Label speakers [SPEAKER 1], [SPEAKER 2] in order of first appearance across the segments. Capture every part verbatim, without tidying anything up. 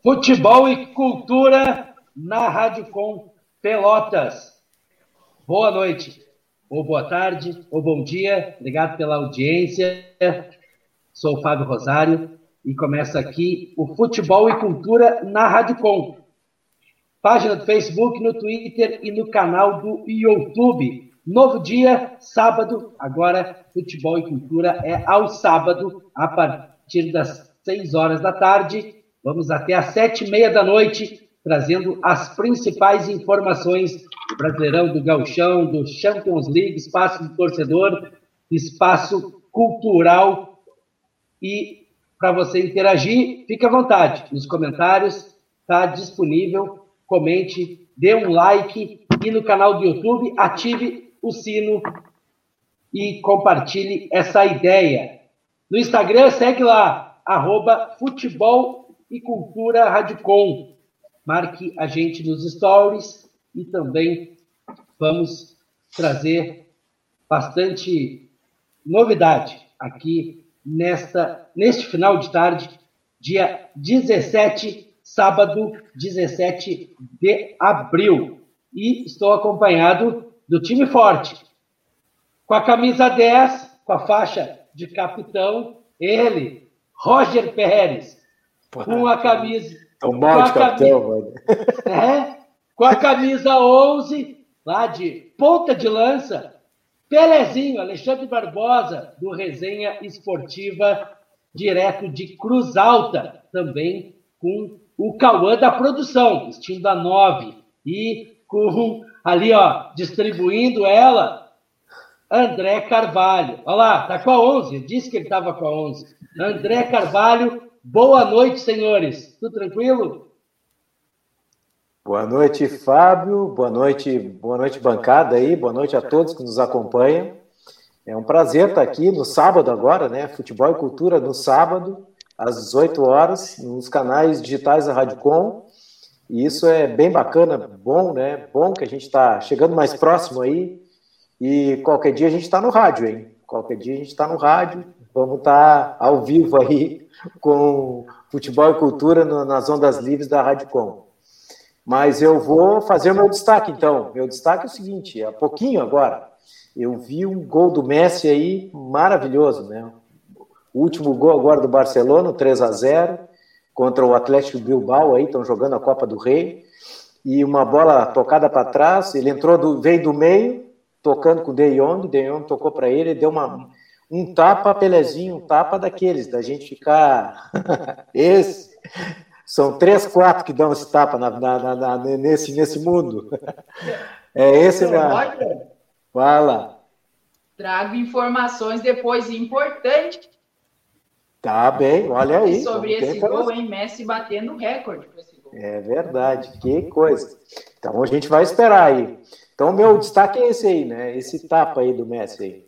[SPEAKER 1] Futebol e cultura na Rádio Com Pelotas. Boa noite, ou boa tarde, ou bom dia. Obrigado pela audiência. Sou o Fábio Rosário e começa aqui o Futebol e Cultura na Rádio Com. Página do Facebook, no Twitter e no canal do YouTube. Novo dia, sábado. Agora, Futebol e Cultura é ao sábado, a partir das seis horas da tarde. Vamos até às sete e meia da noite, trazendo as principais informações do Brasileirão, do Gauchão, do Champions League, espaço do torcedor, espaço cultural. E para você interagir, fique à vontade. Nos comentários está disponível. Comente, dê um like e no canal do YouTube ative o sino e compartilhe essa ideia. No Instagram, segue lá, arroba Futebol e Cultura Rádio Com. Marque a gente nos stories e também vamos trazer bastante novidade aqui nesta, neste final de tarde, dia dezessete, sábado, dezessete de abril. E estou acompanhado do time forte. Com a camisa dez, com a faixa de capitão, ele, Roger Pérez. Com a camisa...
[SPEAKER 2] Tão mal de capitão, mano.
[SPEAKER 1] É, com a camisa onze, lá de ponta de lança, Pelezinho, Alexandre Barbosa, do Resenha Esportiva, direto de Cruz Alta, também com o Cauã da produção, vestindo a nove, e com, ali, ó, distribuindo ela, André Carvalho. Olha lá, tá com a onze, disse que ele estava com a onze. André Carvalho, boa noite, senhores. Tudo tranquilo?
[SPEAKER 2] Boa noite, Fábio. Boa noite, boa noite, bancada aí. Boa noite a todos que nos acompanham. É um prazer estar aqui no sábado agora, né? Futebol e Cultura no sábado, às dezoito horas, nos canais digitais da Rádio Com. E isso é bem bacana, bom, né? Bom que a gente está chegando mais próximo aí. E qualquer dia a gente está no rádio, hein? Qualquer dia a gente está no rádio. Vamos estar ao vivo aí com Futebol e Cultura no, nas ondas livres da Rádio Com. Mas eu vou fazer o meu destaque, então. Meu destaque é o seguinte, há pouquinho agora, eu vi um gol do Messi aí maravilhoso, né? O último gol agora do Barcelona, três a zero, contra o Atlético Bilbao aí, estão jogando a Copa do Rei, e uma bola tocada para trás, ele entrou, do, veio do meio, tocando com o De Jong, De Jong tocou para ele, deu uma, um tapa, Pelezinho, um tapa daqueles, da gente ficar... Esse... São três, quatro que dão esse tapa na, na, na, na, nesse, nesse mundo. É esse, lá. Fala.
[SPEAKER 3] Trago informações depois importantes.
[SPEAKER 2] Tá bem, olha aí.
[SPEAKER 3] Sobre esse gol, hein? Messi batendo recorde com esse gol.
[SPEAKER 2] É verdade, que coisa. Então a gente vai esperar aí. Então o meu destaque é esse aí, né? Esse tapa aí do Messi aí.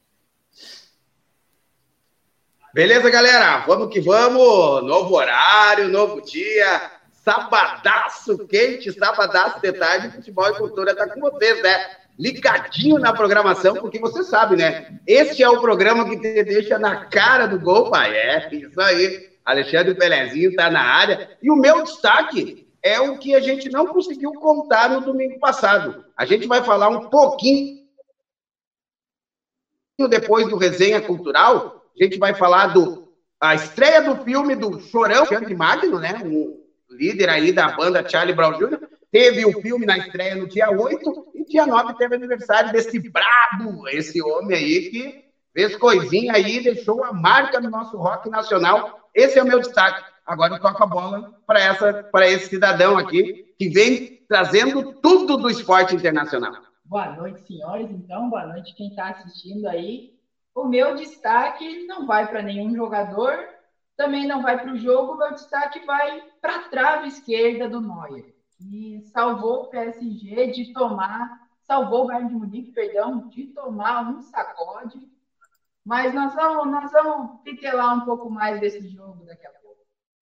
[SPEAKER 4] Beleza, galera? Vamos que vamos. Novo horário, novo dia. Sabadaço quente, sabadaço de tarde. Futebol e Cultura tá com vocês, né? Ligadinho na programação, porque você sabe, né? Este é o programa que te deixa na cara do gol, pai. É, isso aí. Alexandre Pelezinho tá na área. E o meu destaque é o que a gente não conseguiu contar no domingo passado. A gente vai falar um pouquinho depois do Resenha Cultural. A gente vai falar do a estreia do filme do Chorão, Alexandre Magno, né? O líder aí da banda Charlie Brown Júnior Teve o filme na estreia no dia oito e dia nove teve aniversário desse brabo, esse homem aí que fez coisinha aí e deixou a marca no nosso rock nacional. Esse é o meu destaque. Agora eu toco a bola para essa para esse cidadão aqui que vem trazendo tudo do esporte internacional.
[SPEAKER 3] Boa noite, senhores. Então, boa noite quem está assistindo aí. O meu destaque não vai para nenhum jogador, também não vai para o jogo, o meu destaque vai para a trave esquerda do Neuer, que salvou o P S G de tomar, salvou o Bayern de Munique, perdão, de tomar um sacode, mas nós vamos, nós vamos pitelar um pouco mais desse jogo daqui a pouco.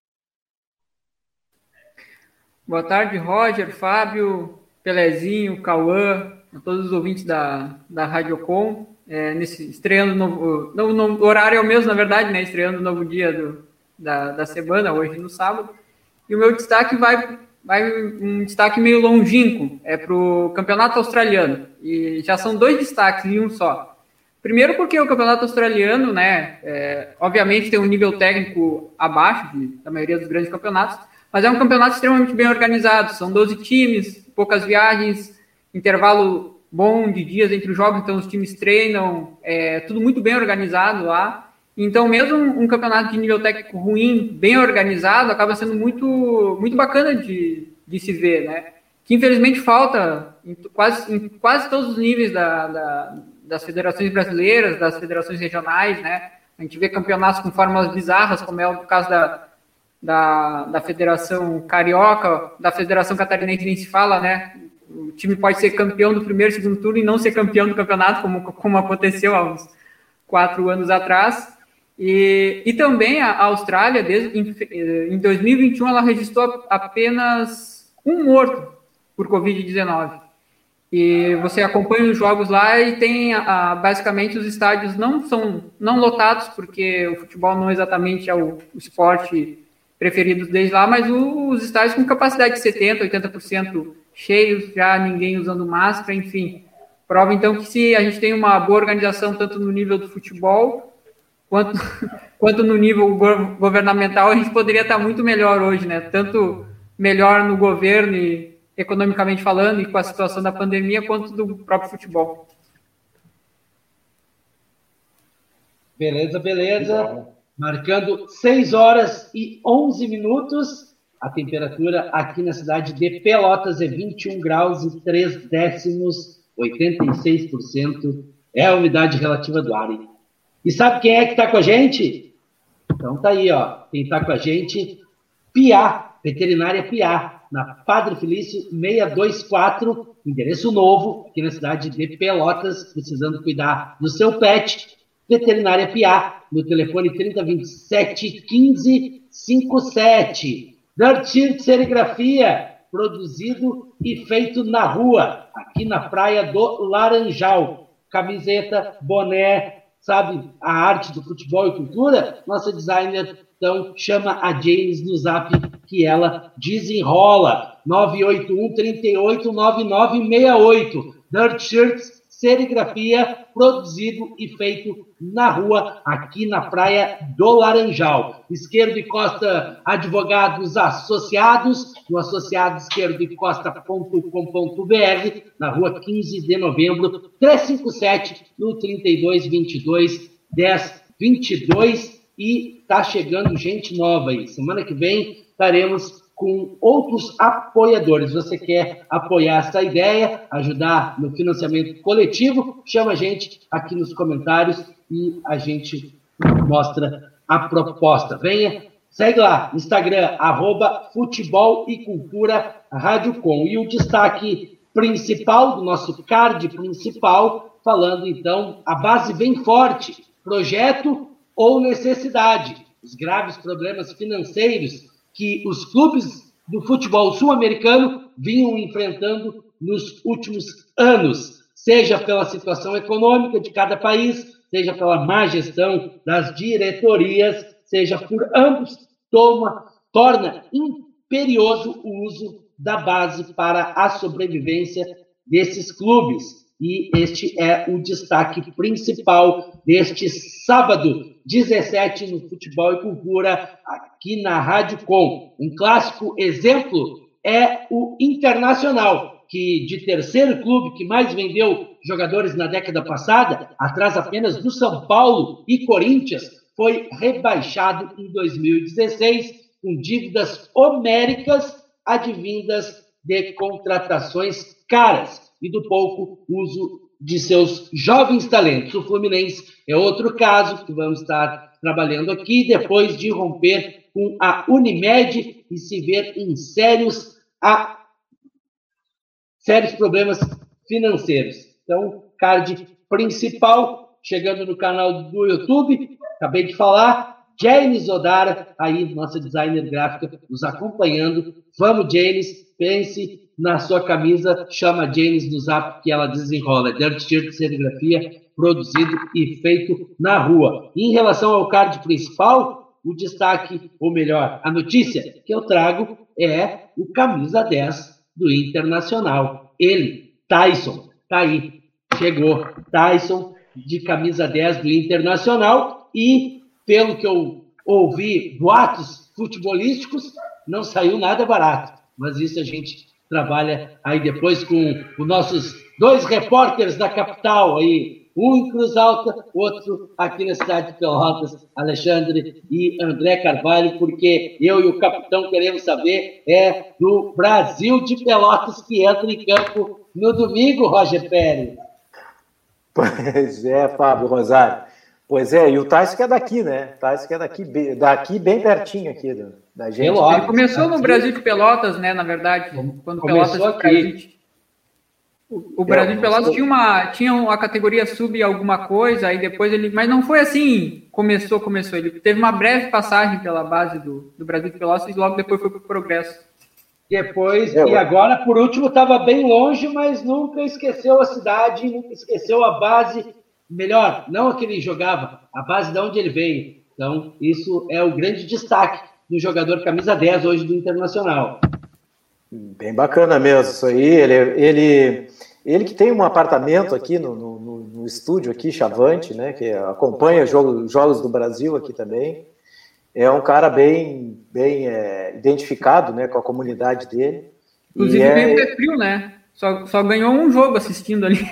[SPEAKER 5] Boa tarde, Roger, Fábio, Pelezinho, Cauã, a todos os ouvintes da, da Rádio Com. É, nesse, estreando novo, no, no, o horário é o mesmo, na verdade, né? Estreando o novo dia do, da, da semana, hoje no sábado. E o meu destaque vai, vai um destaque meio longínquo, é para o Campeonato Australiano. E já são dois destaques em um só. Primeiro porque o Campeonato Australiano, né, é, obviamente tem um nível técnico abaixo de, da maioria dos grandes campeonatos, mas é um campeonato extremamente bem organizado. São doze times, poucas viagens, intervalo bom de dias entre os jogos, então os times treinam, é tudo muito bem organizado lá. Então, mesmo um campeonato de nível técnico ruim, bem organizado, acaba sendo muito, muito bacana de, de se ver, né? Que infelizmente falta em quase, em quase todos os níveis da, da, das federações brasileiras, das federações regionais, né? A gente vê campeonatos com fórmulas bizarras, como é o caso da, da, da Federação Carioca, da Federação Catarinense nem se fala, né? O time pode ser campeão do primeiro e segundo turno e não ser campeão do campeonato, como, como aconteceu há uns quatro anos atrás. E, e também a Austrália, desde, em, em dois mil e vinte e um, ela registrou apenas um morto por covid dezenove. E você acompanha os jogos lá e tem, a, basicamente, os estádios não são não lotados, porque o futebol não exatamente é o, o esporte preferido desde lá, mas o, os estádios com capacidade de setenta por cento, oitenta por cento cheios, já ninguém usando máscara, enfim. Prova, então, que se a gente tem uma boa organização, tanto no nível do futebol, quanto, quanto no nível governamental, a gente poderia estar muito melhor hoje, né? Tanto melhor no governo e economicamente falando, e com a situação da pandemia, quanto do próprio futebol.
[SPEAKER 1] Beleza, beleza. Marcando seis horas e onze minutos. A temperatura aqui na cidade de Pelotas é vinte e um graus e três décimos, oitenta e seis por cento é a umidade relativa do ar. E sabe quem é que está com a gente? Então tá aí, ó. Quem está com a gente, Piá, Veterinária Piá, na Padre Felício seiscentos e vinte e quatro, endereço novo, aqui na cidade de Pelotas, precisando cuidar do seu pet. Veterinária Piá, no telefone trinta, vinte e sete, quinze, cinquenta e sete. Dirt Shirt Serigrafia, produzido e feito na rua, aqui na praia do Laranjal. Camiseta, boné, sabe, a arte do futebol e cultura? Nossa designer, então, chama a James no zap, que ela desenrola. nove oito um, três oito, nove nove seis oito. Dirt Shirts Serigrafia, produzido e feito na rua, aqui na praia do Laranjal. Esquerdo e Costa Advogados Associados, no associado esquerdo e costa ponto com ponto b r, na rua quinze de novembro, trezentos e cinquenta e sete, no trinta e dois, vinte e dois, dez, vinte e dois, e tá chegando gente nova aí. Semana que vem estaremos com outros apoiadores. Você quer apoiar essa ideia, ajudar no financiamento coletivo? Chama a gente aqui nos comentários e a gente mostra a proposta. Venha, segue lá, Instagram, arroba Futebol e Cultura Rádio Com. E o destaque principal do nosso card principal, falando então, a base vem forte, projeto ou necessidade, os graves problemas financeiros que os clubes do futebol sul-americano vinham enfrentando nos últimos anos, seja pela situação econômica de cada país, seja pela má gestão das diretorias, seja por ambos, toma, torna imperioso o uso da base para a sobrevivência desses clubes. E este é o destaque principal deste sábado, dezessete, no Futebol e Cultura, aqui na Rádio Com. Um clássico exemplo é o Internacional, que de terceiro clube que mais vendeu jogadores na década passada, atrás apenas do São Paulo e Corinthians, foi rebaixado em dois mil e dezesseis, com dívidas homéricas advindas de contratações caras e do pouco uso de seus jovens talentos. O Fluminense é outro caso que vamos estar trabalhando aqui, depois de romper com a Unimed e se ver em sérios, a, sérios problemas financeiros. Então, card principal, chegando no canal do YouTube, acabei de falar, Janis Odara, aí, nossa designer gráfica, nos acompanhando. Vamos, Janis, pense na sua camisa, chama a Janis no zap que ela desenrola. Dirt Shirt Serigrafia, produzido e feito na rua. Em relação ao card principal, o destaque, ou melhor, a notícia que eu trago é o camisa dez do Internacional. Ele, Tyson, tá aí, chegou. Tyson, de camisa dez do Internacional, e, pelo que eu ouvi, boatos futebolísticos, não saiu nada barato. Mas isso a gente trabalha aí depois com os nossos dois repórteres da capital aí, um em Cruz Alta, outro aqui na cidade de Pelotas, Alexandre e André Carvalho, porque eu e o capitão queremos saber é do Brasil de Pelotas que entra em campo no domingo, Roger Pérez.
[SPEAKER 2] Pois é, Fábio Rosário. Pois é, e o Tyson que é daqui, né? O Tyson que é daqui, daqui bem pertinho aqui da, da gente.
[SPEAKER 5] Pelotas. Ele começou no Brasil de Pelotas, né, na verdade, quando
[SPEAKER 1] começou
[SPEAKER 5] Pelotas
[SPEAKER 1] aqui.
[SPEAKER 5] O Brasil de Pelotas tinha uma, tinha uma categoria sub alguma coisa, aí depois ele... Mas não foi assim, começou, começou. Ele teve uma breve passagem pela base do, do Brasil de Pelotas e logo depois foi para o Progresso.
[SPEAKER 1] Depois, é, e agora, por último, estava bem longe, mas nunca esqueceu a cidade, nunca esqueceu a base. Melhor, não a que ele jogava, a base de onde ele veio. Então, isso é o grande destaque do jogador camisa dez hoje do Internacional.
[SPEAKER 2] Bem bacana mesmo isso aí. Ele, ele, ele que tem um apartamento aqui no, no, no estúdio aqui, Chavante, né, que acompanha os jogos, jogos do Brasil aqui também. É um cara bem, bem é, identificado, né, com a comunidade dele.
[SPEAKER 5] Inclusive é... bem pé frio, né? Só, só ganhou um jogo assistindo ali.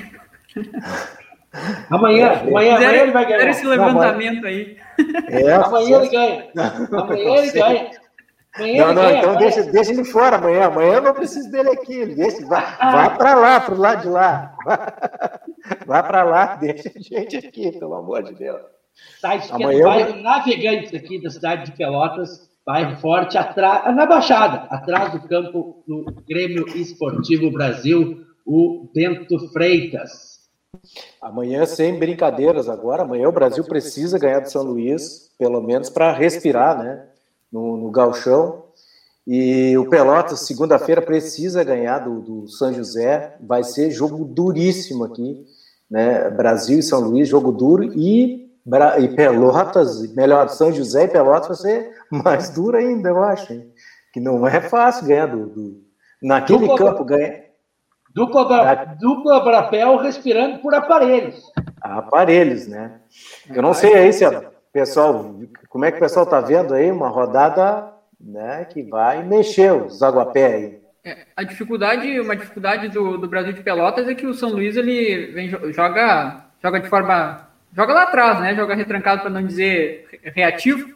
[SPEAKER 1] Amanhã, é, amanhã,
[SPEAKER 5] fizeram,
[SPEAKER 1] amanhã ele vai ganhar.
[SPEAKER 5] esse levantamento não, aí.
[SPEAKER 2] É,
[SPEAKER 1] amanhã ele ganha. Amanhã ele ganha. Amanhã
[SPEAKER 2] não,
[SPEAKER 1] ele
[SPEAKER 2] não,
[SPEAKER 1] ganha,
[SPEAKER 2] então
[SPEAKER 1] vai.
[SPEAKER 2] deixa, deixa ele fora amanhã. Amanhã eu não preciso dele aqui. Deixa, vai vai para lá, para o lado de lá. Vai para lá, deixa a gente aqui, pelo amor de Deus.
[SPEAKER 1] Tá, isso aqui é do bairro Navegantes aqui da cidade de Pelotas, bairro forte, atrás, na Baixada, atrás do campo do Grêmio Esportivo Brasil, o Bento Freitas.
[SPEAKER 2] Amanhã, sem brincadeiras agora, amanhã o Brasil precisa ganhar do São Luís, pelo menos para respirar, né, no, no gauchão. E o Pelotas, segunda-feira, precisa ganhar do, do São José. Vai ser jogo duríssimo aqui, né? Brasil e São Luís, jogo duro. E, e Pelotas, melhor, São José e Pelotas vai ser mais duro ainda, eu acho. Hein? Que não é fácil ganhar do, do naquele dupla, campo. Ganha,
[SPEAKER 1] dupla, bra, dupla Brapel respirando por aparelhos.
[SPEAKER 2] Aparelhos, né? Eu não sei aí se a pessoal, como é que o pessoal está vendo aí, uma rodada, né, que vai mexer os aguapé aí.
[SPEAKER 5] É, a dificuldade, uma dificuldade do, do Brasil de Pelotas é que o São Luís ele vem, joga, joga de forma, joga lá atrás, né, joga retrancado para não dizer reativo,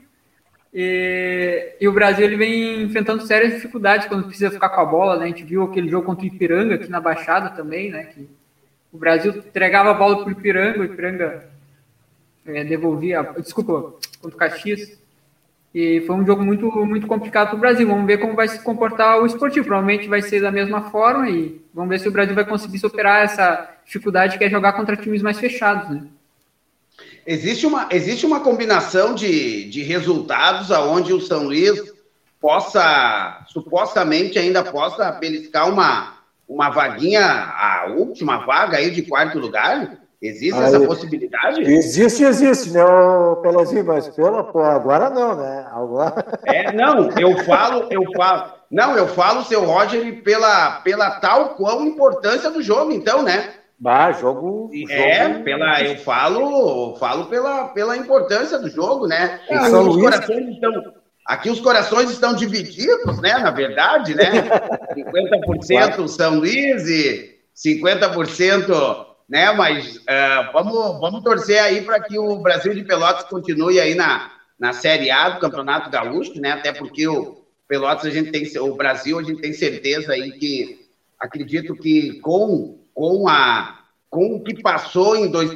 [SPEAKER 5] e, e o Brasil ele vem enfrentando sérias dificuldades quando precisa ficar com a bola, né, a gente viu aquele jogo contra o Ipiranga aqui na Baixada também, né, que o Brasil entregava a bola para o Ipiranga, o Ipiranga é, devolvia, desculpa, contra o Caxias. E foi um jogo muito, muito complicado para o Brasil. Vamos ver como vai se comportar o Esportivo. Provavelmente vai ser da mesma forma e vamos ver se o Brasil vai conseguir superar essa dificuldade que é jogar contra times mais fechados, né?
[SPEAKER 4] Existe uma, existe uma combinação de, de resultados onde o São Luís possa, supostamente ainda possa beliscar uma, uma vaguinha, a última vaga aí de quarto lugar? Existe aí, essa possibilidade?
[SPEAKER 2] Existe, existe, né, Pelezinho, mas pela, pô, agora não, né? Agora...
[SPEAKER 4] É, não, eu falo, eu falo, não, eu falo, seu Roger, pela, pela tal qual importância do jogo, então, né?
[SPEAKER 2] Bah, jogo...
[SPEAKER 4] É,
[SPEAKER 2] jogo...
[SPEAKER 4] pela, eu falo, falo pela, pela importância do jogo, né?
[SPEAKER 2] É,
[SPEAKER 4] aqui,
[SPEAKER 2] São
[SPEAKER 4] os
[SPEAKER 2] Luís...
[SPEAKER 4] corações estão, aqui os corações estão divididos, né, na verdade, né? cinquenta por cento São Luís e cinquenta por cento... Né, mas uh, vamos, vamos torcer aí para que o Brasil de Pelotas continue aí na, na Série A do Campeonato Gaúcho, né, até porque o Pelotas, a gente tem, o Brasil, a gente tem certeza aí que, acredito que com, com, a, com o que passou em dois...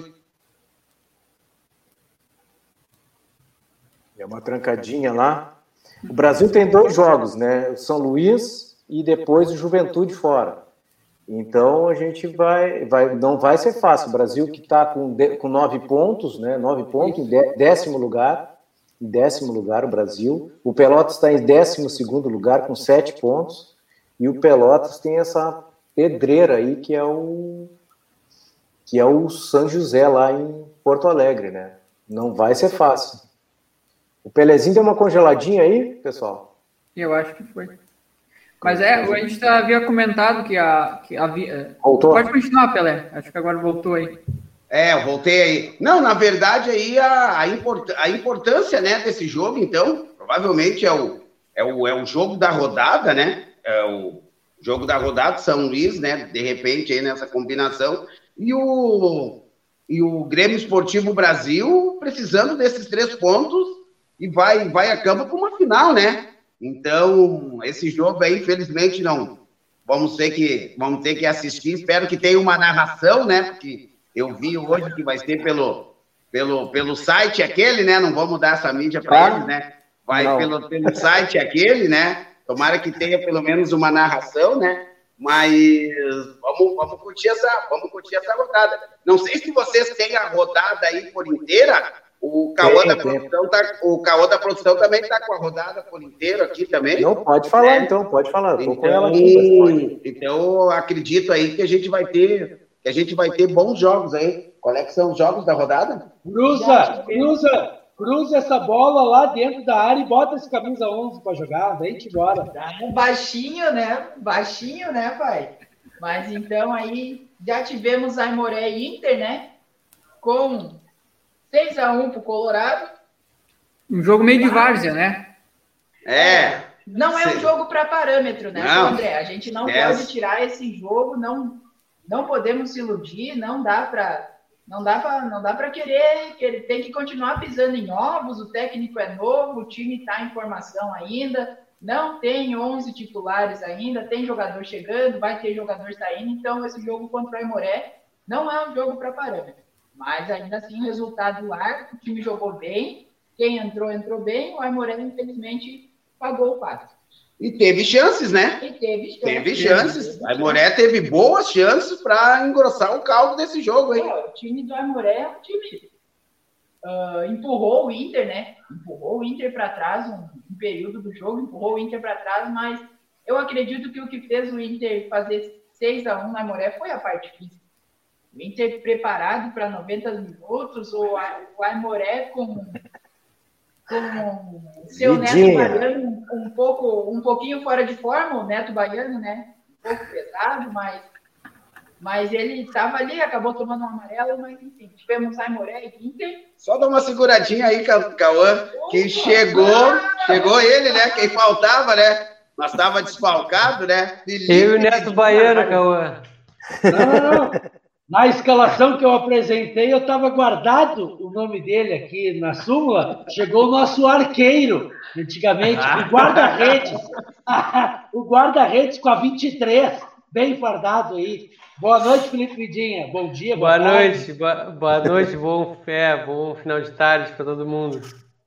[SPEAKER 2] É uma trancadinha lá. O Brasil tem dois jogos, né, o São Luís e depois o Juventude fora. Então a gente vai, vai, não vai ser fácil. O Brasil que está com, com nove pontos, né? Nove pontos em décimo lugar, em décimo lugar o Brasil. O Pelotas está em décimo segundo lugar com sete pontos e o Pelotas tem essa pedreira aí que é o que é o São José lá em Porto Alegre, né? Não vai ser fácil. O Pelezinho deu uma congeladinha aí, pessoal?
[SPEAKER 5] Eu acho que foi. Mas é, a gente havia comentado que a... Que havia...
[SPEAKER 2] Voltou?
[SPEAKER 5] Pode continuar, Pelé. Acho que agora voltou aí.
[SPEAKER 4] É, eu voltei aí. Não, na verdade, aí a, a, import, a importância, né, desse jogo, então, provavelmente é o, é, o, é o jogo da rodada, né? É o jogo da rodada, São Luís, né? De repente, aí nessa combinação. E o, e o Grêmio Esportivo Brasil precisando desses três pontos e vai, vai a campo para uma final, né? Então, esse jogo aí, infelizmente, não. Vamos ter que, vamos ter que assistir. Espero que tenha uma narração, né? Porque eu vi hoje que vai ser pelo, pelo, pelo site aquele, né? Não vamos dar essa mídia para
[SPEAKER 2] Ah,
[SPEAKER 4] eles, né? Vai pelo, pelo site aquele, né? Tomara que tenha pelo menos uma narração, né? Mas vamos, vamos, curtir essa, vamos curtir essa rodada. Não sei se vocês têm a rodada aí por inteira. O Caô da produção, tá, o Caô da produção também está com a rodada por inteiro aqui também.
[SPEAKER 2] Não, pode falar, é. então, pode falar.
[SPEAKER 4] Então, com ela aqui, então, acredito aí que a gente vai ter... que a gente vai ter bons jogos aí. Qual é que são os jogos da rodada?
[SPEAKER 1] Cruza, cruza, cruza essa bola lá dentro da área e bota esse camisa onze para jogar, vem-te embora.
[SPEAKER 3] Baixinho, né? Baixinho, né, pai? Mas então aí já tivemos Aimoré e Inter, né? Com seis a um pro Colorado.
[SPEAKER 5] Um jogo meio de várzea, né?
[SPEAKER 4] É.
[SPEAKER 3] Não é um jogo para parâmetro, né,
[SPEAKER 4] não,
[SPEAKER 3] André? A gente não
[SPEAKER 4] é.
[SPEAKER 3] pode tirar esse jogo, não... Não podemos se iludir, não dá para não dá para não dá para querer, querer, tem que continuar pisando em ovos. O técnico é novo, o time está em formação ainda, não tem onze titulares ainda, tem jogador chegando, vai ter jogador saindo, então esse jogo contra o Aimoré não é um jogo para parâmetro. Mas ainda assim o resultado lá, o time jogou bem, quem entrou entrou bem, o Aimoré infelizmente pagou o pato.
[SPEAKER 4] E teve chances, né?
[SPEAKER 3] E teve chances.
[SPEAKER 4] Teve chances. A Aimoré teve boas chances para engrossar o caldo desse jogo aí.
[SPEAKER 3] É, o time do Aimoré é um time uh, empurrou o Inter, né? Empurrou o Inter para trás um, um período do jogo, empurrou o Inter para trás, mas eu acredito que o que fez o Inter fazer seis a um na Aimoré foi a parte física. O Inter preparado para noventa minutos, o, o Aimoré com com o seu
[SPEAKER 2] Vidinha.
[SPEAKER 3] Neto Baiano um, pouco, um pouquinho fora de forma, o Neto Baiano, né? Um pouco pesado, mas, mas ele estava ali, acabou tomando um amarelo, mas enfim, tivemos Aimoré e Inter.
[SPEAKER 4] Só dá uma seguradinha aí, Cauã, que chegou, chegou ele, né? Quem faltava, né? Nós estava desfalcado, né?
[SPEAKER 6] Felipe, eu e o Neto Baiano, Cauã.
[SPEAKER 1] Não, não, não. Na escalação que eu apresentei, eu estava guardado o nome dele aqui na súmula. Chegou o nosso arqueiro, antigamente, o guarda-redes. O guarda-redes com a vinte e três, bem guardado aí. Boa noite, Felipe Vidinha. Bom dia, boa,
[SPEAKER 6] boa
[SPEAKER 1] tarde.
[SPEAKER 6] noite. Boa, boa noite, bom, é, bom final de tarde para todo mundo.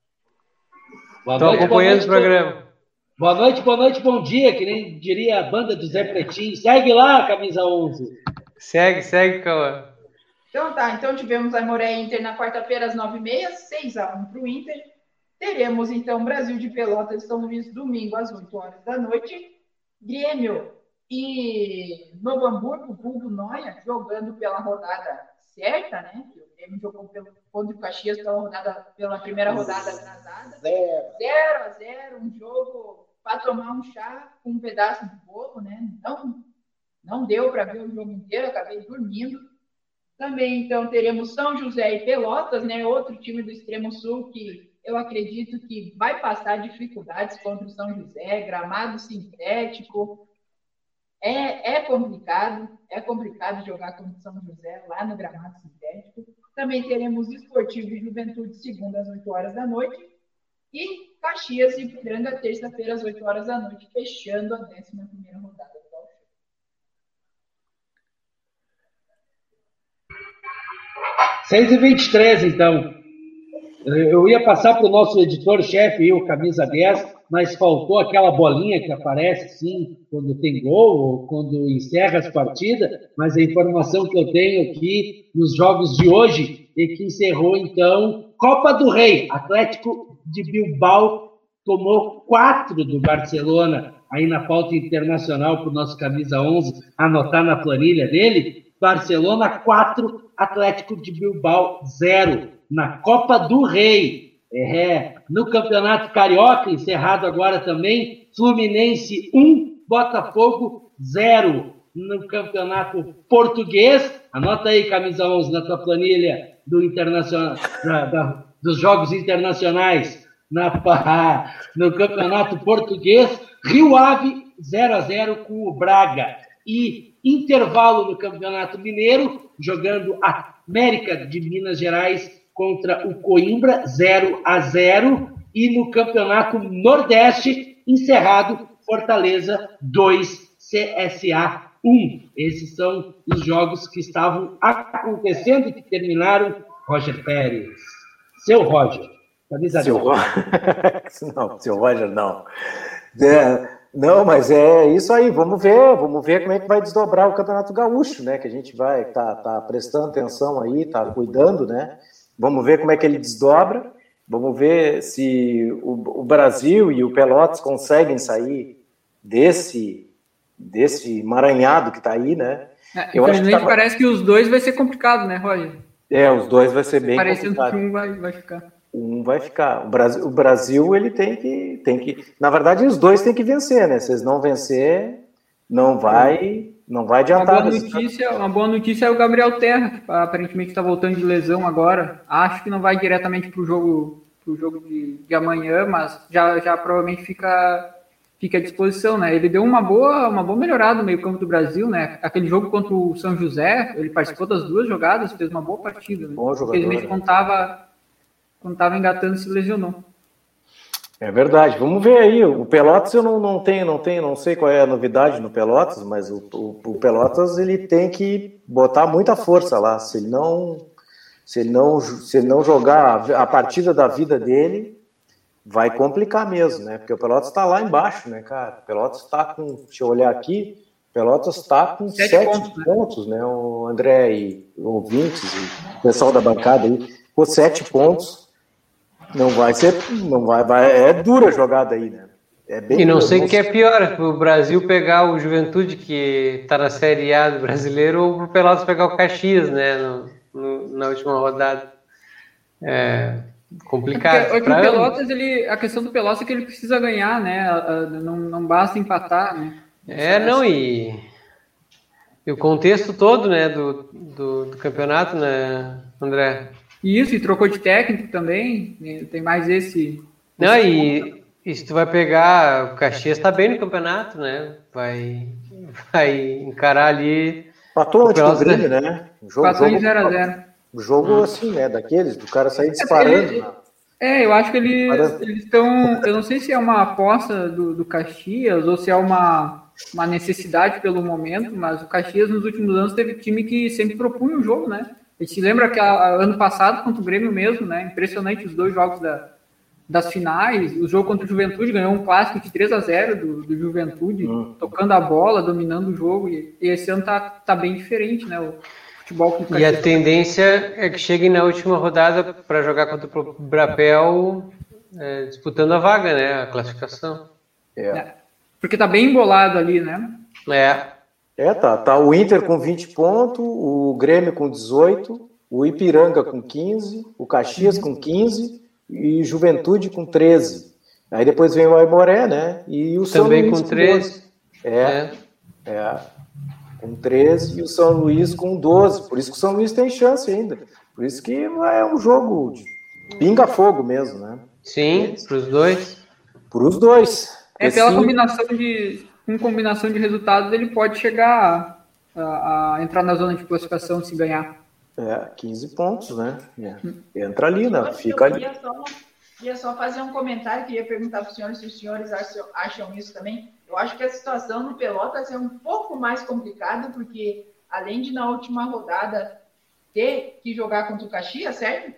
[SPEAKER 6] Estou acompanhando o programa.
[SPEAKER 1] Boa noite, boa noite, bom dia, que nem diria a banda do Zé Pretinho. Segue lá, camisa onze.
[SPEAKER 6] Segue, segue, Cauã.
[SPEAKER 3] Então tá, então tivemos a Aimoré e Inter na quarta-feira às nove e meia, seis a um para o Inter. Teremos então Brasil de Pelotas e São Luís domingo às oito horas da noite. Grêmio e Novo Hamburgo, vulgo Noia, jogando pela rodada certa, né? O Grêmio jogou pelo contra o Caxias pela, rodada, pela primeira rodada atrasada. zero a zero, um jogo para tomar um chá com um pedaço de bolo, né? Não... Não deu para ver o jogo inteiro, acabei dormindo. Também, então, teremos São José e Pelotas, né? Outro time do Extremo Sul que eu acredito que vai passar dificuldades contra o São José, gramado sintético. É, é complicado, é complicado jogar contra o São José lá no gramado sintético. Também teremos Esportivo e Juventude, segunda às oito horas da noite. E Caxias e Ipiranga, terça-feira às oito horas da noite, fechando a décima primeira rodada.
[SPEAKER 1] seis e vinte e três, então. Eu ia passar para o nosso editor-chefe, o camisa dez, mas faltou aquela bolinha que aparece, assim, quando tem gol ou quando encerra as partidas, mas a informação que eu tenho aqui nos jogos de hoje é que encerrou, então, Copa do Rei. Atlético de Bilbao tomou quatro do Barcelona, aí na pauta internacional para o nosso camisa onze, anotar na planilha dele. Barcelona quatro, Atlético de Bilbao zero, na Copa do Rei. É, no Campeonato Carioca, encerrado agora também, Fluminense um, Botafogo zero. No Campeonato Português, anota aí, camisa onze, na tua planilha do internacional, da, da, dos Jogos Internacionais. Na, no Campeonato Português, Rio Ave zero a zero com o Braga. E intervalo no Campeonato Mineiro, jogando a América de Minas Gerais contra o Coimbra, zero a zero. E no Campeonato Nordeste, encerrado, Fortaleza dois, C S A um. Esses são os jogos que estavam acontecendo e que terminaram. Roger Pérez. Seu Roger. Camisa
[SPEAKER 2] seu Roger. Não, seu Roger não. É, não, mas é isso aí. Vamos ver, vamos ver como é que vai desdobrar o Campeonato Gaúcho, né? Que a gente vai tá, tá prestando atenção aí, tá cuidando, né? Vamos ver como é que ele desdobra. Vamos ver se o, o Brasil e o Pelotas conseguem sair desse, desse emaranhado que está aí, né?
[SPEAKER 5] É, eu acho que tá... parece que os dois vai ser complicado, né, Roger?
[SPEAKER 2] É, os dois vai ser bem
[SPEAKER 5] Parecendo
[SPEAKER 2] complicado.
[SPEAKER 5] Que um vai, vai ficar.
[SPEAKER 2] Um vai ficar. O Brasil, o Brasil, ele tem que, tem que... Na verdade, os dois têm que vencer, né? Se eles não vencer, não vai... Não vai adiantar.
[SPEAKER 5] Uma boa notícia, uma boa notícia é o Gabriel Terra, que aparentemente está voltando de lesão agora. Acho que não vai diretamente para o jogo, pro jogo de, de amanhã, mas já, já provavelmente fica, fica à disposição, né? Ele deu uma boa, uma boa melhorada no meio campo do Brasil, né? Aquele jogo contra o São José, ele participou das duas jogadas, fez uma boa partida. Né?
[SPEAKER 2] Bom jogador,
[SPEAKER 5] Infelizmente,
[SPEAKER 2] né?
[SPEAKER 5] quando estava quando tava engatando, se lesionou.
[SPEAKER 2] É verdade, vamos ver aí, o Pelotas eu não, não tenho, não tenho, não sei qual é a novidade no Pelotas, mas o, o, o Pelotas ele tem que botar muita força lá, se ele não, se ele não, se ele não jogar a partida da vida dele, vai complicar mesmo, né, porque o Pelotas está lá embaixo, né, cara, o Pelotas está com, deixa eu olhar aqui, o Pelotas está com sete, sete pontos, pontos, né, o André e ouvintes, e o pessoal da bancada aí, com sete pontos. Não vai ser, não vai, vai, é dura a jogada aí, né? É bem
[SPEAKER 6] e não
[SPEAKER 2] dura,
[SPEAKER 6] sei o que é pior, o Brasil pegar o Juventude, que está na Série A do brasileiro, ou o Pelotas pegar o Caxias, né, no, no, na última rodada. É complicado.
[SPEAKER 5] É porque, é o Pelotas, ele, a questão do Pelotas é que ele precisa ganhar, né? Não, não basta empatar, né?
[SPEAKER 6] É, não, e, e o contexto todo, né, do, do, do campeonato, né, André?
[SPEAKER 5] Isso, e trocou de técnico também, tem mais esse...
[SPEAKER 6] Não, e, e se tu vai pegar, o Caxias está bem no campeonato, né, vai, vai encarar ali...
[SPEAKER 2] Patou antes do Grêmio, né?
[SPEAKER 5] Jogo, Patou em zero a zero.
[SPEAKER 2] O jogo, hum. assim, né, daqueles, do cara sair disparando.
[SPEAKER 5] Ele, é, eu acho que ele, eles estão... Eu não sei se é uma aposta do, do Caxias ou se é uma, uma necessidade pelo momento, mas o Caxias nos últimos anos teve time que sempre propunha o jogo, né? A gente lembra que a, a, ano passado, contra o Grêmio mesmo, né? Impressionante os dois jogos da, das finais. O jogo contra o Juventude ganhou um clássico de três a zero do, do Juventude, hum. tocando a bola, dominando o jogo. E, e esse ano tá, tá bem diferente, né? O futebol com o
[SPEAKER 6] E a tendência é que cheguem na última rodada para jogar contra o Brapel, é, disputando a vaga, né? A classificação.
[SPEAKER 2] É.
[SPEAKER 5] É, porque tá bem embolado ali, né?
[SPEAKER 6] É.
[SPEAKER 2] É, tá, tá o Inter com vinte pontos, o Grêmio com dezoito, o Ipiranga com quinze, o Caxias com quinze e Juventude com treze. Aí depois vem o Aimoré, né? E o São
[SPEAKER 6] Também
[SPEAKER 2] Luís
[SPEAKER 6] com treze.
[SPEAKER 2] É, é, é, com treze e o São Luís com doze. Por isso que o São Luís tem chance ainda. Por isso que é um jogo de pinga-fogo mesmo, né?
[SPEAKER 6] Sim, para os dois.
[SPEAKER 2] Para os dois.
[SPEAKER 5] É pela combinação de... Com combinação de resultados, ele pode chegar a, a, a entrar na zona de classificação se ganhar.
[SPEAKER 2] É, quinze pontos, né? É. Entra ali, né? Fica ali.
[SPEAKER 3] Eu só, ia só fazer um comentário, queria perguntar para os senhores se os senhores acham, acham isso também. Eu acho que a situação no Pelotas é um pouco mais complicada, porque além de na última rodada ter que jogar contra o Caxias, certo?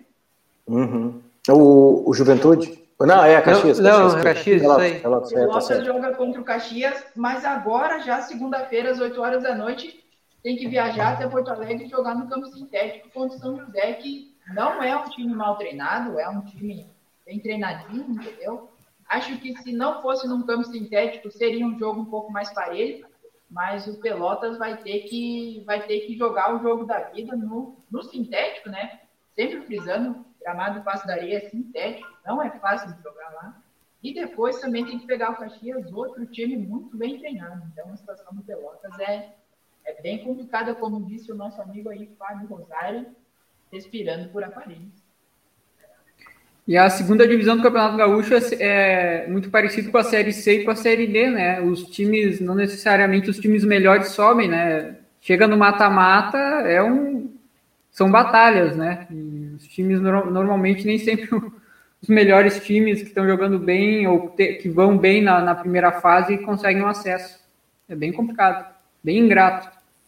[SPEAKER 2] Uhum. O, o Juventude? Não, é a Caxias.
[SPEAKER 6] Não,
[SPEAKER 2] Caxias,
[SPEAKER 6] não Caxias, isso aí.
[SPEAKER 3] O Pelotas joga contra o Caxias, mas agora, já segunda-feira, às oito horas da noite, tem que viajar até Porto Alegre e jogar no campo sintético contra o São José, que não é um time mal treinado, é um time bem treinadinho, entendeu? Acho que se não fosse num campo sintético, seria um jogo um pouco mais parelho, mas o Pelotas vai ter que, vai ter que jogar o jogo da vida no, no sintético, né? Sempre frisando, gramado do Passo da Areia é sintético, não é fácil de jogar lá. E depois também tem que pegar o Caxias, outro time muito bem treinado. Então a situação do Pelotas é, é bem complicada, como disse o nosso amigo aí, Fábio Rosário, respirando por aparelhos.
[SPEAKER 5] E a segunda divisão do Campeonato Gaúcho é muito parecido com a Série C e com a Série D, né? Os times, não necessariamente os times melhores sobem, né? Chega no mata-mata, é um, são batalhas, né? E os times normalmente nem sempre os melhores times que estão jogando bem ou te, que vão bem na, na primeira fase conseguem o acesso. É bem complicado, bem ingrato.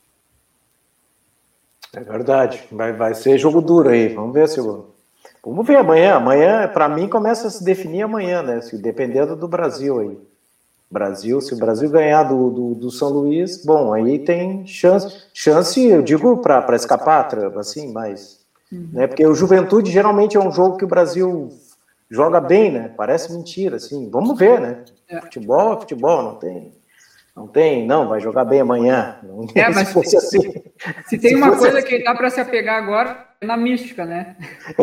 [SPEAKER 2] É verdade, vai, vai ser jogo duro aí, vamos ver se eu... Vamos ver amanhã. Amanhã, para mim, começa a se definir amanhã, né? Se, dependendo do Brasil aí. Brasil, se o Brasil ganhar do, do, do São Luís, bom, aí tem chance, chance eu digo, para escapar, assim, mas. Uhum. Né? Porque o Juventude geralmente é um jogo que o Brasil joga bem, né? Parece mentira, assim. Vamos ver, né? É. Futebol é futebol, não tem. Não tem, não, vai jogar bem amanhã. Não,
[SPEAKER 5] é, mas se, fosse assim, se tem se uma coisa assim. Que dá para se apegar agora, é na mística, né?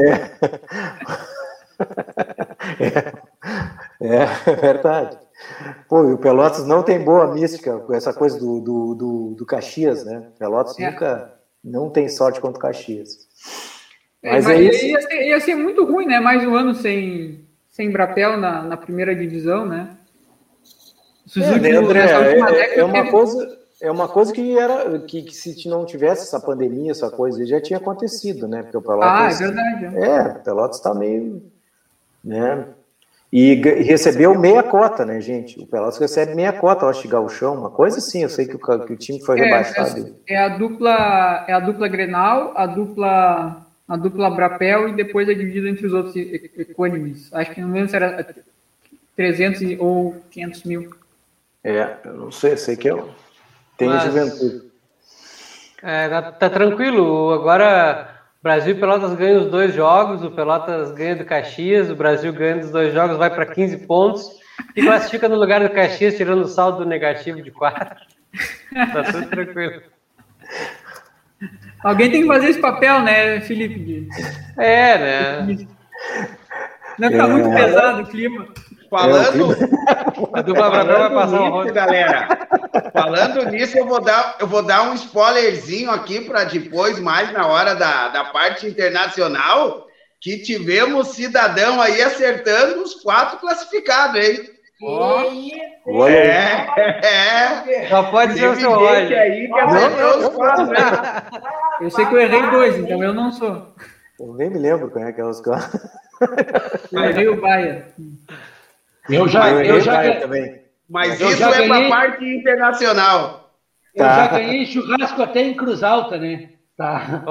[SPEAKER 2] É, é, é verdade. Pô, e o Pelotas não tem boa mística com essa coisa do, do, do, do Caxias, né? Pelotas é. nunca não tem sorte contra o Caxias.
[SPEAKER 5] Mas, é, mas é isso. Ia, ser, ia ser muito ruim, né? Mais um ano sem, sem Brapel na, na primeira divisão, né?
[SPEAKER 2] É, né, André, é, é uma coisa, é uma coisa que era que, que se não tivesse essa pandemia, essa coisa, já tinha acontecido, né? Porque o Pelotas,
[SPEAKER 5] ah, é verdade.
[SPEAKER 2] É, o Pelotas está meio, né? E, e recebeu meia cota, né, gente? O Pelotas recebe meia cota, eu acho, de gauchão, uma coisa assim. Eu sei que o, que o time foi
[SPEAKER 5] é,
[SPEAKER 2] rebaixado.
[SPEAKER 5] É, é a dupla, é a dupla Grenal, a dupla, a dupla Brapel e depois é dividido entre os outros equânimes. Acho que não lembro se era trezentos ou quinhentos mil.
[SPEAKER 2] É, eu não sei, sei que eu tenho Mas, Juventude.
[SPEAKER 6] É, tá, tá tranquilo, agora o Brasil e Pelotas ganham os dois jogos, o Pelotas ganha do Caxias, o Brasil ganha dos dois jogos, vai para quinze pontos e classifica no lugar do Caxias, tirando o saldo negativo de quatro. Tá tudo tranquilo.
[SPEAKER 5] Alguém tem que fazer esse papel, né, Felipe?
[SPEAKER 6] É, né?
[SPEAKER 5] Não fica é, muito pesado o clima.
[SPEAKER 4] Falando,
[SPEAKER 6] a dupla Brapel vai passar
[SPEAKER 4] nisso, um galera. Falando nisso, eu vou dar, eu vou dar um spoilerzinho aqui para depois, mais na hora da, da parte internacional, que tivemos cidadão aí acertando os quatro classificados, hein?
[SPEAKER 3] Oh.
[SPEAKER 4] É, é.
[SPEAKER 6] Só pode ser o seu Roger.
[SPEAKER 4] Aí que acertou os quatro, né?
[SPEAKER 5] Eu sei que eu errei dois, então eu não sou.
[SPEAKER 2] Eu nem me lembro quem é que é os quatro.
[SPEAKER 5] Eu errei o Baia.
[SPEAKER 1] Eu já, eu,
[SPEAKER 2] eu
[SPEAKER 1] já
[SPEAKER 2] ganhei também.
[SPEAKER 4] Mas eu isso é para a parte internacional.
[SPEAKER 1] Eu tá. já ganhei churrasco até em Cruz Alta, né? Tá.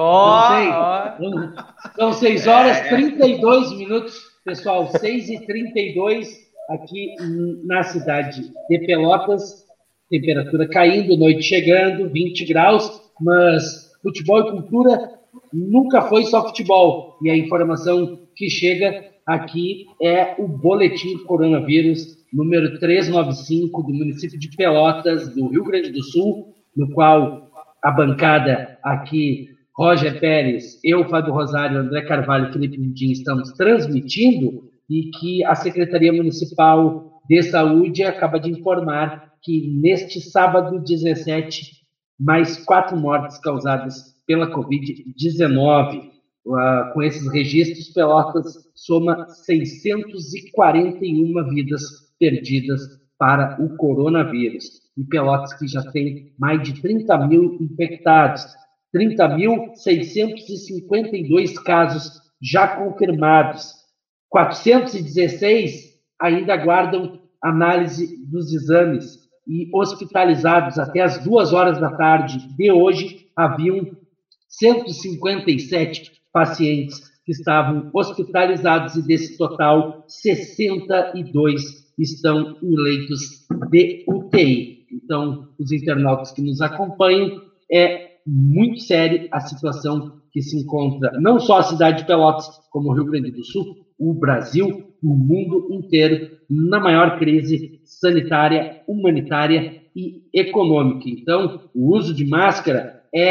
[SPEAKER 6] Oh,
[SPEAKER 1] oh. São seis horas e trinta e dois minutos, pessoal. seis e trinta e dois aqui na cidade de Pelotas. Temperatura caindo, noite chegando, vinte graus. Mas futebol e cultura nunca foi só futebol. E a informação que chega aqui é o boletim coronavírus número trezentos e noventa e cinco do município de Pelotas, do Rio Grande do Sul, no qual a bancada aqui, Roger Pérez, eu, Fábio Rosário, André Carvalho e Felipe Mundin estamos transmitindo, e que a Secretaria Municipal de Saúde acaba de informar que neste sábado dezessete, mais quatro mortes causadas pela covid dezenove. Uh, com esses registros, Pelotas soma seiscentas e quarenta e uma vidas perdidas para o coronavírus. E Pelotas, que já tem mais de trinta mil infectados, trinta mil seiscentos e cinquenta e dois casos já confirmados, quatrocentos e dezesseis ainda aguardam análise dos exames, e hospitalizados até as duas horas da tarde de hoje, haviam cento e cinquenta e sete pacientes que estavam hospitalizados, e desse total, sessenta e dois estão em leitos de U T I. Então, os internautas que nos acompanham, é muito séria a situação que se encontra, não só a cidade de Pelotas, como o Rio Grande do Sul, o Brasil, o mundo inteiro, na maior crise sanitária, humanitária e econômica. Então, o uso de máscara é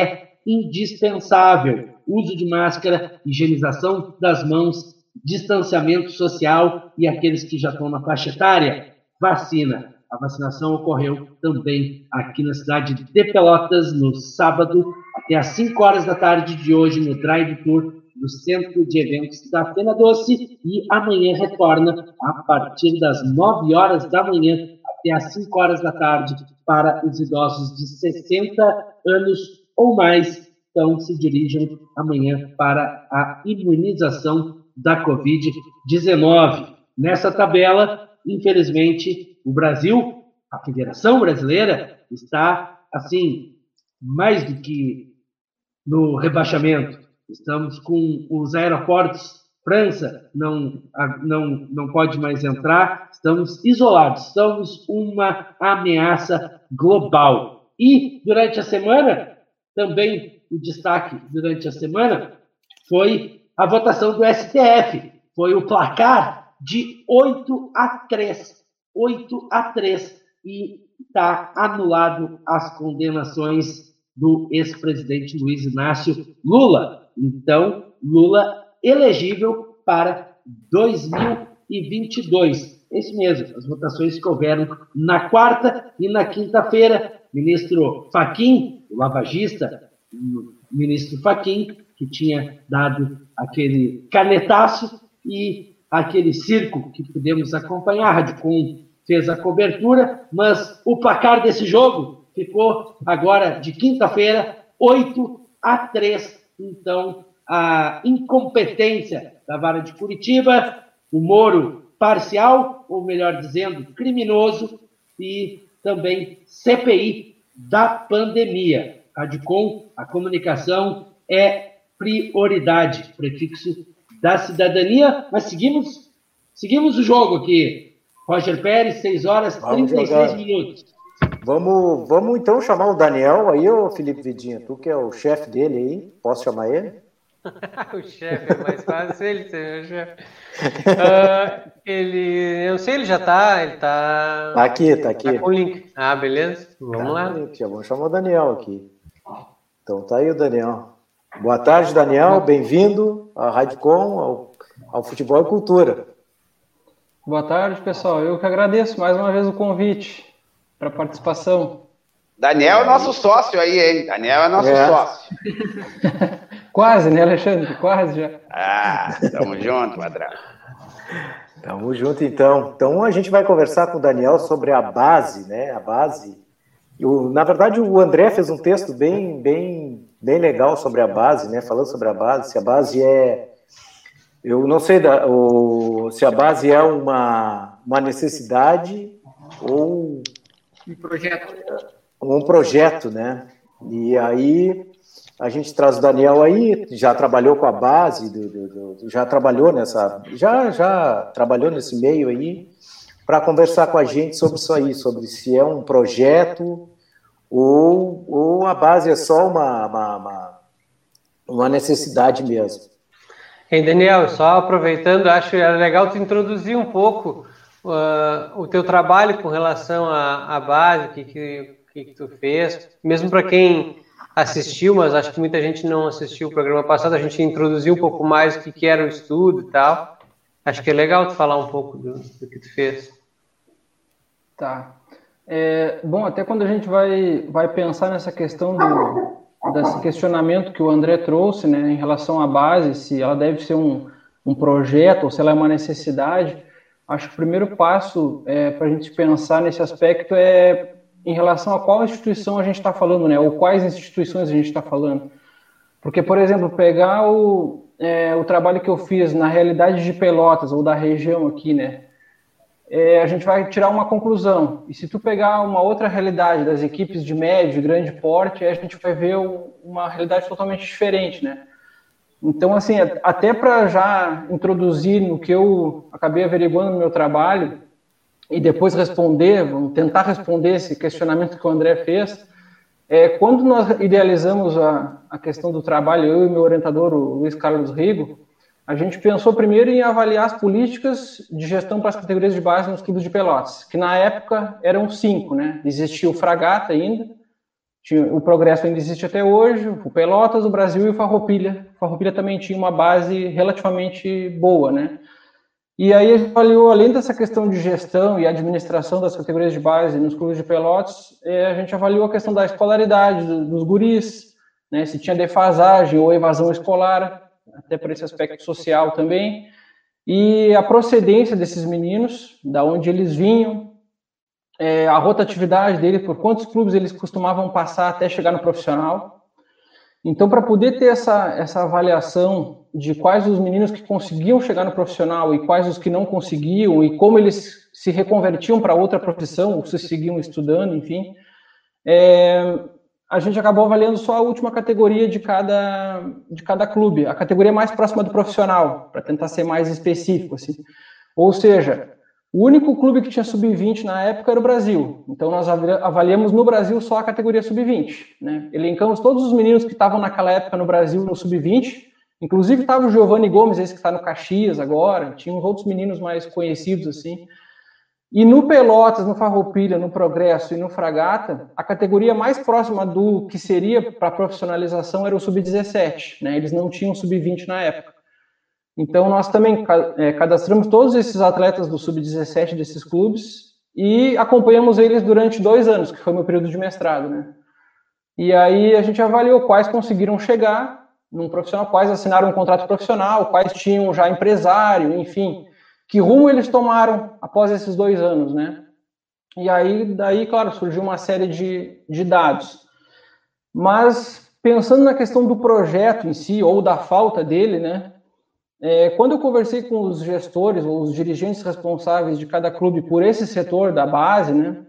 [SPEAKER 1] indispensável. Uso de máscara, higienização das mãos, distanciamento social e aqueles que já estão na faixa etária, vacina. A vacinação ocorreu também aqui na cidade de Pelotas no sábado, até às cinco horas da tarde de hoje, no Drive Tour do Centro de Eventos da Fena Doce, e amanhã retorna a partir das nove horas da manhã até às cinco horas da tarde para os idosos de sessenta anos ou mais. Então, se dirijam amanhã para a imunização da covid dezenove. Nessa tabela, infelizmente, o Brasil, a Federação Brasileira, está, assim, mais do que no rebaixamento. Estamos com os aeroportos, França não, não, não pode mais entrar, estamos isolados, estamos uma ameaça global. E, durante a semana, também o destaque durante a semana foi a votação do S T F, foi o placar de oito a três. oito a três, e está anulado as condenações do ex-presidente Luiz Inácio Lula. Então, Lula elegível para dois mil e vinte e dois. Esse mesmo, as votações que houveram na quarta e na quinta-feira. Ministro Fachin, o lavagista, o ministro Fachin, que tinha dado aquele canetaço e aquele circo que pudemos acompanhar, a Rádio Com fez a cobertura, mas o placar desse jogo ficou agora de quinta-feira, oito a três. Então, a incompetência da Vara de Curitiba, o Moro parcial, ou melhor dizendo, criminoso, e também C P I da pandemia. Rádio Com, a comunicação é prioridade, prefixo da cidadania, mas seguimos, seguimos o jogo aqui. Roger Pérez, seis horas e trinta e seis minutos.
[SPEAKER 2] Vamos, vamos então chamar o Daniel aí, ô Felipe Vidinha, tu que é o chefe dele aí, posso chamar ele?
[SPEAKER 6] O chefe, é mais fácil ele ser o chefe. Uh, ele, eu não sei, ele já tá, ele tá...
[SPEAKER 2] Tá aqui, tá aqui.
[SPEAKER 6] Tá com o link. Ah, beleza, vamos
[SPEAKER 2] tá
[SPEAKER 6] lá.
[SPEAKER 2] Link. Já vamos chamar o Daniel aqui. Então tá aí o Daniel. Boa tarde, Daniel, bem-vindo à Rádio Com, ao, ao Futebol e Cultura.
[SPEAKER 7] Boa tarde, pessoal. Eu que agradeço mais uma vez o convite para a participação.
[SPEAKER 4] Daniel é nosso sócio aí, hein? Daniel é nosso é. sócio.
[SPEAKER 7] Quase, né, Alexandre? Quase já.
[SPEAKER 4] Ah, tamo junto, padrão.
[SPEAKER 2] Tamo junto, então. Então, a gente vai conversar com o Daniel sobre a base, né? A base. Eu, na verdade, o André fez um texto bem, bem, bem legal sobre a base, né? Falando sobre a base. Se a base é... Eu não sei da, o, se a base é uma, uma necessidade ou...
[SPEAKER 5] Um projeto.
[SPEAKER 2] Um projeto, né? E aí... A gente traz o Daniel aí, já trabalhou com a base, do, do, do, já trabalhou nessa, já, já trabalhou nesse meio aí, para conversar com a gente sobre isso aí, sobre se é um projeto ou, ou a base é só uma, uma, uma, uma necessidade mesmo.
[SPEAKER 6] Hey, Daniel, só aproveitando, acho legal tu introduzir um pouco uh, o teu trabalho com relação à, à base, o que, que, que, que tu fez, mesmo para quem assistiu, mas acho que muita gente não assistiu o programa passado, a gente introduziu um pouco mais o que, que era o estudo e tal. Acho que é legal tu falar um pouco do, do que tu fez.
[SPEAKER 7] Tá. É, bom, até quando a gente vai, vai pensar nessa questão do, desse questionamento que o André trouxe, né, em relação à base, se ela deve ser um, um projeto ou se ela é uma necessidade, acho que o primeiro passo é, para a gente pensar nesse aspecto é em relação a qual instituição a gente está falando, né? Ou quais instituições a gente está falando. Porque, por exemplo, pegar o, é, o trabalho que eu fiz na realidade de Pelotas, ou da região aqui, né? É, a gente vai tirar uma conclusão. E se tu pegar uma outra realidade das equipes de médio e grande porte, a gente vai ver uma realidade totalmente diferente, né? Então, assim, até para já introduzir no que eu acabei averiguando no meu trabalho, e depois responder, vamos tentar responder esse questionamento que o André fez, é, quando nós idealizamos a, a questão do trabalho, eu e meu orientador, o Luiz Carlos Rigo, a gente pensou primeiro em avaliar as políticas de gestão para as categorias de base nos clubes de Pelotas, que na época eram cinco, né? Existia o Fragata ainda, tinha, o Progresso ainda existe até hoje, o Pelotas, o Brasil e o Farroupilha. O Farroupilha também tinha uma base relativamente boa, né? E aí a gente avaliou, além dessa questão de gestão e administração das categorias de base nos clubes de Pelotas, é, a gente avaliou a questão da escolaridade dos guris, né, se tinha defasagem ou evasão escolar, até por esse aspecto social também, e a procedência desses meninos, da onde eles vinham, é, a rotatividade deles, por quantos clubes eles costumavam passar até chegar no profissional. Então, para poder ter essa, essa avaliação de quais os meninos que conseguiam chegar no profissional e quais os que não conseguiam, e como eles se reconvertiam para outra profissão, ou se seguiam estudando, enfim, é, a gente acabou avaliando só a última categoria de cada, de cada clube, a categoria mais próxima do profissional, para tentar ser mais específico, assim. Ou seja, o único clube que tinha sub vinte na época era o Brasil. Então, nós avaliamos no Brasil só a categoria sub vinte. Né? Elencamos todos os meninos que estavam naquela época no Brasil no sub vinte. Inclusive, estava o Giovanni Gomes, esse que está no Caxias agora. Tinha uns outros meninos mais conhecidos, assim. E no Pelotas, no Farroupilha, no Progresso e no Fragata, a categoria mais próxima do que seria para profissionalização era o sub dezessete. Né? Eles não tinham sub vinte na época. Então, nós também é, cadastramos todos esses atletas do sub dezessete desses clubes e acompanhamos eles durante dois anos, que foi meu período de mestrado, né? E aí a gente avaliou quais conseguiram chegar num profissional, quais assinaram um contrato profissional, quais tinham já empresário, enfim, que rumo eles tomaram após esses dois anos, né? E aí, daí, claro, surgiu uma série de, de dados. Mas, pensando na questão do projeto em si, ou da falta dele, né? É, quando eu conversei com os gestores ou os dirigentes responsáveis de cada clube por esse setor da base, né,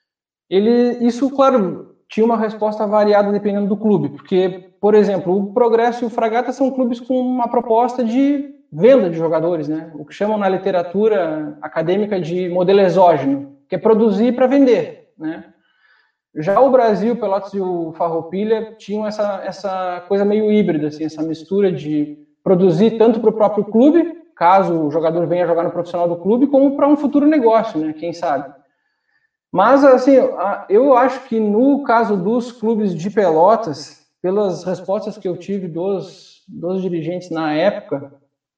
[SPEAKER 7] ele, isso, claro, tinha uma resposta variada dependendo do clube, porque, por exemplo, o Progresso e o Fragata são clubes com uma proposta de venda de jogadores, né, o que chamam na literatura acadêmica de modelo exógeno, que é produzir para vender, né. Já o Brasil, o Pelotas e o Farroupilha tinham essa, essa coisa meio híbrida, assim, essa mistura de produzir tanto para o próprio clube, caso o jogador venha jogar no profissional do clube, como para um futuro negócio, né? Quem sabe. Mas, assim, eu acho que no caso dos clubes de Pelotas, pelas respostas que eu tive dos, dos dirigentes na época,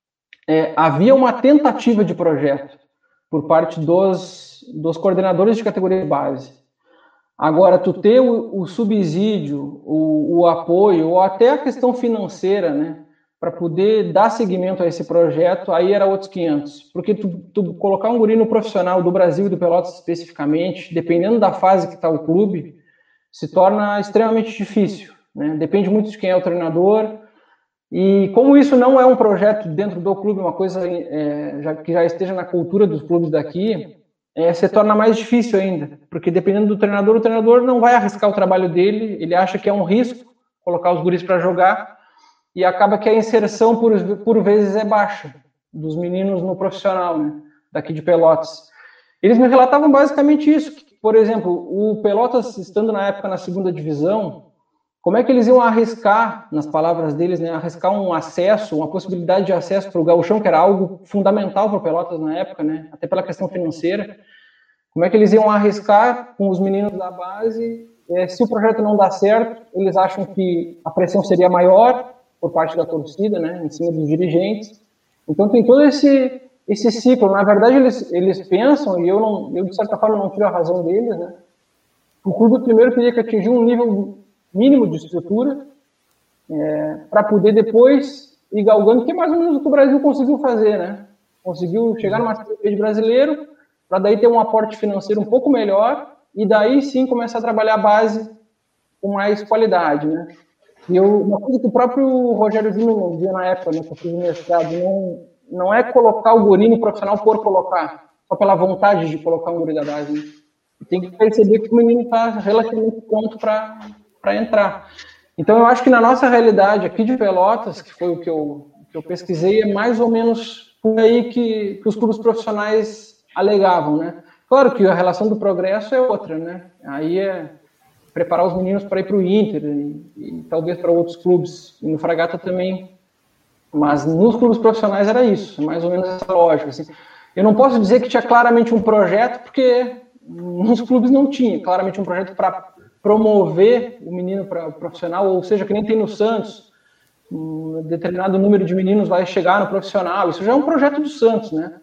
[SPEAKER 7] é, havia uma tentativa de projeto por parte dos, dos coordenadores de categoria de base. Agora, tu ter o, o subsídio, o, o apoio, ou até a questão financeira, né? Para poder dar seguimento a esse projeto, aí era outros quinhentos. Porque tu, tu colocar um guri no profissional do Brasil e do Pelotas especificamente, dependendo da fase que está o clube, se torna extremamente difícil. Né? Depende muito de quem é o treinador. E como isso não é um projeto dentro do clube, uma coisa é, já, que já esteja na cultura dos clubes daqui, é, se torna mais difícil ainda. Porque dependendo do treinador, o treinador não vai arriscar o trabalho dele, ele acha que é um risco colocar os guris para jogar, e acaba que a inserção, por, por vezes, é baixa dos meninos no profissional, né, daqui de Pelotas. Eles me relatavam basicamente isso, que, por exemplo, o Pelotas, estando na época na segunda divisão, como é que eles iam arriscar, nas palavras deles, né, arriscar um acesso, uma possibilidade de acesso para o gauchão, que era algo fundamental para o Pelotas na época, né, até pela questão financeira. Como é que eles iam arriscar com os meninos da base? É, se o projeto não dá certo, eles acham que a pressão seria maior por parte da torcida, né, em cima dos dirigentes. Então tem todo esse, esse ciclo. Na verdade, eles, eles pensam, e eu, não, eu de certa forma não tiro a razão deles, né, o clube primeiro teria que atingir um nível mínimo de estrutura é, para poder depois ir galgando, que é mais ou menos o que o Brasil conseguiu fazer, né? Conseguiu chegar numa Série B de brasileiro, para daí ter um aporte financeiro um pouco melhor, e daí sim começar a trabalhar a base com mais qualidade, né? E eu, uma coisa que o próprio Rogério Júnior dizia na época, né, que eu fiz o mestrado, não, não é colocar o guri no profissional por colocar, só pela vontade de colocar um guri da base. Né? Tem que perceber que o menino está relativamente pronto para entrar. Então, eu acho que na nossa realidade aqui de Pelotas, que foi o que eu, que eu pesquisei, é mais ou menos por aí que, que os clubes profissionais alegavam, né? Claro que a relação do Progresso é outra, né? Aí é preparar os meninos para ir para o Inter e, e talvez para outros clubes, e no Fragata também. Mas nos clubes profissionais era isso, mais ou menos essa lógica. Assim. Eu não posso dizer que tinha claramente um projeto, porque nos clubes não tinha claramente um projeto para promover o menino para o profissional, ou seja, que nem tem no Santos, um determinado número de meninos vai chegar no profissional, isso já é um projeto do Santos, né?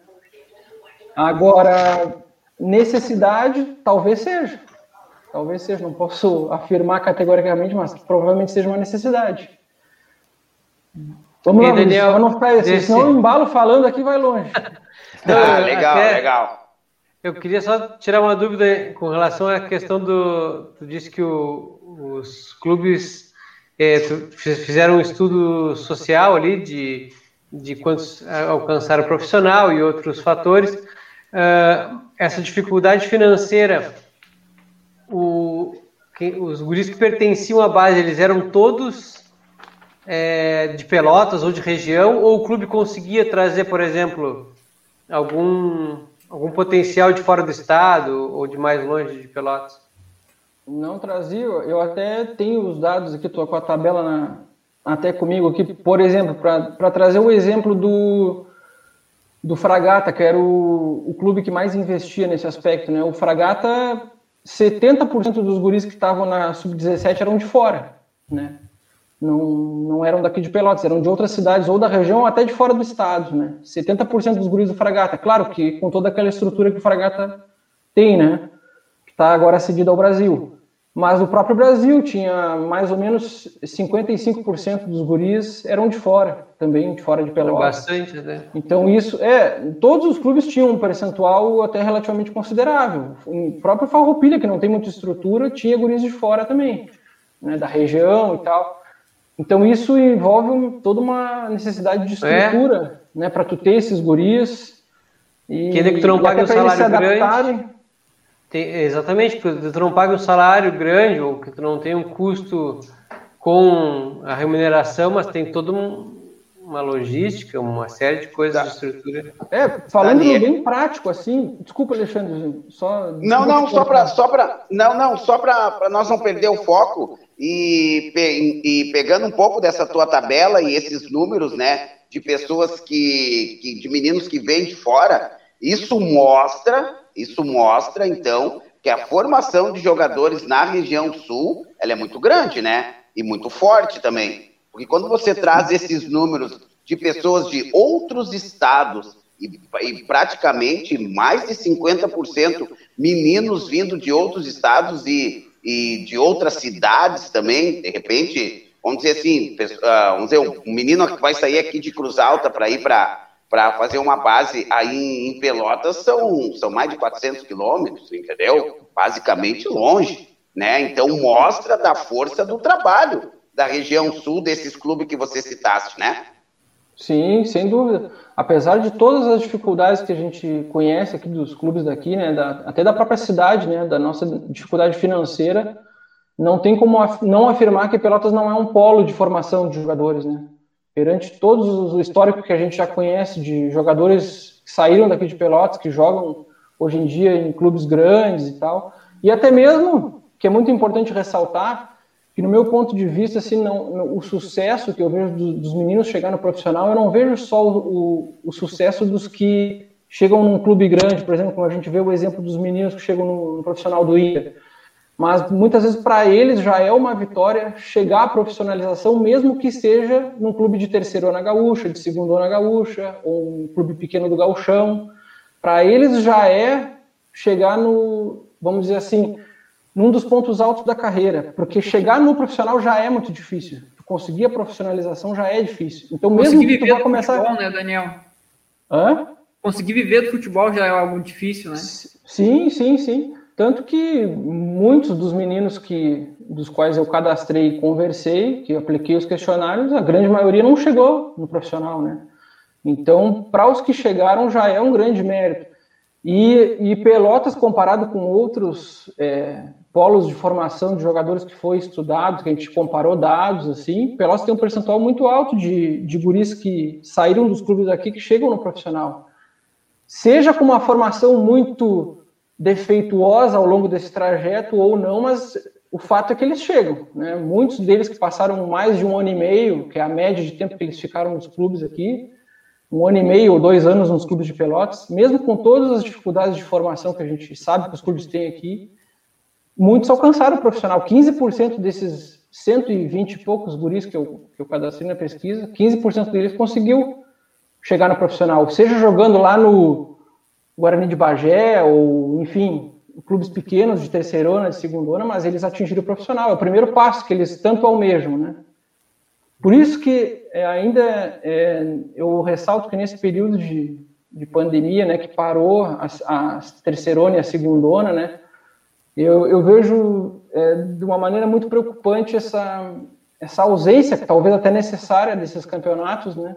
[SPEAKER 7] Agora, necessidade, talvez seja, talvez seja, não posso afirmar categoricamente, mas provavelmente seja uma necessidade. Vamos lá, Daniel, Luiz, não ficar assim, desse... senão eu embalo falando aqui vai longe.
[SPEAKER 4] Ah, legal, até... legal.
[SPEAKER 6] Eu queria só tirar uma dúvida com relação à questão do... Tu disse que o, os clubes é, fizeram um estudo social ali de, de quantos alcançaram o profissional e outros fatores. Uh, essa dificuldade financeira, o, que, os guris que pertenciam à base, eles eram todos é, de Pelotas ou de região, ou o clube conseguia trazer, por exemplo, algum... algum potencial de fora do estado ou de mais longe de Pelotas?
[SPEAKER 7] Não trazia, eu até tenho os dados aqui, estou com a tabela na, até comigo aqui, por exemplo, para trazer o exemplo do, do Fragata, que era o, o clube que mais investia nesse aspecto, né? O Fragata, setenta por cento dos guris que estavam na sub dezessete eram de fora, né? Não, não eram daqui de Pelotas, eram de outras cidades, ou da região, ou até de fora do estado, né? setenta por cento dos guris do Fragata, claro que com toda aquela estrutura que o Fragata tem, né? Que está agora cedido ao Brasil. Mas o próprio Brasil tinha mais ou menos cinquenta e cinco por cento dos guris eram de fora, também de fora de Pelotas.
[SPEAKER 6] Bastante, né?
[SPEAKER 7] Então isso, é, todos os clubes tinham um percentual até relativamente considerável. O próprio Farroupilha, que não tem muita estrutura, tinha guris de fora também, né? Da região e tal. Então isso envolve um, toda uma necessidade de estrutura, é. né, para tu ter esses guris e
[SPEAKER 6] que tu não paga um salário grande. Tem, exatamente, porque tu não paga um salário grande ou que tu não tem um custo com a remuneração, mas tem toda um, uma logística, uma série de coisas de estrutura.
[SPEAKER 7] É, falando bem prático assim, desculpa, Alexandre, só
[SPEAKER 4] Não, não, só para só para não, não, só para nós não perder o foco. E, e pegando um pouco dessa tua tabela e esses números, né, de pessoas que, que de meninos que vêm de fora, isso mostra, isso mostra, então, que a formação de jogadores na região sul, ela é muito grande, né, e muito forte também, porque quando você traz esses números de pessoas de outros estados e, e praticamente mais de cinquenta por cento meninos vindo de outros estados e e de outras cidades também, de repente, vamos dizer assim, uh, vamos dizer, um menino que vai sair aqui de Cruz Alta para ir para fazer uma base aí em Pelotas são, são mais de quatrocentos quilômetros, entendeu? Basicamente longe, né? Então mostra da força do trabalho da região sul desses clubes que você citaste, né?
[SPEAKER 7] Sim, sem dúvida. Apesar de todas as dificuldades que a gente conhece aqui dos clubes daqui, né, da, até da própria cidade, né, da nossa dificuldade financeira, não tem como af- não afirmar que Pelotas não é um polo de formação de jogadores, né? Perante todo o histórico que a gente já conhece de jogadores que saíram daqui de Pelotas, que jogam hoje em dia em clubes grandes e tal, e até mesmo, que é muito importante ressaltar, que no meu ponto de vista, assim, não, no, o sucesso que eu vejo do, dos meninos chegar no profissional, eu não vejo só o, o, o sucesso dos que chegam num clube grande, por exemplo, como a gente vê o exemplo dos meninos que chegam no, no profissional do Inter, mas muitas vezes para eles já é uma vitória chegar à profissionalização, mesmo que seja num clube de terceirona gaúcha, de segundona gaúcha, ou um clube pequeno do gauchão. Para eles já é chegar no, vamos dizer assim, num dos pontos altos da carreira, porque chegar no profissional já é muito difícil. Conseguir a profissionalização já é difícil. Então, mesmo
[SPEAKER 5] Conseguir
[SPEAKER 7] que tu
[SPEAKER 5] viver
[SPEAKER 7] vá começar...
[SPEAKER 5] futebol, né, Daniel?
[SPEAKER 7] Hã?
[SPEAKER 5] Conseguir viver do futebol já é algo difícil, né?
[SPEAKER 7] Sim, sim, sim. Tanto que muitos dos meninos que, dos quais eu cadastrei e conversei, que eu apliquei os questionários, a grande maioria não chegou no profissional, né? Então, para os que chegaram, já é um grande mérito. E, e Pelotas, comparado com outros é, polos de formação de jogadores que foi estudado, que a gente comparou dados, assim, Pelotas tem um percentual muito alto de, de guris que saíram dos clubes daqui que chegam no profissional. Seja com uma formação muito defeituosa ao longo desse trajeto ou não, mas o fato é que eles chegam, né? Muitos deles que passaram mais de um ano e meio, que é a média de tempo que eles ficaram nos clubes aqui, um ano e meio ou dois anos nos clubes de Pelotas, mesmo com todas as dificuldades de formação que a gente sabe que os clubes têm aqui, muitos alcançaram o profissional. quinze por cento desses cento e vinte e poucos guris que eu, que eu cadastrei na pesquisa, quinze por cento deles conseguiu chegar no profissional, seja jogando lá no Guarani de Bagé, ou, enfim, clubes pequenos de terceirona, de segundona, mas eles atingiram o profissional. É o primeiro passo que eles tanto almejam, né? Por isso que é, ainda é, eu ressalto que nesse período de, de pandemia, né, que parou a, a terceirona e a segundona, né, eu, eu vejo é, de uma maneira muito preocupante essa, essa ausência, que talvez até necessária desses campeonatos, né,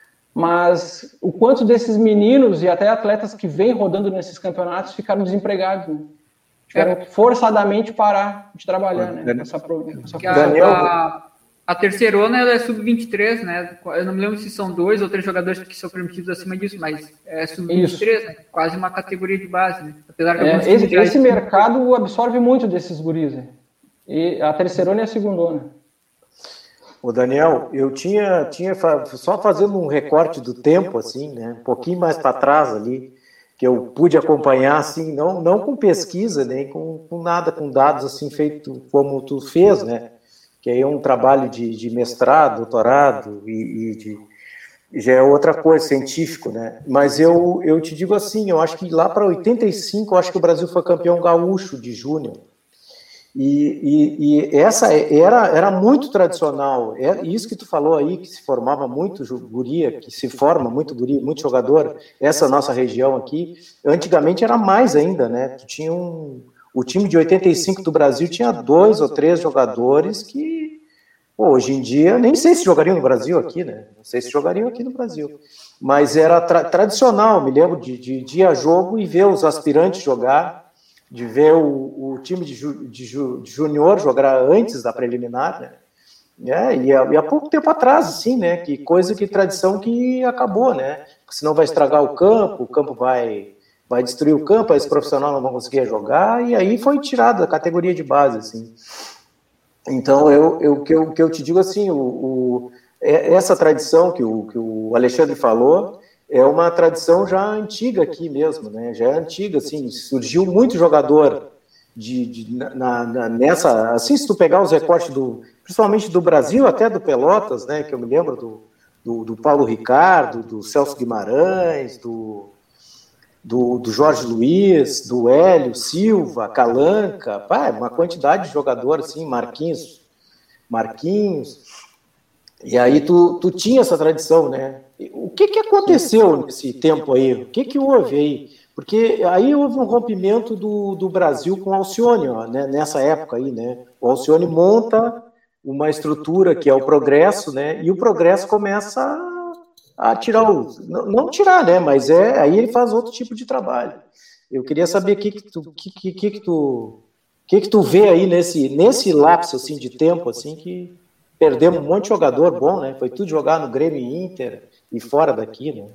[SPEAKER 7] mas o quanto desses meninos e até atletas que vêm rodando nesses campeonatos ficaram desempregados, né? Tiveram que forçadamente parar de trabalhar, né? Essa, essa
[SPEAKER 5] Daniel... a, a terceirona ela é sub vinte e três, né? Eu não me lembro se são dois ou três jogadores que são permitidos acima disso, mas é sub vinte e três, né? Quase uma categoria de base, né? Apesar que
[SPEAKER 7] é, esse esse mercado absorve muito desses guris, né? E a terceirona e a segundona.
[SPEAKER 2] Ô Daniel, eu tinha, tinha só fazendo um recorte do tempo, assim, né, um pouquinho mais para trás ali, que eu pude acompanhar, assim, não, não com pesquisa, nem com, com nada, com dados, assim, feito como tu fez, né, que aí é um trabalho de, de mestrado, doutorado, e, e de, já é outra coisa, científico, né, mas eu, eu te digo assim, eu acho que lá para oitenta e cinco, eu acho que o Brasil foi campeão gaúcho de júnior. E, e, e essa era, era muito tradicional, é isso que tu falou aí, que se formava muito guria, que se forma muito guria, muito jogador, essa nossa região aqui, antigamente era mais ainda, né, tu tinha um, o time de oitenta e cinco do Brasil tinha dois ou três jogadores que, pô, hoje em dia, nem sei se jogariam no Brasil aqui, né, não sei se jogariam aqui no Brasil, mas era tra tradicional, me lembro de, de, de ir a jogo e ver os aspirantes jogar, de ver o, o time de, ju, de, ju, de junior jogar antes da preliminar, né? É, e, há, e há pouco tempo atrás, assim, né? Que coisa, que tradição que acabou, né? Porque senão vai estragar o campo, o campo vai, vai destruir o campo, aí esse profissional não vão conseguir jogar, e aí foi tirado da categoria de base, assim. Então, eu, eu, que, eu, que eu te digo assim, o, o, essa tradição que o, que o Alexandre falou, é uma tradição já antiga aqui mesmo, né? Já é antiga, assim, surgiu muito jogador de, de, na, na, nessa, assim, se tu pegar os recortes, do, principalmente do Brasil, até do Pelotas, né, que eu me lembro do, do, do Paulo Ricardo, do Celso Guimarães, do, do, do Jorge Luiz, do Hélio Silva, Calanca, pá, uma quantidade de jogadores, assim, Marquinhos, Marquinhos, e aí tu, tu tinha essa tradição, né? O que, que aconteceu nesse tempo aí? O que, que houve aí? Porque aí houve um rompimento do, do Brasil com o Alcione, ó, né? Nessa época aí, né? O Alcione monta uma estrutura que é o Progresso, né? E o Progresso começa a, a tirar o... Não, não tirar, né? Mas é, aí ele faz outro tipo de trabalho. Eu queria saber o que, que tu... Que, que, que, que tu o que, que tu vê aí nesse, nesse lapso assim, de tempo assim, que perdemos um monte de jogador bom, né? Foi tudo jogar no Grêmio e Inter e fora daqui, né?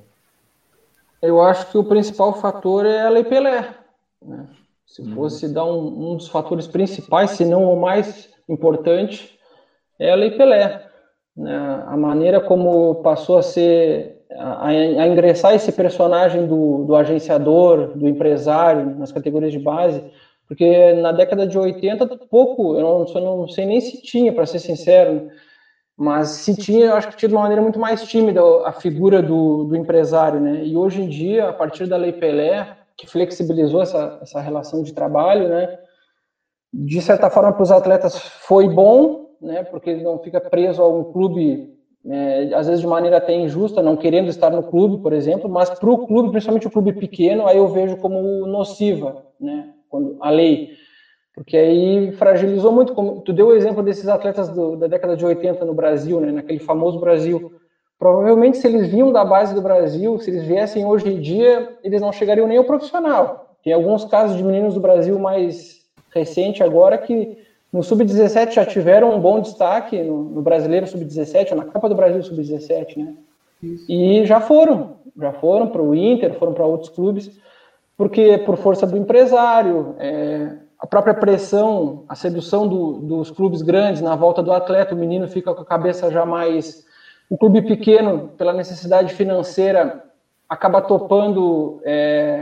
[SPEAKER 7] Eu acho que o principal fator é a Lei Pelé, né? Se fosse dar um, um dos fatores principais, se não o mais importante, é a Lei Pelé, né? A maneira como passou a ser, a, a ingressar esse personagem do, do agenciador, do empresário nas categorias de base, porque na década de oitenta, pouco, eu não, eu não sei nem se tinha, para ser sincero, mas se tinha, eu acho que tinha de uma maneira muito mais tímida a figura do, do empresário, né? E hoje em dia, a partir da Lei Pelé, que flexibilizou essa, essa relação de trabalho, né? De certa forma, para os atletas foi bom, né? Porque ele não fica preso a um clube, é, às vezes de maneira até injusta, não querendo estar no clube, por exemplo, mas para o clube, principalmente o clube pequeno, aí eu vejo como nociva, né? Quando a lei... Porque aí fragilizou muito, como tu deu o exemplo desses atletas do, da década de oitenta no Brasil, né, naquele famoso Brasil. Provavelmente, se eles vinham da base do Brasil, se eles viessem hoje em dia, eles não chegariam nem ao profissional. Tem alguns casos de meninos do Brasil mais recente agora que no sub dezessete já tiveram um bom destaque, no, no Brasileiro sub dezessete, ou na Copa do Brasil sub dezessete, né? E já foram, já foram para o Inter, foram para outros clubes, porque por força do empresário... É, a própria pressão, a sedução do, dos clubes grandes na volta do atleta, o menino fica com a cabeça já mais... O clube pequeno, pela necessidade financeira, acaba topando é,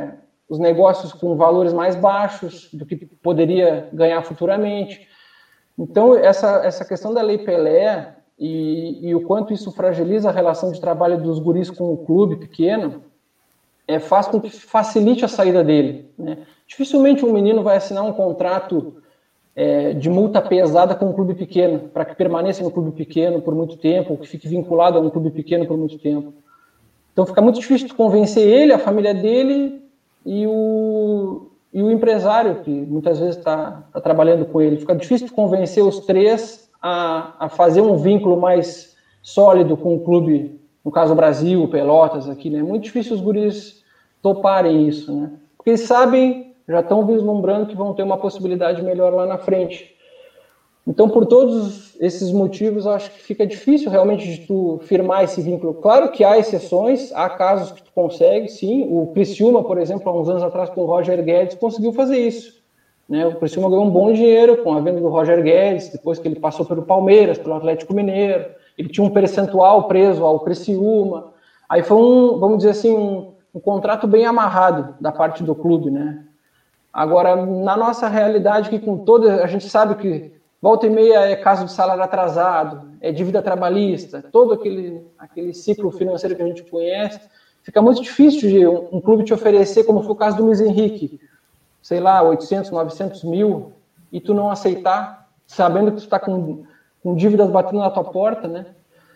[SPEAKER 7] os negócios com valores mais baixos do que poderia ganhar futuramente. Então, essa, essa questão da Lei Pelé e, e o quanto isso fragiliza a relação de trabalho dos guris com o clube pequeno, é, faz com que facilite a saída dele, né? Dificilmente um menino vai assinar um contrato é, de multa pesada com um clube pequeno, para que permaneça no clube pequeno por muito tempo, ou que fique vinculado a um clube pequeno por muito tempo. Então fica muito difícil de convencer ele, a família dele e o, e o empresário, que muitas vezes está tá trabalhando com ele. Fica difícil de convencer os três a, a fazer um vínculo mais sólido com o clube, no caso Brasil, Pelotas aqui, né? É muito difícil os guris toparem isso, né? Porque eles sabem, já estão vislumbrando que vão ter uma possibilidade melhor lá na frente. Então, por todos esses motivos, eu acho que fica difícil realmente de tu firmar esse vínculo. Claro que há exceções, há casos que tu consegue, sim. O Criciúma, por exemplo, há uns anos atrás, com o Roger Guedes, conseguiu fazer isso, né? O Criciúma ganhou um bom dinheiro com a venda do Roger Guedes, depois que ele passou pelo Palmeiras, pelo Atlético Mineiro. Ele tinha um percentual preso ao Criciúma. Aí foi um, vamos dizer assim, um, um contrato bem amarrado da parte do clube, né? Agora, na nossa realidade, que com toda, a gente sabe que volta e meia é caso de salário atrasado, é dívida trabalhista, todo aquele, aquele ciclo financeiro que a gente conhece, fica muito difícil de um, um clube te oferecer, como foi o caso do Luiz Henrique, sei lá, oitocentos, novecentos mil, e tu não aceitar, sabendo que tu está com, com dívidas batendo na tua porta, né?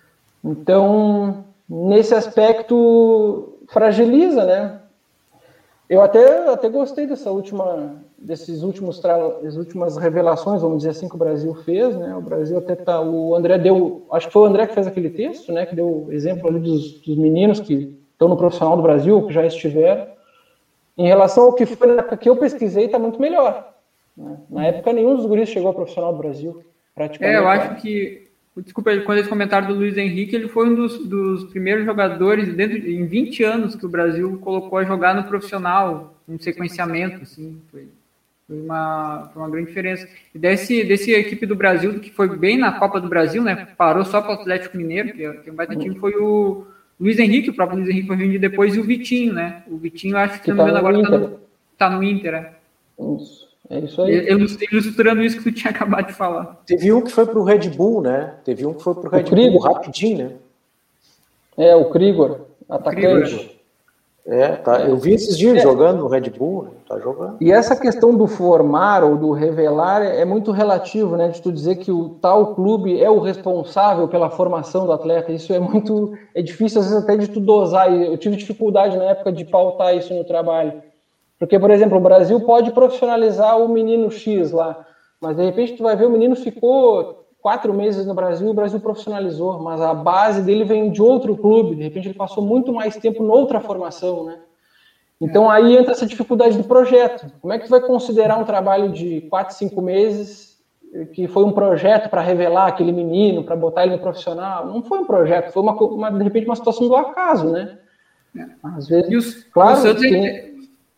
[SPEAKER 7] Então, nesse aspecto, fragiliza, né? Eu até, até gostei dessa última, desses últimos das últimas revelações, vamos dizer assim, que o Brasil fez, né? O Brasil até tá, o André deu, acho que foi o André que fez aquele texto, né? Que deu exemplo ali dos, dos meninos que estão no profissional do Brasil, que já estiveram. Em relação ao que foi na época que eu pesquisei, está muito melhor, né? Na época nenhum dos guris chegou ao profissional do Brasil, praticamente.
[SPEAKER 5] É, eu acho que, desculpa, quando esse comentário do Luiz Henrique, ele foi um dos, dos primeiros jogadores dentro de, em vinte anos que o Brasil colocou a jogar no profissional, um sequenciamento, assim, foi, foi, uma, foi uma grande diferença. E desse, desse equipe do Brasil, que foi bem na Copa do Brasil, né, parou só para o Atlético Mineiro, que é, que é um baita time, foi o Luiz Henrique, o próprio Luiz Henrique foi vendido depois, e o Vitinho, né, o Vitinho, acho que, se não me engano, agora está no, tá no Inter, né?
[SPEAKER 7] Isso. É isso aí.
[SPEAKER 5] Ilustrando isso que tu tinha acabado de falar.
[SPEAKER 2] Teve um que foi pro Red Bull, né? Teve um que foi pro Red Bull rapidinho, né?
[SPEAKER 7] É, o Krigor, atacante.
[SPEAKER 2] Krigor. É, tá. Eu vi esses dias é. jogando no Red Bull, né? Tá jogando.
[SPEAKER 7] E essa questão do formar ou do revelar é muito relativo, né? De tu dizer que o tal clube é o responsável pela formação do atleta. Isso é muito... É difícil, às vezes, até de tu dosar. Eu tive dificuldade na época de pautar isso no trabalho. Porque, por exemplo, o Brasil pode profissionalizar o menino X lá, mas de repente tu vai ver o menino ficou quatro meses no Brasil e o Brasil profissionalizou, mas a base dele vem de outro clube, de repente ele passou muito mais tempo noutra formação, né? Então aí entra essa dificuldade do projeto. Como é que tu vai considerar um trabalho de quatro, cinco meses que foi um projeto para revelar aquele menino, para botar ele no profissional? Não foi um projeto, foi uma, uma de repente uma situação do acaso, né? Às vezes,
[SPEAKER 5] e os,
[SPEAKER 7] claro,
[SPEAKER 5] o Santos
[SPEAKER 7] tem...
[SPEAKER 5] é...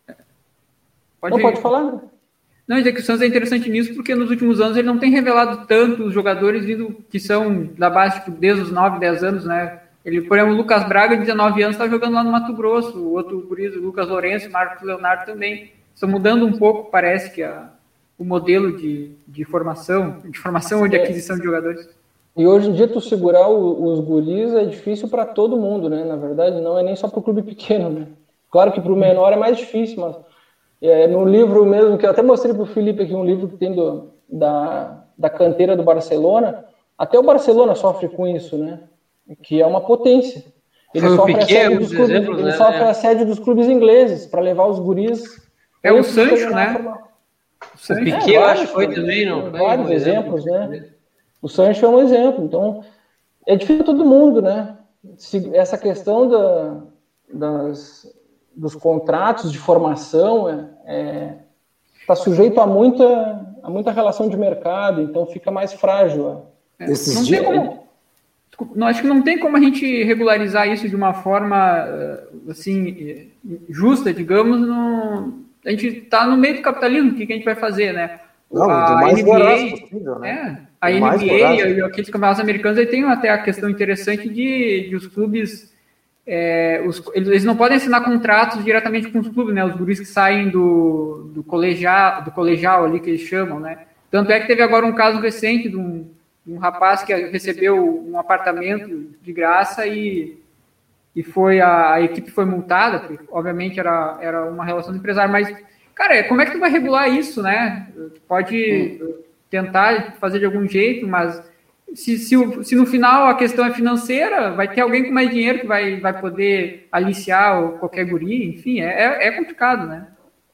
[SPEAKER 5] Pode,
[SPEAKER 7] não, pode falar, né?
[SPEAKER 5] Não, dizer que o Santos é interessante nisso porque nos últimos anos ele não tem revelado tanto os jogadores vindo, que são da base tipo, desde os nove, dez anos, né? Ele, por exemplo, o Lucas Braga, de dezenove anos, está jogando lá no Mato Grosso, o outro guri, o Lucas Lourenço, o Marcos Leonardo também. Estão mudando um pouco, parece que a, o modelo de, de formação, de formação ou de aquisição de jogadores.
[SPEAKER 7] E hoje em dia tu segurar o, os guris é difícil para todo mundo, né? Na verdade, não é nem só para o clube pequeno, né? Claro que para o menor é mais difícil, mas é, no livro mesmo, que eu até mostrei para o Felipe aqui, um livro que tem do, da, da canteira do Barcelona, até o Barcelona sofre com isso, né? Que é uma potência. Ele
[SPEAKER 6] Foi
[SPEAKER 7] sofre,
[SPEAKER 6] Piquet,
[SPEAKER 7] assédio, dos clubes,
[SPEAKER 6] exemplos,
[SPEAKER 7] ele
[SPEAKER 6] né?
[SPEAKER 7] sofre
[SPEAKER 6] é.
[SPEAKER 7] assédio dos clubes ingleses para levar os guris.
[SPEAKER 5] É o Sancho, né?
[SPEAKER 6] O, o Piquet, é, eu acho que foi também, não?
[SPEAKER 7] Vários exemplos, né? O Sancho é um exemplo. Então, é difícil para todo mundo, né? Se, essa questão da, das, dos contratos de formação está é, é, sujeito a muita, a muita relação de mercado, então fica mais frágil.
[SPEAKER 5] É. Esses não dias... tem como... Não, acho que não tem como a gente regularizar isso de uma forma assim justa, digamos. No... A gente está no meio do capitalismo, o que, que a gente vai fazer, né?
[SPEAKER 2] Não,
[SPEAKER 5] a
[SPEAKER 2] mais
[SPEAKER 5] N B A,
[SPEAKER 2] possível, né?
[SPEAKER 5] É, a N B A e aqueles campeonatos americanos aí tem até a questão interessante de, de os clubes é, os, eles não podem assinar contratos diretamente com os clubes, né? Os guris que saem do, do, colegial, do colegial ali, que eles chamam, né? Tanto é que teve agora um caso recente de um, de um rapaz que recebeu um apartamento de graça e, e foi a, a equipe foi multada, porque obviamente era, era uma relação de empresário, mas, cara, como é que tu vai regular isso, né? Tu pode tentar fazer de algum jeito, mas se, se, se no final a questão é financeira, vai ter alguém com mais dinheiro que vai, vai poder aliciar qualquer guri, enfim, é, é complicado, né?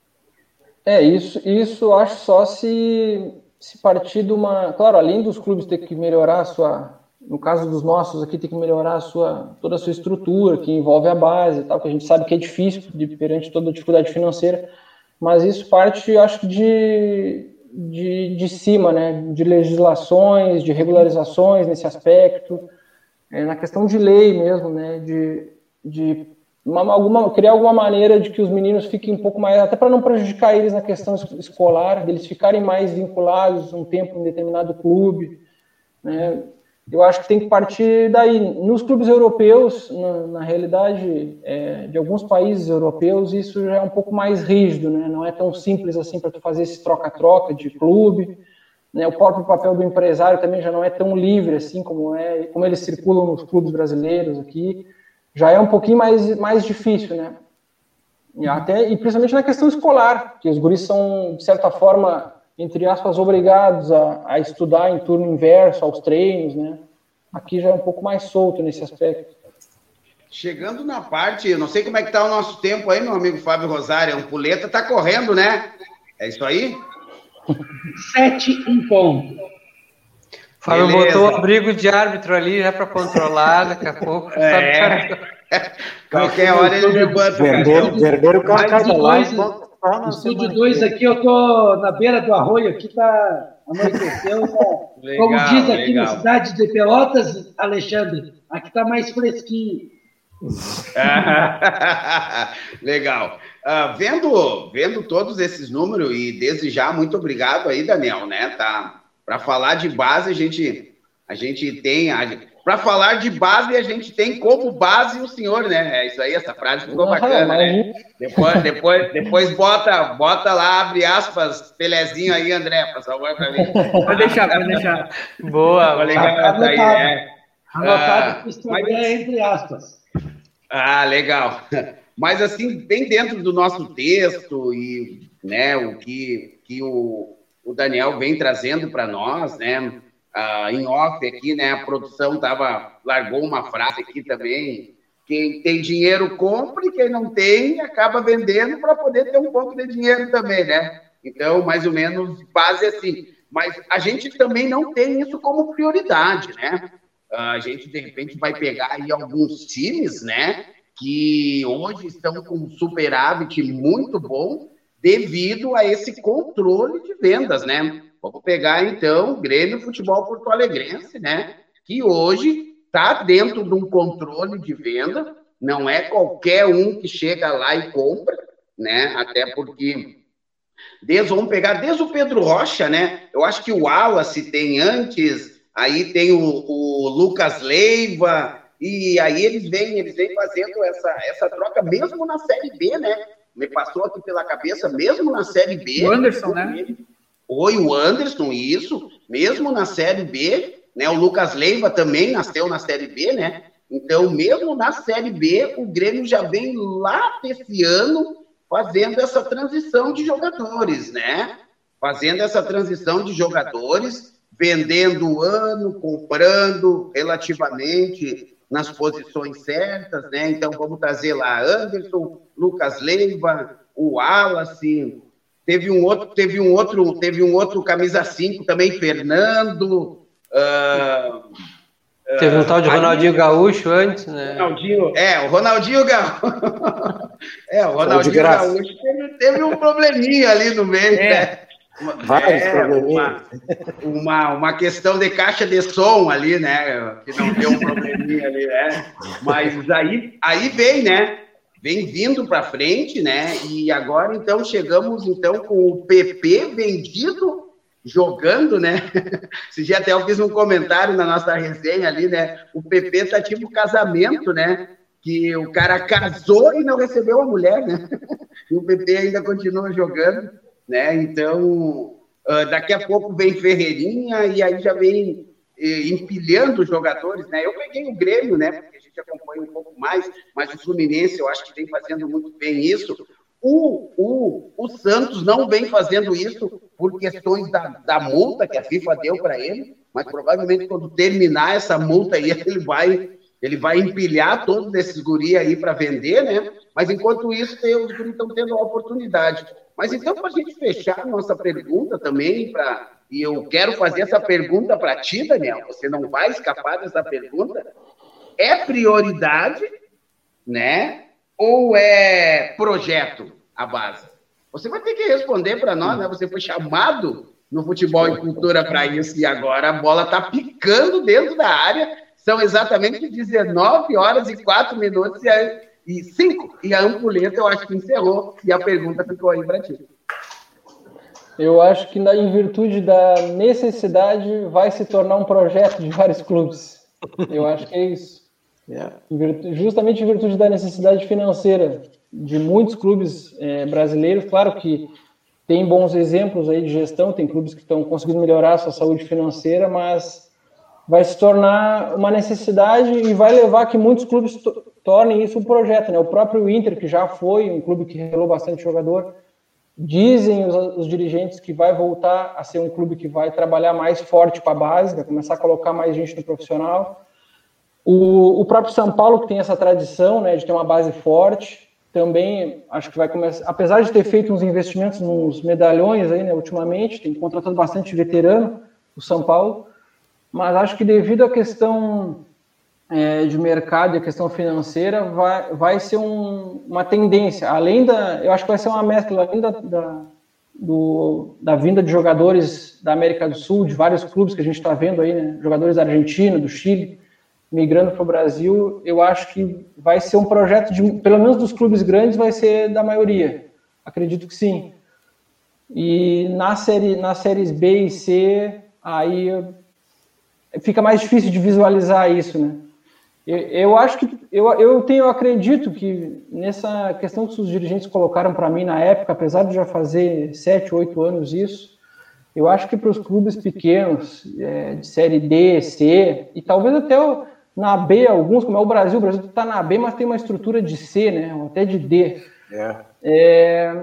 [SPEAKER 7] É, isso, isso acho só se, se partir de uma... Claro, além dos clubes ter que melhorar a sua... No caso dos nossos aqui, ter que melhorar a sua, toda a sua estrutura, que envolve a base e tal, que a gente sabe que é difícil de, perante toda a dificuldade financeira, mas isso parte, acho, de... De, de cima, né, de legislações, de regularizações nesse aspecto, é, na questão de lei mesmo, né, de, de uma, alguma, criar alguma maneira de que os meninos fiquem um pouco mais, até para não prejudicar eles na questão escolar, deles ficarem mais vinculados um tempo em determinado clube, né. Eu acho que tem que partir daí. Nos clubes europeus, na, na realidade, é, de alguns países europeus, isso já é um pouco mais rígido, né? Não é tão simples assim para tu fazer esse troca-troca de clube, né? O próprio papel do empresário também já não é tão livre assim como, é, como eles circulam nos clubes brasileiros aqui. Já é um pouquinho mais, mais difícil, né? E, até, e principalmente na questão escolar, que os guris são, de certa forma, entre aspas, obrigados a, a estudar em turno inverso aos treinos, né? Aqui já é um pouco mais solto nesse aspecto.
[SPEAKER 4] Chegando na parte, eu não sei como é que tá o nosso tempo aí, meu amigo Fábio Rosário, a Ampuleta tá correndo, né? É isso aí?
[SPEAKER 1] Sete em ponto.
[SPEAKER 6] Fábio botou o abrigo de árbitro ali já para controlar, daqui a pouco.
[SPEAKER 4] É. Qualquer hora ele levanta o
[SPEAKER 2] cartão. Vermelho, cartão lá.
[SPEAKER 1] No estúdio dois aqui, eu tô na beira do arroio, aqui tá anoiteceu, tá, legal, como diz aqui legal. Na cidade de Pelotas, Alexandre, aqui tá mais fresquinho.
[SPEAKER 4] Legal. Uh, vendo, vendo todos esses números, e desde já, muito obrigado aí, Daniel, né? Tá, para falar de base, a gente, a gente tem... Para falar de base, a gente tem como base o senhor, né? É isso aí, essa frase ficou bacana, né? Depois, depois, depois bota, bota lá, abre aspas, Pelezinho aí, André, por favor, para mim.
[SPEAKER 5] Pode deixar, pode deixar.
[SPEAKER 6] Boa,
[SPEAKER 4] boa. Legal,
[SPEAKER 1] anotado,
[SPEAKER 4] aí, né?
[SPEAKER 1] Anotado que isso é entre aspas.
[SPEAKER 4] Ah, legal. Mas, assim, bem dentro do nosso texto e, né, o que, que o, o Daniel vem trazendo para nós, né? Uh, em off aqui, né, a produção tava, largou uma frase aqui também, quem tem dinheiro compra e quem não tem acaba vendendo para poder ter um pouco de dinheiro também, né? Então, mais ou menos, base assim. Mas a gente também não tem isso como prioridade, né? Uh, a gente, de repente, vai pegar aí alguns times, né, que hoje estão com um superávit muito bom devido a esse controle de vendas, né? Vamos pegar, então, o Grêmio Futebol Porto Alegrense, né? Que hoje está dentro de um controle de venda, não é qualquer um que chega lá e compra, né? Até porque, desde, vamos pegar desde o Pedro Rocha, né? Eu acho que o Wallace tem antes, aí tem o, o Lucas Leiva, e aí eles vêm, eles vêm fazendo essa, essa troca mesmo na Série B, né? Me passou aqui pela cabeça, mesmo na Série B.
[SPEAKER 5] O Anderson, né?
[SPEAKER 4] Foi o Anderson, isso, mesmo na Série B, né? O Lucas Leiva também nasceu na Série B, né? Então, mesmo na Série B, o Grêmio já vem lá desse ano fazendo essa transição de jogadores, né? Fazendo essa transição de jogadores, vendendo o ano, comprando relativamente nas posições certas, né? Então, vamos trazer lá Anderson, Lucas Leiva, o Wallace... Teve um outro, teve um outro, teve um outro camisa cinco também, Fernando. Uh,
[SPEAKER 6] teve um uh, tal de Ronaldinho aí, Gaúcho antes, né?
[SPEAKER 4] Ronaldinho, é, o Ronaldinho Gaúcho. É, o Ronaldinho Gaúcho teve, teve um probleminha ali no meio, é. Né?
[SPEAKER 2] Vários
[SPEAKER 4] é,
[SPEAKER 2] probleminhas.
[SPEAKER 4] Uma, uma, uma questão de caixa de som ali, né? Que não deu um probleminha ali, né? Mas aí, aí vem, né? Vem vindo para frente, né? E agora, então, chegamos então com o P P vendido, jogando, né? Esse dia até eu fiz um comentário na nossa resenha ali, né? O P P tá tipo casamento, né? que o cara casou e não recebeu a mulher, né? E o P P ainda continua jogando, né? Então, daqui a pouco vem Ferreirinha e aí já vem empilhando os jogadores, né? Eu peguei o Grêmio, né? Porque a gente acompanha um pouco mais, mas o Fluminense eu acho que vem fazendo muito bem isso. O, o, o Santos não vem fazendo isso por questões da, da multa que a FIFA deu para ele, mas provavelmente quando terminar essa multa aí, ele vai, ele vai empilhar todos esses guris aí para vender, né? Mas enquanto isso, os guris estão tendo a oportunidade. Mas então, para a gente fechar a nossa pergunta também, pra, e eu quero fazer essa pergunta para ti, Daniel, você não vai escapar dessa pergunta, é prioridade, né? Ou é projeto a base? Você vai ter que responder para nós, né? Você foi chamado no Futebol e Cultura para isso e agora a bola está picando dentro da área. São exatamente dezenove horas e quatro minutos e cinco. E a ampulheta eu acho que encerrou e a pergunta ficou aí para ti.
[SPEAKER 7] Eu acho que em virtude da necessidade vai se tornar um projeto de vários clubes. Eu acho que é isso. Yeah. Justamente em virtude da necessidade financeira de muitos clubes é, brasileiros. Claro que tem bons exemplos aí de gestão, tem clubes que estão conseguindo melhorar a sua saúde financeira, mas vai se tornar uma necessidade e vai levar que muitos clubes to- tornem isso um projeto, né? O próprio Inter, que já foi um clube que revelou bastante jogador, dizem os, os dirigentes que vai voltar a ser um clube que vai trabalhar mais forte com a base, vai começar a colocar mais gente no profissional. O, o próprio São Paulo, que tem essa tradição, né, de ter uma base forte, também acho que vai começar, apesar de ter feito uns investimentos nos medalhões aí, né, ultimamente, tem contratado bastante veterano, o São Paulo, mas acho que devido à questão é, de mercado e a questão financeira, vai, vai ser um, uma tendência, além da, eu acho que vai ser uma mescla, além da, da, do, da vinda de jogadores da América do Sul, de vários clubes que a gente está vendo aí, né, jogadores da Argentina, do Chile, migrando para o Brasil. Eu acho que vai ser um projeto, de, pelo menos dos clubes grandes, vai ser da maioria. Acredito que sim. E na série, nas séries B e C, aí fica mais difícil de visualizar isso, né? Eu, eu acho que, eu, eu tenho, eu acredito que nessa questão que os dirigentes colocaram para mim na época, apesar de já fazer sete, oito anos isso, eu acho que para os clubes pequenos, é, de série D, C, e talvez até o na B, alguns, como é o Brasil, o Brasil está na B, mas tem uma estrutura de C, né, ou até de D. Yeah. É,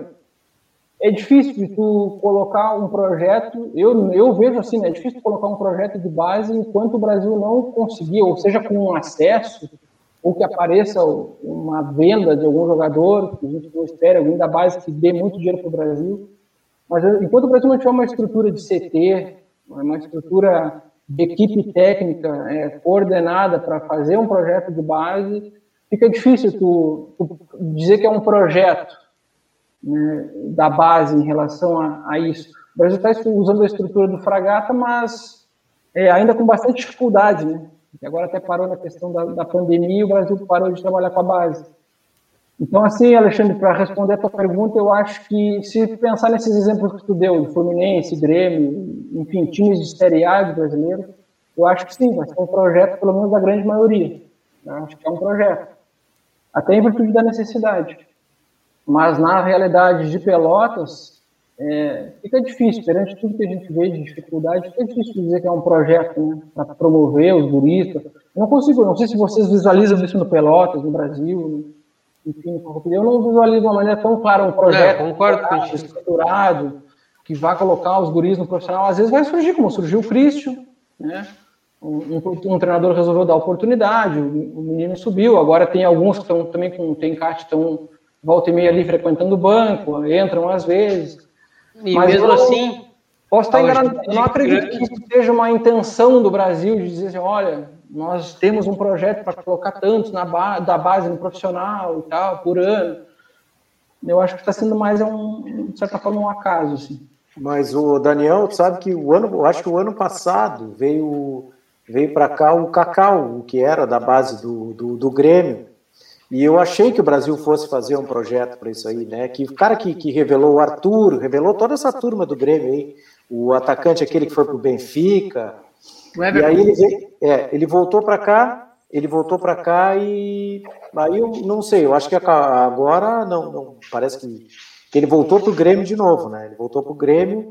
[SPEAKER 7] é difícil de tu colocar um projeto, eu, eu vejo assim, né, é difícil colocar um projeto de base enquanto o Brasil não conseguir, ou seja, com um acesso, ou que apareça uma venda de algum jogador, que a gente não espera, alguém da base que dê muito dinheiro para o Brasil. Mas enquanto o Brasil não tiver uma estrutura de C T, uma estrutura de equipe técnica é, coordenada para fazer um projeto de base, fica difícil tu, tu dizer que é um projeto, né, da base em relação a, a isso. O Brasil está usando a estrutura do Fragata, mas é, ainda com bastante dificuldade, né? E agora até parou na questão da, da pandemia e o Brasil parou de trabalhar com a base. Então, assim, Alexandre, para responder a tua pergunta, eu acho que se pensar nesses exemplos que tu deu, de Fluminense, Grêmio, enfim, times de Série A do brasileiro, eu acho que sim, vai ser um projeto, pelo menos da grande maioria. Eu acho que é um projeto, até em virtude da necessidade. Mas, na realidade de Pelotas, é, fica difícil, perante tudo que a gente vê de dificuldade, fica difícil dizer que é um projeto, né, para promover os guristas. Eu não consigo, não sei se vocês visualizam isso no Pelotas, no Brasil, enfim, eu não visualizo de uma maneira tão clara um projeto
[SPEAKER 6] não, concordo,
[SPEAKER 7] estruturado, que vai colocar os guris no profissional. Às vezes vai surgir, como surgiu o Christian, né? Um, um, um treinador resolveu dar oportunidade, o, o menino subiu, agora tem alguns que estão também com tem encaixe, estão volta e meia ali frequentando o banco, entram às vezes.
[SPEAKER 6] E
[SPEAKER 7] mas
[SPEAKER 6] mesmo
[SPEAKER 7] eu,
[SPEAKER 6] assim...
[SPEAKER 7] Posso estar enganado, eu não acredito que isso seja uma intenção do Brasil de dizer assim, olha, nós temos um projeto para colocar tantos na ba- da base no profissional e tal, por ano. Eu acho que está sendo mais, um, de certa forma, um acaso. Assim.
[SPEAKER 2] Mas o Daniel, sabe que o ano, eu acho que o ano passado veio, veio para cá o Cacau, que era da base do, do, do Grêmio, e eu achei que o Brasil fosse fazer um projeto para isso aí, né? Que o cara que, que revelou o Arthur, revelou toda essa turma do Grêmio aí, o atacante aquele que foi para o Benfica. E aí ele, veio, é, ele voltou para cá ele voltou para cá e aí eu não sei, eu acho que agora não, não parece que, que ele voltou para o Grêmio de novo, né? Ele voltou para o Grêmio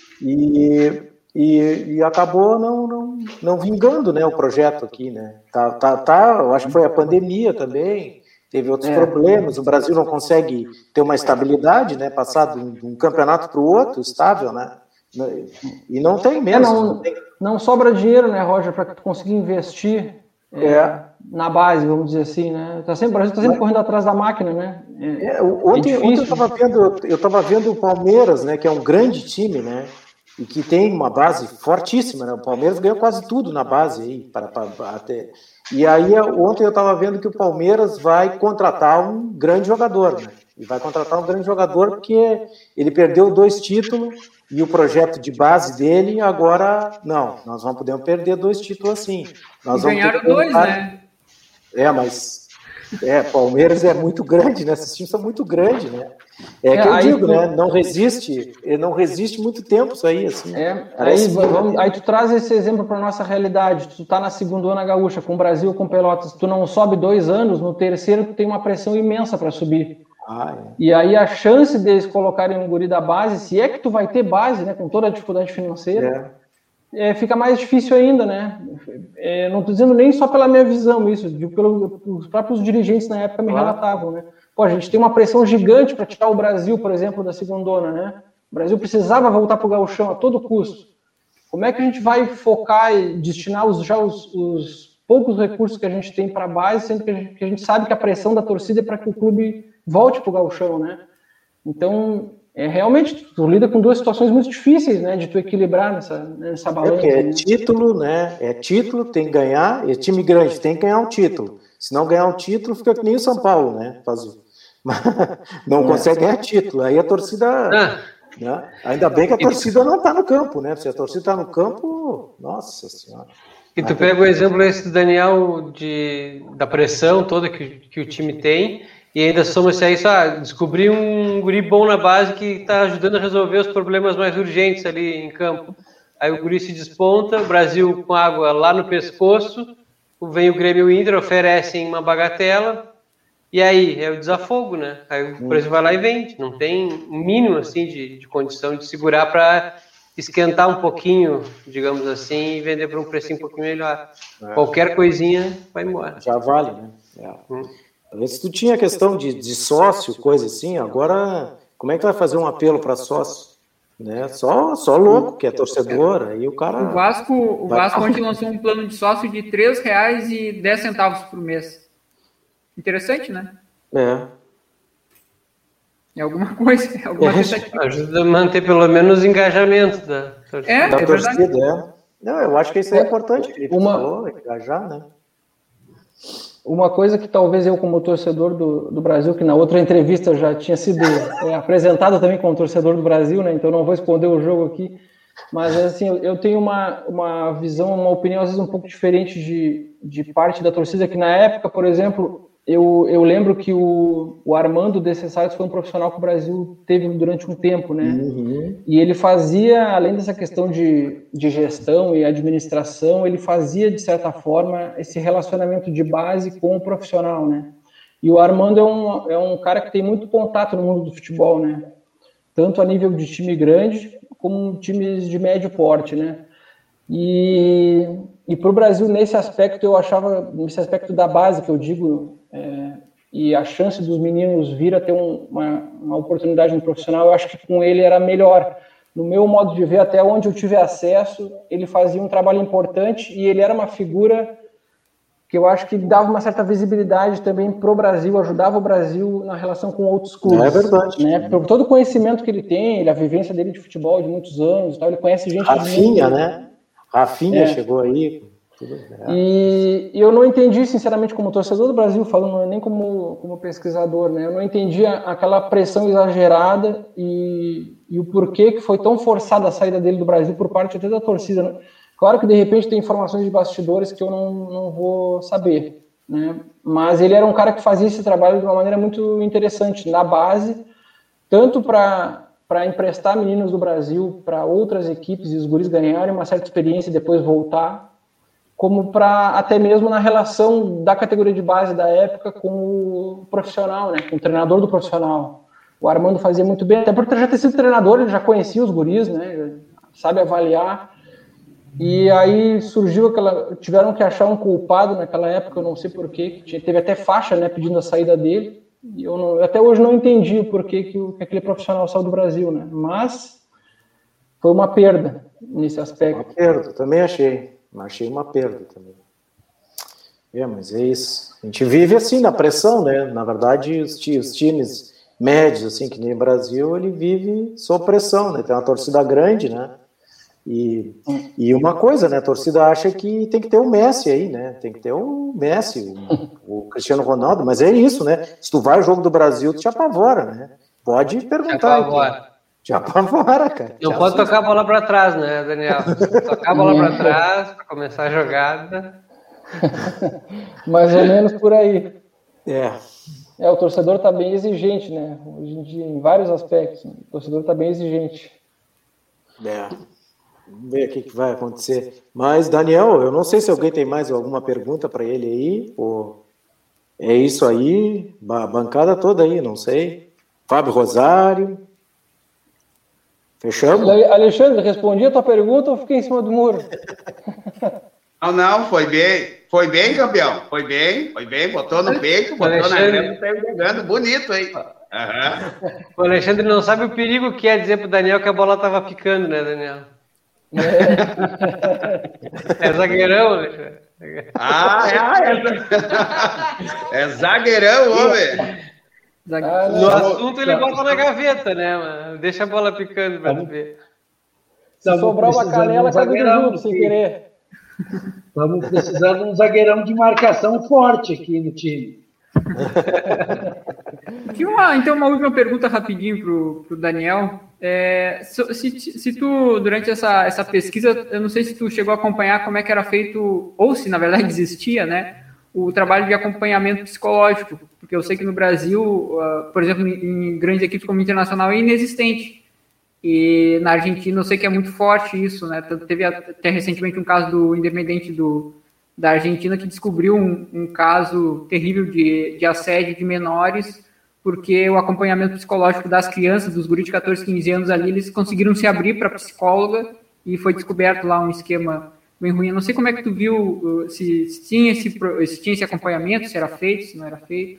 [SPEAKER 2] e, e, e acabou não, não, não vingando, né, o projeto aqui, né? Tá, tá, tá, eu acho que foi a pandemia também, teve outros é. problemas, o Brasil não consegue ter uma estabilidade, né? Passar de um, de um campeonato para o outro, estável, né? E não tem mesmo.
[SPEAKER 7] É, não, não, tem... não sobra dinheiro, né, Roger, para tu conseguir investir é, é. na base, vamos dizer assim, né? Tá sempre, o Brasil está sempre Mas... correndo atrás da máquina, né?
[SPEAKER 2] É, é, ontem, é ontem eu estava vendo, eu estava vendo o Palmeiras, né, que é um grande time, né? E que tem uma base fortíssima, né? O Palmeiras ganhou quase tudo na base aí, para, para, até. E aí ontem eu estava vendo que o Palmeiras vai contratar um grande jogador, né? E vai contratar um grande jogador porque ele perdeu dois títulos e o projeto de base dele agora, não, nós não podemos perder dois títulos assim. Nós vamos
[SPEAKER 5] ganharam dois, né?
[SPEAKER 2] É, mas é, Palmeiras é muito grande, né? Esses times são muito grandes, né? É, é que eu aí, digo, tu... né? Não resiste, não resiste muito tempo isso aí, assim.
[SPEAKER 7] É, aí, vamos, aí tu traz esse exemplo para nossa realidade. Tu tá na segunda na Gaúcha, com o Brasil, com Pelotas, tu não sobe dois anos, no terceiro tu tem uma pressão imensa para subir. Ah, é. E aí a chance deles colocarem um guri da base, se é que tu vai ter base, né, com toda a dificuldade financeira, é. É, fica mais difícil ainda, né? É, não estou dizendo nem só pela minha visão isso, digo pelo, os próprios dirigentes na época me claro. relatavam, né? Pô, a gente tem uma pressão gigante para tirar o Brasil, por exemplo, da segundona, né? O Brasil precisava voltar para o gauchão a todo custo. Como é que a gente vai focar e destinar os, já os, os poucos recursos que a gente tem para a base, sendo que a, gente, que a gente sabe que a pressão da torcida é para que o clube volte para o gauchão, né? Então, é, realmente, tu lida com duas situações muito difíceis, né? De tu equilibrar nessa, nessa balança.
[SPEAKER 2] É, é
[SPEAKER 7] né?
[SPEAKER 2] título, né? É título, tem que ganhar, é time grande, tem que ganhar um título. Se não ganhar um título, fica que nem o São Paulo, né? Faz... não é. consegue ganhar título. Aí a torcida... Ah. Né? Ainda bem que a torcida não está no campo, né? Se a torcida está no campo, nossa senhora.
[SPEAKER 6] E tu pega o exemplo esse do Daniel de, da pressão toda que, que o time tem, e ainda soma-se a isso, ah, descobrir um guri bom na base que está ajudando a resolver os problemas mais urgentes ali em campo. Aí o guri se desponta, o Brasil com água lá no pescoço, vem o Grêmio e o Inter, oferecem uma bagatela, e aí é o desafogo, né? Aí o Brasil vai lá e vende, não tem mínimo assim de, de condição de segurar para esquentar um pouquinho, digamos assim, e vender por um precinho um pouquinho melhor. É. Qualquer coisinha vai embora.
[SPEAKER 2] Já vale, né? É. Hum. Se tu tinha questão de, de sócio, coisa assim, agora como é que tu vai fazer um apelo para sócio? Né? Só, só louco, que é torcedor, aí o cara...
[SPEAKER 5] O Vasco, o Vasco ontem lançou um plano de sócio de três reais e dez centavos por mês. Interessante, né?
[SPEAKER 2] É.
[SPEAKER 5] É alguma coisa. Alguma
[SPEAKER 6] é, ajuda a manter pelo menos o engajamento da torcida.
[SPEAKER 5] É,
[SPEAKER 2] da
[SPEAKER 5] é
[SPEAKER 2] torcida,
[SPEAKER 5] verdade.
[SPEAKER 2] É. Não, eu acho que isso é, é importante. Que ele uma... falou, engajar, né?
[SPEAKER 7] Uma coisa que talvez eu, como torcedor do, do Brasil, que na outra entrevista já tinha sido é, apresentado também como torcedor do Brasil, né? Então não vou esconder o jogo aqui, mas assim, eu tenho uma, uma visão, uma opinião às vezes um pouco diferente de, de parte da torcida, que na época, por exemplo, eu, eu lembro que o, o Armando Descessares foi um profissional que o Brasil teve durante um tempo, né? Uhum. E ele fazia, além dessa questão de, de gestão e administração, ele fazia, de certa forma, esse relacionamento de base com o profissional, né? E o Armando é um, é um cara que tem muito contato no mundo do futebol, né? Tanto a nível de time grande, como times de médio porte, né? E, e para o Brasil, nesse aspecto, eu achava, nesse aspecto da base, que eu digo... É, e a chance dos meninos vir a ter um, uma, uma oportunidade no profissional, eu acho que com ele era melhor. No meu modo de ver, até onde eu tive acesso, ele fazia um trabalho importante e ele era uma figura que eu acho que dava uma certa visibilidade também para o Brasil, ajudava o Brasil na relação com outros clubes.
[SPEAKER 2] É verdade.
[SPEAKER 7] Né? Por todo o conhecimento que ele tem, a vivência dele de futebol de muitos anos, tal, ele conhece gente...
[SPEAKER 2] Rafinha, né? Rafinha é. chegou aí...
[SPEAKER 7] E, e eu não entendi, sinceramente, como torcedor do Brasil, falando nem como, como pesquisador, né? Eu não entendi aquela pressão exagerada e, e o porquê que foi tão forçada a saída dele do Brasil por parte até da torcida, né? Claro que de repente tem informações de bastidores que eu não, não vou saber, né? Mas ele era um cara que fazia esse trabalho de uma maneira muito interessante na base, tanto para para emprestar meninos do Brasil para outras equipes e os guris ganharem uma certa experiência e depois voltar, como para até mesmo na relação da categoria de base da época com o profissional, né, com o treinador do profissional. O Armando fazia muito bem, até por já ter sido treinador, ele já conhecia os guris, né, sabe avaliar. E aí surgiu aquela, tiveram que achar um culpado naquela época, eu não sei porquê, teve até faixa, né, pedindo a saída dele. E eu, não, eu até hoje não entendi o porquê que, o, que aquele profissional saiu do Brasil, né, mas foi uma perda nesse aspecto.
[SPEAKER 2] Uma perda, também achei. Achei uma perda também. É, mas é isso. A gente vive assim na pressão, né? Na verdade, os, os times médios, assim, que nem o Brasil, ele vive sob pressão, né? Tem uma torcida grande, né? E, e uma coisa, né? A torcida acha que tem que ter o Messi aí, né? Tem que ter o Messi, o, o Cristiano Ronaldo, mas é isso, né? Se tu vai ao jogo do Brasil, tu te apavora, né? Pode perguntar. Te Te apavora, cara.
[SPEAKER 6] Não pode tocar a bola para trás, né, Daniel? Tocar a bola para trás, para começar a jogada.
[SPEAKER 7] Mais ou menos por aí.
[SPEAKER 2] É.
[SPEAKER 7] É, o torcedor está bem exigente, né? Hoje em dia, em vários aspectos. O torcedor está bem exigente.
[SPEAKER 2] É. Vamos ver o que, que vai acontecer. Mas, Daniel, eu não sei se alguém tem mais alguma pergunta para ele aí. Ou... É isso aí. A bancada toda aí, não sei. Fábio Rosário. Fechamos?
[SPEAKER 7] Alexandre, respondi a tua pergunta ou fiquei em cima do muro?
[SPEAKER 4] Não, não, foi bem. Foi bem, campeão. Foi bem, foi bem. Botou no peito, botou Alexandre... na grama, saiu jogando. Bonito, hein? Uhum.
[SPEAKER 6] O Alexandre não sabe o perigo que é dizer pro Daniel que a bola tava picando, né, Daniel? É, é zagueirão, Alexandre.
[SPEAKER 4] Ah, é, é zagueirão, homem.
[SPEAKER 6] Ah, no assunto ele bota na gaveta, né, mano? Deixa a bola picando pra tu ver.
[SPEAKER 7] Se sobrar uma canela, cabe junto, sem querer.
[SPEAKER 1] Estamos precisando de um zagueirão de marcação forte aqui no time.
[SPEAKER 5] Uma, então, uma última pergunta rapidinho pro, pro Daniel. É, se, se tu, durante essa, essa pesquisa, eu não sei se tu chegou a acompanhar como é que era feito, ou se na verdade existia, né? O trabalho de acompanhamento psicológico, porque eu sei que no Brasil, uh, por exemplo, em, em grandes equipes como Internacional, é inexistente. E na Argentina eu sei que é muito forte isso, né? Teve até recentemente um caso do Independente do, da Argentina que descobriu um, um caso terrível de, de assédio de menores, porque o acompanhamento psicológico das crianças, dos guris de catorze, quinze anos ali, eles conseguiram se abrir para psicóloga e foi descoberto lá um esquema bem ruim. Eu não sei como é que tu viu, se, se, tinha esse, se tinha esse acompanhamento, se era feito, se não era feito.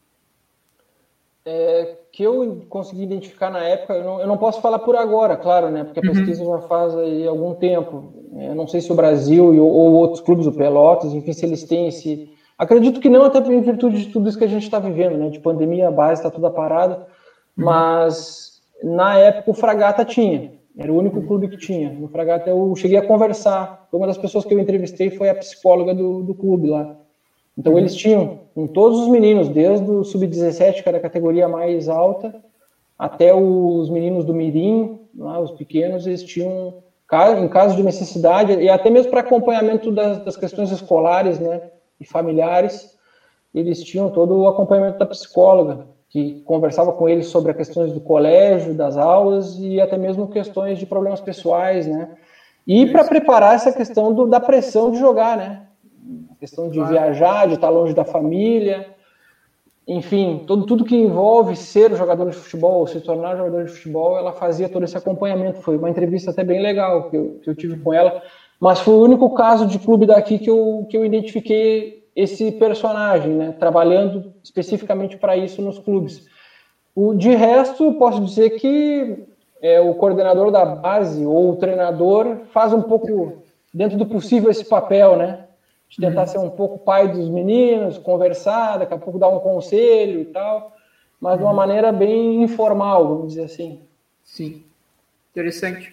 [SPEAKER 7] É, que eu consegui identificar na época, eu não, eu não posso falar por agora, claro, né? Porque a pesquisa uhum. já faz aí algum tempo. Eu não sei se o Brasil ou, ou outros clubes, o Pelotas, enfim, se eles têm esse... Acredito que não, até em virtude de tudo isso que a gente está vivendo, né? De pandemia, a base está toda parada. Uhum. Mas, na época, o Fragata tinha. Era o único clube que tinha. No Fragata eu cheguei a conversar. Uma das pessoas que eu entrevistei foi a psicóloga do, do clube lá. Então uhum. eles tinham, com todos os meninos, desde o sub dezessete, que era a categoria mais alta, até os meninos do Mirim, lá, os pequenos, eles tinham, em caso de necessidade, e até mesmo para acompanhamento das, das questões escolares, né, e familiares, eles tinham todo o acompanhamento da psicóloga, que conversava com eles sobre as questões do colégio, das aulas e até mesmo questões de problemas pessoais, né? E para preparar essa questão do, da pressão de jogar, né? A questão de viajar, de estar longe da família, enfim, todo, tudo que envolve ser jogador de futebol, se tornar jogador de futebol, ela fazia todo esse acompanhamento. Foi uma entrevista até bem legal que eu, que eu tive com ela, mas foi o único caso de clube daqui que eu, que eu identifiquei esse personagem, né, trabalhando especificamente para isso nos clubes. O, de resto, posso dizer que é, o coordenador da base ou o treinador faz um pouco, dentro do possível, esse papel, né, de tentar uhum. ser um pouco pai dos meninos, conversar, daqui a pouco dar um conselho e tal, mas uhum. de uma maneira bem informal, vamos dizer assim.
[SPEAKER 5] Sim, interessante.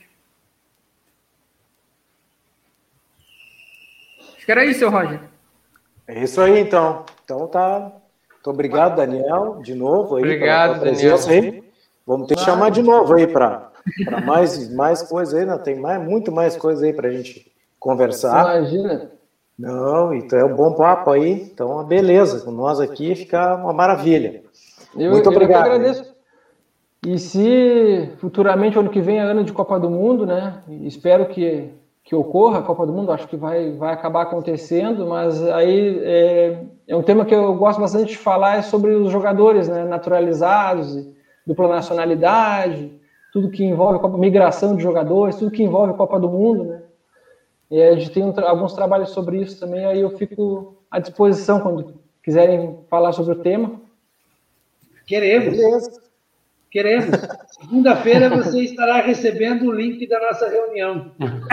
[SPEAKER 5] Acho que era isso, seu Roger.
[SPEAKER 2] É isso aí, então. Então tá. Muito obrigado, Daniel, de novo. Aí,
[SPEAKER 6] obrigado, Daniel.
[SPEAKER 2] Aí. Vamos ter que chamar de novo aí para mais, mais coisa aí, né? Tem mais, muito mais coisa aí para a gente conversar.
[SPEAKER 7] Imagina.
[SPEAKER 2] Não, então é um bom papo aí. Então, beleza. Com nós aqui fica uma maravilha.
[SPEAKER 7] Eu,
[SPEAKER 2] muito obrigado.
[SPEAKER 7] Eu agradeço. E se futuramente, ano que vem, é ano de Copa do Mundo, né? Espero que que ocorra a Copa do Mundo, acho que vai, vai acabar acontecendo, mas aí é, é um tema que eu gosto bastante de falar, é sobre os jogadores, né, naturalizados, dupla nacionalidade, tudo que envolve a Copa, migração de jogadores, tudo que envolve a Copa do Mundo, né? E a gente tem um, alguns trabalhos sobre isso também, aí eu fico à disposição quando quiserem falar sobre o tema.
[SPEAKER 1] Queremos.
[SPEAKER 2] Beleza.
[SPEAKER 1] Queremos. Segunda-feira você estará recebendo o link da nossa reunião.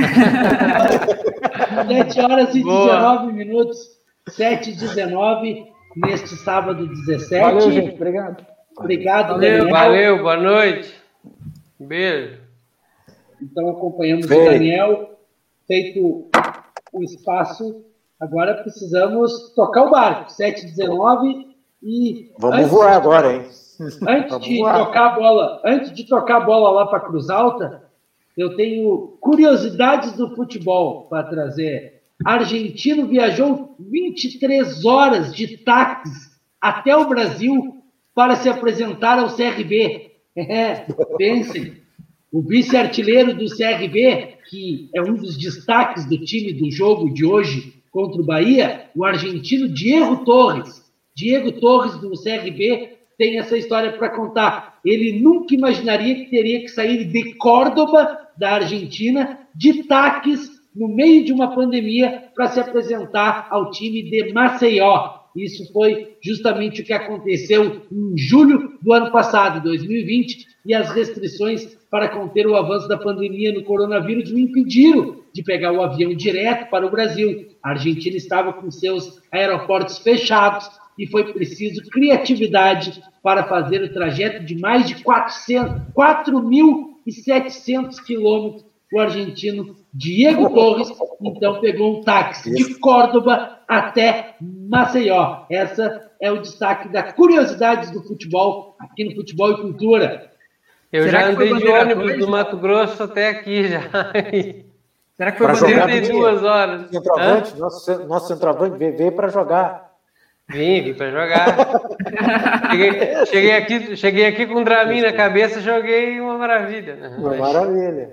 [SPEAKER 1] sete horas e dezenove minutos. sete e dezenove, neste sábado dezessete.
[SPEAKER 7] Valeu, gente. Obrigado.
[SPEAKER 1] Obrigado,
[SPEAKER 6] Valeu,
[SPEAKER 1] Daniel.
[SPEAKER 6] valeu, boa noite. Beijo.
[SPEAKER 1] Então, acompanhamos
[SPEAKER 2] Feito.
[SPEAKER 1] o Daniel. Feito o espaço, agora precisamos tocar o barco. sete e dezenove e...
[SPEAKER 2] Vamos
[SPEAKER 1] antes-
[SPEAKER 2] voar agora, hein?
[SPEAKER 1] Antes
[SPEAKER 2] Vamos
[SPEAKER 1] de
[SPEAKER 2] voar.
[SPEAKER 1] tocar a bola, antes de tocar a bola lá para Cruz Alta, eu tenho curiosidades do futebol para trazer. Argentino viajou vinte e três horas de táxi até o Brasil para se apresentar ao C R B. É, pensem. O vice-artilheiro do C R B, que é um dos destaques do time do jogo de hoje contra o Bahia, o argentino Diego Torres. Diego Torres do C R B tem essa história para contar. Ele nunca imaginaria que teria que sair de Córdoba, da Argentina, de táxis, no meio de uma pandemia, para se apresentar ao time de Maceió. Isso foi justamente o que aconteceu em julho do ano passado, dois mil e vinte, e as restrições para conter o avanço da pandemia no coronavírus o impediram de pegar o avião direto para o Brasil. A Argentina estava com seus aeroportos fechados e foi preciso criatividade para fazer o trajeto de mais de quatro mil e setecentos quilômetros. O argentino Diego Torres, então, pegou um táxi de Córdoba até Maceió. Essa é o destaque da curiosidades do futebol, aqui no Futebol e Cultura.
[SPEAKER 6] Eu
[SPEAKER 5] Será
[SPEAKER 6] já
[SPEAKER 5] que foi
[SPEAKER 6] andei de
[SPEAKER 5] bandeira
[SPEAKER 6] ônibus
[SPEAKER 5] dois?
[SPEAKER 6] do Mato Grosso até aqui já.
[SPEAKER 5] Será que foi
[SPEAKER 2] Pra
[SPEAKER 5] bandeira
[SPEAKER 2] jogar
[SPEAKER 6] trinta e duas horas.
[SPEAKER 2] Centroavante, nosso, ce- nosso centroavante veio, veio para jogar.
[SPEAKER 6] Vim, vim pra jogar. cheguei, cheguei, aqui, cheguei aqui com um Dramin na cabeça, joguei uma maravilha. né?
[SPEAKER 2] Uma maravilha.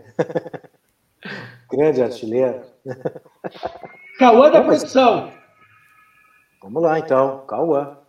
[SPEAKER 2] Grande artilheiro.
[SPEAKER 1] Cauã da
[SPEAKER 2] Vamos.
[SPEAKER 1] produção.
[SPEAKER 2] Vamos lá, então. Cauã.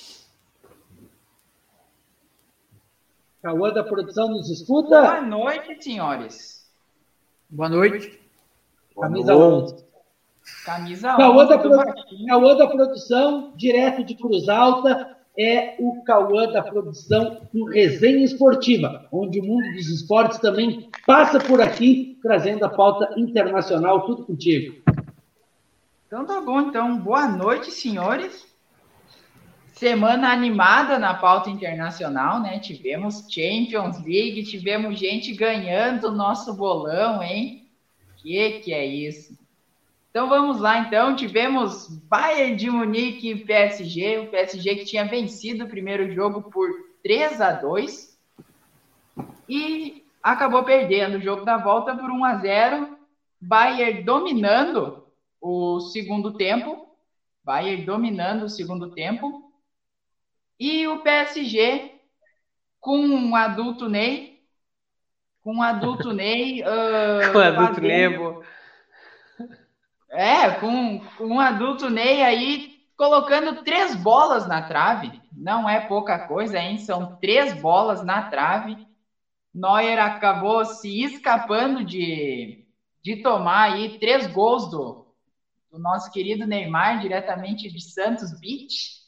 [SPEAKER 1] Cauã da produção nos
[SPEAKER 3] Boa
[SPEAKER 1] escuta?
[SPEAKER 3] noite, senhores.
[SPEAKER 5] Boa noite.
[SPEAKER 1] Camisa
[SPEAKER 2] Vamos.
[SPEAKER 1] onze.
[SPEAKER 3] Camisa
[SPEAKER 1] Cauã da,
[SPEAKER 3] onze do
[SPEAKER 1] produ-
[SPEAKER 3] Marquinhos.
[SPEAKER 1] Cauã da produção, direto de Cruz Alta, é o Cauã da produção do Resenha Esportiva, onde o mundo dos esportes também passa por aqui, trazendo a pauta internacional, tudo contigo.
[SPEAKER 3] Então tá bom, então. Boa noite, senhores. Semana animada na pauta internacional, né? Tivemos Champions League, tivemos gente ganhando o nosso bolão, hein? Que que é isso? Então vamos lá, então. Tivemos Bayern de Munique e P S G. O P S G que tinha vencido o primeiro jogo por três a dois e acabou perdendo o jogo da volta por um a zero. Bayern dominando o segundo tempo. Bayern dominando o segundo tempo. E o P S G com um adulto Ney. Com um adulto Ney. Uh,
[SPEAKER 6] Com adulto
[SPEAKER 3] fazendo-
[SPEAKER 6] Nebo.
[SPEAKER 3] É, com, com um adulto Ney aí colocando três bolas na trave. Não é pouca coisa, hein? São três bolas na trave. Neuer acabou se escapando de, de tomar aí três gols do, do nosso querido Neymar, diretamente de Santos Beach.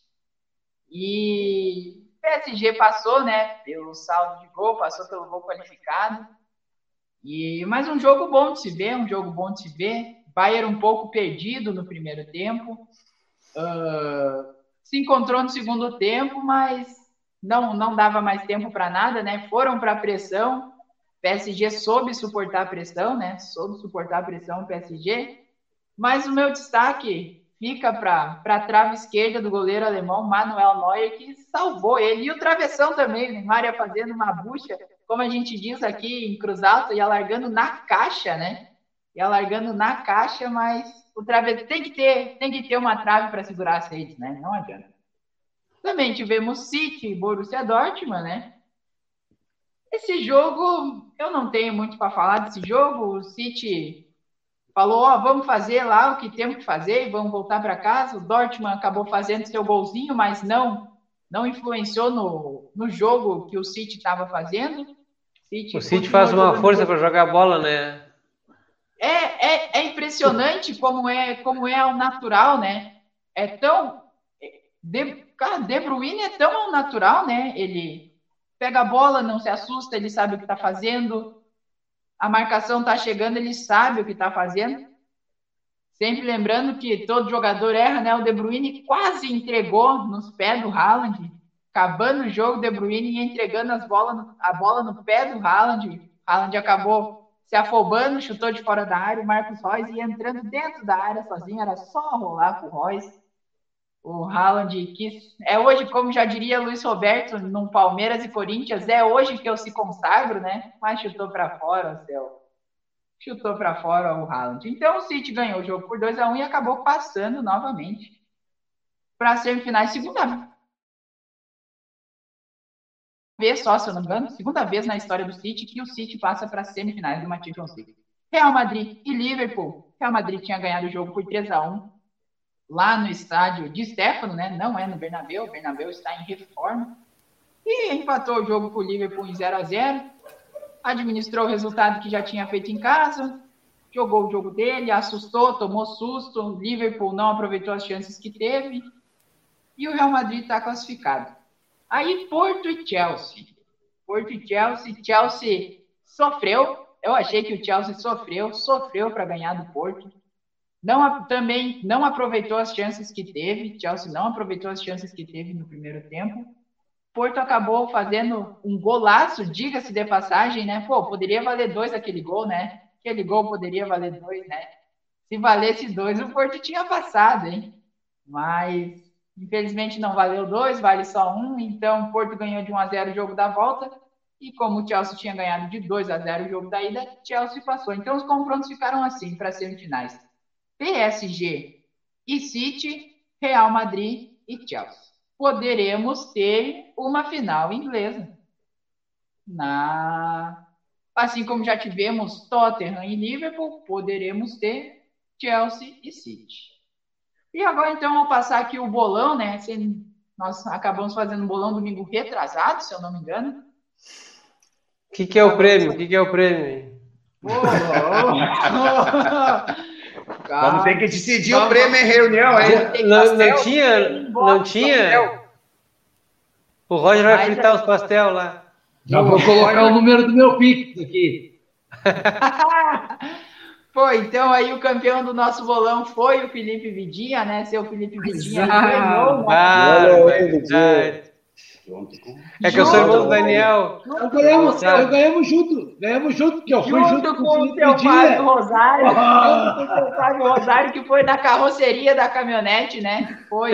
[SPEAKER 3] E o P S G passou, né? Pelo saldo de gol, passou pelo gol qualificado. E mais um jogo bom de se ver, um jogo bom de se ver. Bayern um pouco perdido no primeiro tempo. Uh, se encontrou no segundo tempo, mas não, não dava mais tempo para nada, né? Foram para a pressão. P S G soube suportar a pressão, né? Soube suportar a pressão o P S G. Mas o meu destaque fica para a trave esquerda do goleiro alemão Manuel Neuer, que salvou ele. E o travessão também, o Neymar ia fazendo uma bucha, como a gente diz aqui em Cruz Alta, ia largando na caixa, né? Ia largando na caixa, mas o travessão tem que ter, tem que ter uma trave para segurar as redes, né? Não adianta. Também tivemos City e Borussia Dortmund, né? Esse jogo, eu não tenho muito para falar desse jogo. O City falou, ó, vamos fazer lá o que temos que fazer e vamos voltar para casa. O Dortmund acabou fazendo seu golzinho, mas não, não influenciou no, no jogo que o City estava fazendo.
[SPEAKER 6] City o City faz uma força para jogar bola, né?
[SPEAKER 3] É, é, é impressionante como é, como é ao natural, né? É tão... De, cara, De Bruyne é tão ao natural, né? Ele pega a bola, não se assusta, ele sabe o que está fazendo. A marcação está chegando, ele sabe o que está fazendo. Sempre lembrando que todo jogador erra, né? O De Bruyne quase entregou nos pés do Haaland, acabando o jogo, De Bruyne ia entregando as bolas, a bola no pé do Haaland. O Haaland acabou se afobando, chutou de fora da área, o Marcos Reus ia entrando dentro da área sozinho, era só rolar com o Reus. O Haaland quis... É hoje, como já diria Luiz Roberto, no Palmeiras e Corinthians, é hoje que eu se consagro, né? Mas chutou para fora, o céu. Chutou para fora o Haaland. Então o City ganhou o jogo por dois a um e acabou passando novamente para as semifinais. Segunda vez só, se eu não me engano, segunda vez na história do City que o City passa para as semifinais de uma Champions League. Real Madrid e Liverpool. Real Madrid tinha ganhado o jogo por três a um lá no estádio de Stéfano, né? Não é no Bernabéu, o Bernabéu está em reforma. E empatou o jogo com o Liverpool em zero a zero. Administrou o resultado que já tinha feito em casa, jogou o jogo dele, assustou, tomou susto. O Liverpool não aproveitou as chances que teve. E o Real Madrid está classificado. Aí Porto e Chelsea. Porto e Chelsea. Chelsea sofreu. Eu achei que o Chelsea sofreu, sofreu para ganhar do Porto. Não, também não aproveitou as chances que teve. Chelsea não aproveitou as chances que teve no primeiro tempo. Porto acabou fazendo um golaço, diga-se de passagem, né? Pô, poderia valer dois aquele gol, né? Aquele gol poderia valer dois, né? Se valesse dois, o Porto tinha passado, hein? Mas, infelizmente, não valeu dois, vale só um. Então, o Porto ganhou de um a zero o jogo da volta. E como o Chelsea tinha ganhado de dois a zero o jogo da ida, Chelsea passou. Então, os confrontos ficaram assim para as semifinais. P S G e City, Real Madrid e Chelsea. Poderemos ter uma final inglesa. Na... Assim como já tivemos Tottenham e Liverpool, poderemos ter Chelsea e City. E agora, então, vou passar aqui o bolão, né? Nós acabamos fazendo um bolão domingo retrasado, se eu não me engano.
[SPEAKER 6] O que, que é o prêmio? O que, que é o prêmio?
[SPEAKER 3] Oh, oh, oh.
[SPEAKER 4] Vamos ter que decidir o prêmio em reunião, hein?
[SPEAKER 6] Não, não tinha, não tinha. O Roger vai fritar os pastel lá.
[SPEAKER 1] Já vou colocar o número do meu Pix aqui.
[SPEAKER 3] Pô, então aí o campeão do nosso bolão foi o Felipe Vidinha, né? Seu Felipe Vidinha ganhou.
[SPEAKER 6] Ah, é que eu sou irmão do Daniel.
[SPEAKER 1] Eu ganhamos, eu ganhamos junto. Ganhamos junto, porque eu fui junto, junto
[SPEAKER 3] com o seu Fábio Rosário. Ah. Junto com o seu Fábio Rosário, que foi na carroceria da caminhonete, né? Foi.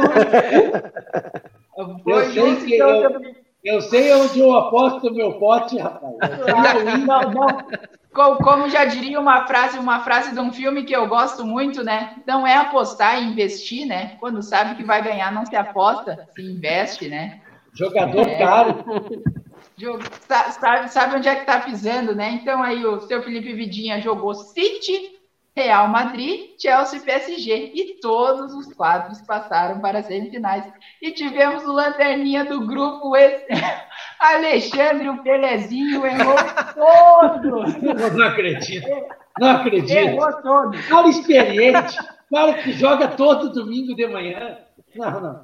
[SPEAKER 1] Foi eu, sei que então, eu, eu sei onde eu aposto o meu pote, rapaz.
[SPEAKER 3] Não, não. Como, como já diria uma frase, uma frase de um filme que eu gosto muito, né? Não é apostar e investir, né? Quando sabe que vai ganhar, não se aposta, se investe, né?
[SPEAKER 1] Jogador é. caro.
[SPEAKER 3] Sabe, sabe onde é que tá pisando, né? Então aí o seu Felipe Vidinha jogou City, Real Madrid, Chelsea e P S G. E todos os quatro passaram para as semifinais. E tivemos o lanterninha do grupo, esse... Alexandre, o Pelezinho, errou todo.
[SPEAKER 1] Eu não acredito. Não acredito.
[SPEAKER 3] Errou todo.
[SPEAKER 1] Cara experiente. Cara que joga todo domingo de manhã. Não, não.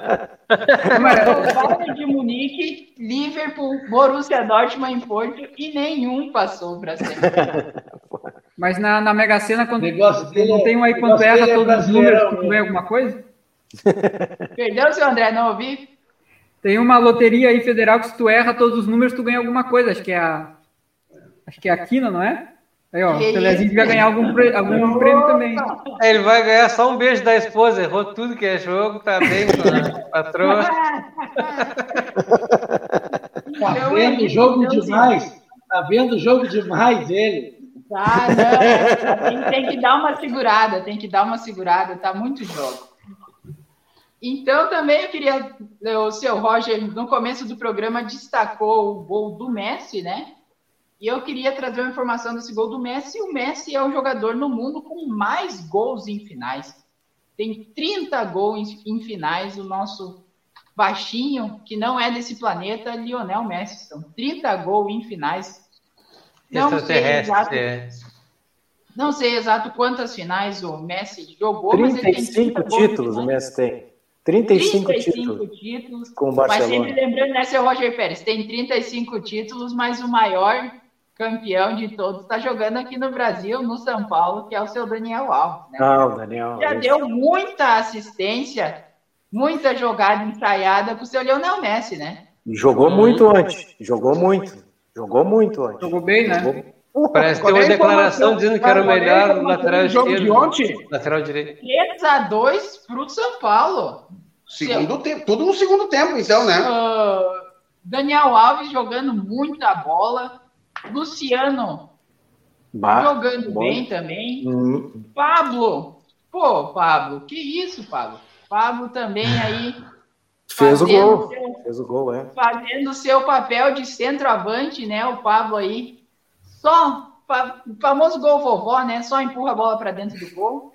[SPEAKER 3] Bayern de Munique, Liverpool, Borussia Dortmund em Porto e nenhum passou para semifinal.
[SPEAKER 5] Mas na, na Mega Sena, quando
[SPEAKER 1] negócio
[SPEAKER 5] dele, não tem um aí quando erra todos os números, tu ganha alguma coisa?
[SPEAKER 3] Perdão, seu André, não ouvi?
[SPEAKER 5] Tem uma loteria aí federal que se tu erra todos os números, tu ganha alguma coisa. Acho que é a. Acho que é a Quina, não é? Aí, ó, o Pelezinho vai ganhar algum, pre... algum prêmio também.
[SPEAKER 6] Ele vai ganhar só um beijo da esposa. Errou tudo que é jogo, tá bem, patroa.
[SPEAKER 1] Tá vendo jogo demais. Tá vendo jogo demais ele.
[SPEAKER 3] Tá, não. Tem, tem que dar uma segurada, tem que dar uma segurada. Tá muito jogo. Então, também eu queria... O seu Roger, no começo do programa, destacou o gol do Messi, né? E eu queria trazer uma informação desse gol do Messi. O Messi é o jogador no mundo com mais gols em finais. Tem trinta gols em finais. O nosso baixinho, que não é desse planeta, Lionel Messi. São trinta gols em finais. Não sei exato,
[SPEAKER 6] é.
[SPEAKER 3] não sei exato quantas finais o Messi jogou.
[SPEAKER 2] trinta e cinco títulos o Messi tem. trinta e cinco, trinta e cinco títulos, títulos com o Barcelona.
[SPEAKER 3] Mas sempre lembrando, né, seu Roger Pérez, tem trinta e cinco títulos, mas o maior campeão de todos está jogando aqui no Brasil, no São Paulo, que é o seu Daniel Alves. Né?
[SPEAKER 2] Ah, o Daniel.
[SPEAKER 3] Já isso. Deu muita assistência, muita jogada ensaiada com o seu Lionel Messi, né?
[SPEAKER 2] Jogou hum. muito antes, jogou muito. Jogou muito antes.
[SPEAKER 5] Jogou bem, né?
[SPEAKER 6] Jogou... Parece que tem uma declaração dizendo que era o melhor lateral esquerdo.
[SPEAKER 4] De ontem?
[SPEAKER 6] Lateral direito.
[SPEAKER 3] três a dois pro São Paulo.
[SPEAKER 4] Segundo Seu... tempo, tudo no segundo tempo, então, né?
[SPEAKER 3] Uh, Daniel Alves jogando muita bola. Luciano bah, jogando bom. bem também.
[SPEAKER 2] Hum.
[SPEAKER 3] Pablo. Pô, Pablo, que isso, Pablo? Pablo também aí.
[SPEAKER 2] Fez o gol. Seu, Fez o gol, é.
[SPEAKER 3] Fazendo o seu papel de centroavante, né? O Pablo aí. Só, o famoso gol vovó, né? Só empurra a bola para dentro do gol.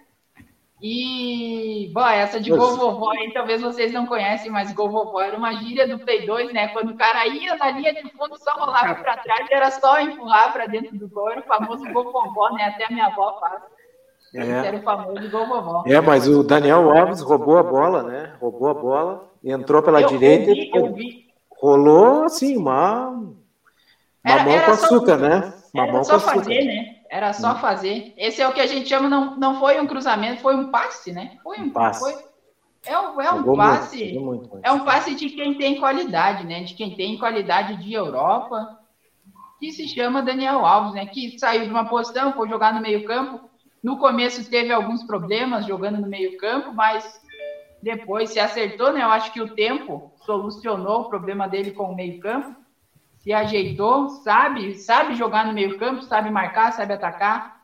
[SPEAKER 3] E, bom, essa de gol vovó aí, talvez vocês não conhecem, mas gol vovó era uma gíria do Play dois, né? Quando o cara ia na linha de fundo, só rolava para trás, era só empurrar para dentro do gol. Era o famoso gol vovó, né? Até a minha avó faz. É. Era o famoso gol vovó.
[SPEAKER 2] É, mas o Daniel Alves roubou a bola, né? Roubou a bola, entrou pela
[SPEAKER 3] eu,
[SPEAKER 2] direita
[SPEAKER 3] eu vi, eu vi.
[SPEAKER 2] Rolou assim, uma
[SPEAKER 3] era,
[SPEAKER 2] mamão
[SPEAKER 3] era
[SPEAKER 2] com
[SPEAKER 3] só,
[SPEAKER 2] açúcar, né? Mamão
[SPEAKER 3] era só
[SPEAKER 2] com açúcar.
[SPEAKER 3] fazer, né? Era só hum. fazer. Esse é o que a gente chama, não, não foi um cruzamento, foi um passe, né? Foi um
[SPEAKER 2] passe.
[SPEAKER 3] Foi, é um, é um passe. Muito, muito, é um passe de quem tem qualidade, né? De quem tem qualidade de Europa, que se chama Daniel Alves, né? Que saiu de uma posição, foi jogar no meio-campo. No começo teve alguns problemas jogando no meio-campo, mas depois se acertou, né? Eu acho que o tempo solucionou o problema dele com o meio-campo. Se ajeitou, sabe, sabe jogar no meio-campo, sabe marcar, sabe atacar.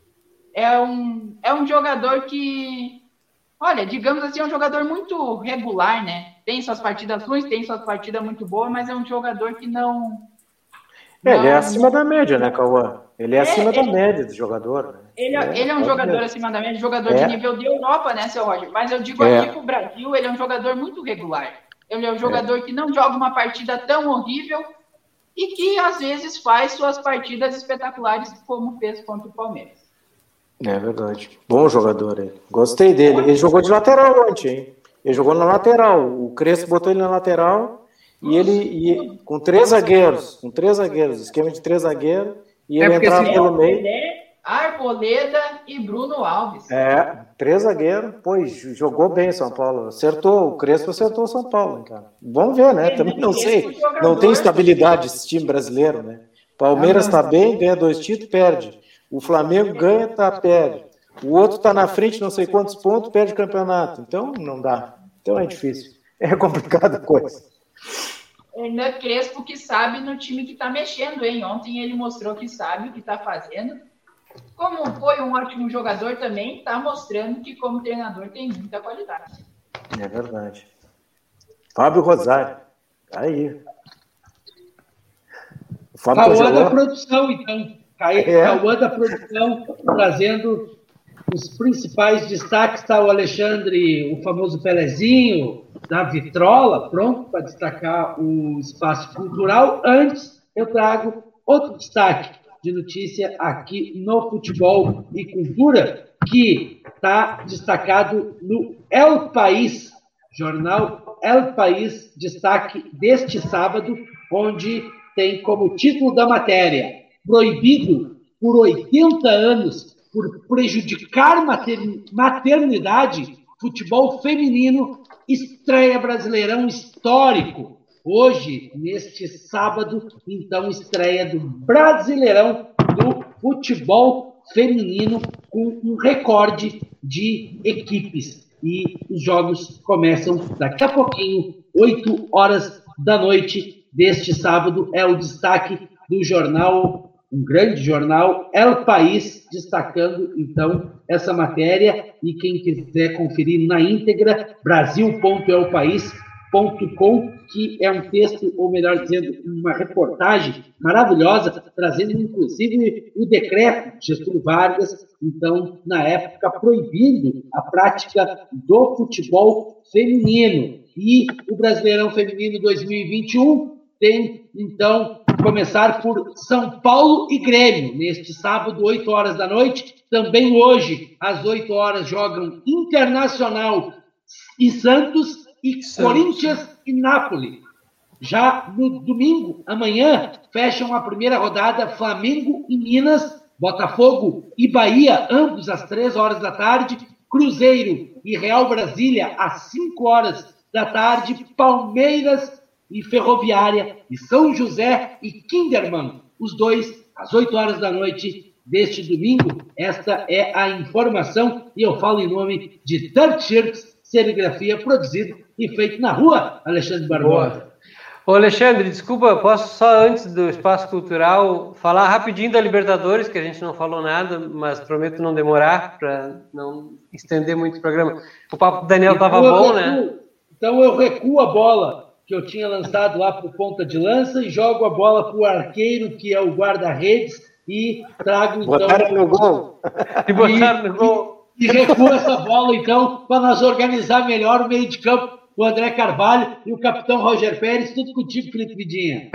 [SPEAKER 3] É um, é um jogador que, olha, digamos assim, é um jogador muito regular, né? Tem suas partidas ruins, tem suas partidas muito boas, mas é um jogador que não...
[SPEAKER 2] É, não ele é acima da média, né, Cauã? Ele é, é acima ele, da média do jogador. Né?
[SPEAKER 3] Ele, é, ele é um jogador mesmo. acima da média, jogador é. de nível de Europa, né, seu Roger? Mas eu digo é. aqui pro Brasil, ele é um jogador muito regular. Ele é um jogador é. que não joga uma partida tão horrível e que, às vezes, faz suas partidas espetaculares, como fez contra o Palmeiras.
[SPEAKER 2] É verdade. Bom jogador ele. Gostei dele. Ele jogou de lateral ontem, hein? Ele jogou na lateral. O Crespo botou ele na lateral e ele e, com três zagueiros. Com três zagueiros. Esquema de três zagueiros. E ele é entrava pelo meio.
[SPEAKER 3] Arboleda e Bruno Alves.
[SPEAKER 2] É, três zagueiros. Pois, jogou bem São Paulo. Acertou. O Crespo acertou o São Paulo, cara. Vamos ver, né? Também não sei. Não tem estabilidade esse time brasileiro, né? Palmeiras tá bem, ganha dois títulos, perde. O Flamengo ganha, tá, perde. O outro tá na frente, não sei quantos pontos, perde o campeonato. Então, não dá. Então é difícil. É complicada a coisa.
[SPEAKER 3] Ainda Crespo que sabe no time que tá mexendo, hein? Ontem ele mostrou que sabe o que tá fazendo. Como foi um ótimo jogador também, tá mostrando que como treinador tem muita qualidade.
[SPEAKER 2] É verdade. Fábio Rosário. Tá aí.
[SPEAKER 1] O Fábio Cauã da produção, então. Cauã é. da produção, trazendo os principais destaques. Está o Alexandre, o famoso Pelezinho, da Vitrola, pronto para destacar o espaço cultural. Antes, eu trago outro destaque de notícia aqui no Futebol e Cultura, que está destacado no El País, jornal El País, destaque deste sábado, onde tem como título da matéria: proibido por oitenta anos por prejudicar maternidade, futebol feminino estreia Brasileirão histórico. Hoje, neste sábado, então, estreia do Brasileirão do futebol feminino com um recorde de equipes. E os jogos começam daqui a pouquinho, oito horas da noite deste sábado. É o destaque do jornal, um grande jornal, El País, destacando, então, essa matéria. E quem quiser conferir na íntegra, brasil ponto el país ponto com, que é um texto, ou melhor dizendo, uma reportagem maravilhosa, trazendo inclusive o decreto de Getúlio Vargas, então, na época, proibindo a prática do futebol feminino. E o Brasileirão Feminino dois mil e vinte e um tem, então, começar por São Paulo e Grêmio, neste sábado, oito horas da noite. Também hoje, às oito horas, jogam Internacional e Santos e Santos. Corinthians e Nápoles. Já no domingo, amanhã, fecham a primeira rodada Flamengo e Minas, Botafogo e Bahia, ambos às três horas da tarde, Cruzeiro e Real Brasília, às cinco horas da tarde, Palmeiras e Ferroviária, e São José e Kinderman, os dois, às oito horas da noite deste domingo. Esta é a informação, e eu falo em nome de Dirt Shirts, serigrafia produzido e feito na rua, Alexandre Barbosa.
[SPEAKER 6] Ô Alexandre, desculpa, posso só antes do Espaço Cultural falar rapidinho da Libertadores, que a gente não falou nada, mas prometo não demorar, para não estender muito o programa. O papo do Daniel estava bom, né?
[SPEAKER 1] Então eu recuo a bola que eu tinha lançado lá para o ponta de lança e jogo a bola para o arqueiro, que é o guarda-redes, e trago então...
[SPEAKER 2] Botaram no gol.
[SPEAKER 6] E botaram no gol.
[SPEAKER 1] E, e recuo essa bola, então, para nós organizar melhor o meio de campo, o André Carvalho e o capitão Roger Pérez, tudo contigo, Felipe Vidinha.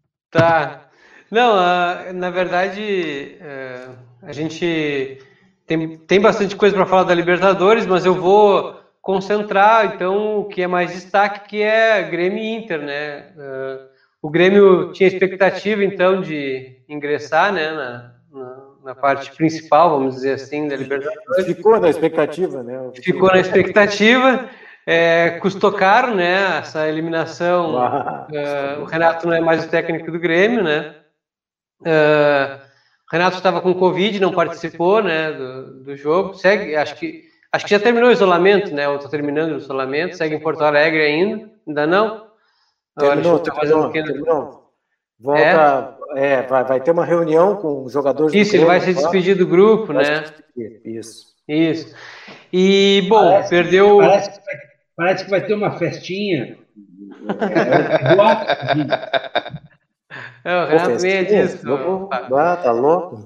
[SPEAKER 6] Tá. Não, uh, na verdade, uh, a gente tem, tem bastante coisa para falar da Libertadores, mas eu vou concentrar, então, o que é mais destaque, que é Grêmio e Inter, né? Uh, o Grêmio tinha expectativa, então, de ingressar, né, na, na, na parte principal, vamos dizer assim, da Libertadores.
[SPEAKER 2] Ficou na expectativa, né?
[SPEAKER 6] Ficou na expectativa. É, custou caro, né, essa eliminação. Uh, o Renato não é mais o técnico do Grêmio, né? Uh, o Renato estava com Covid, não participou, né, do, do jogo. Segue, acho que, acho que já terminou o isolamento, né? Ou está terminando o isolamento, segue em Porto Alegre ainda, ainda não?
[SPEAKER 2] Terminou, tá terminou, terminou. Volta, é? É, vai, vai ter uma reunião com os jogadores.
[SPEAKER 6] Isso, do ele vai se despedir do grupo, né?
[SPEAKER 2] Isso.
[SPEAKER 6] Isso. E, bom,
[SPEAKER 1] parece,
[SPEAKER 6] perdeu...
[SPEAKER 1] Parece que, vai, parece que vai ter uma festinha.
[SPEAKER 6] É, o Renato meia disso.
[SPEAKER 2] Ah, tá louco?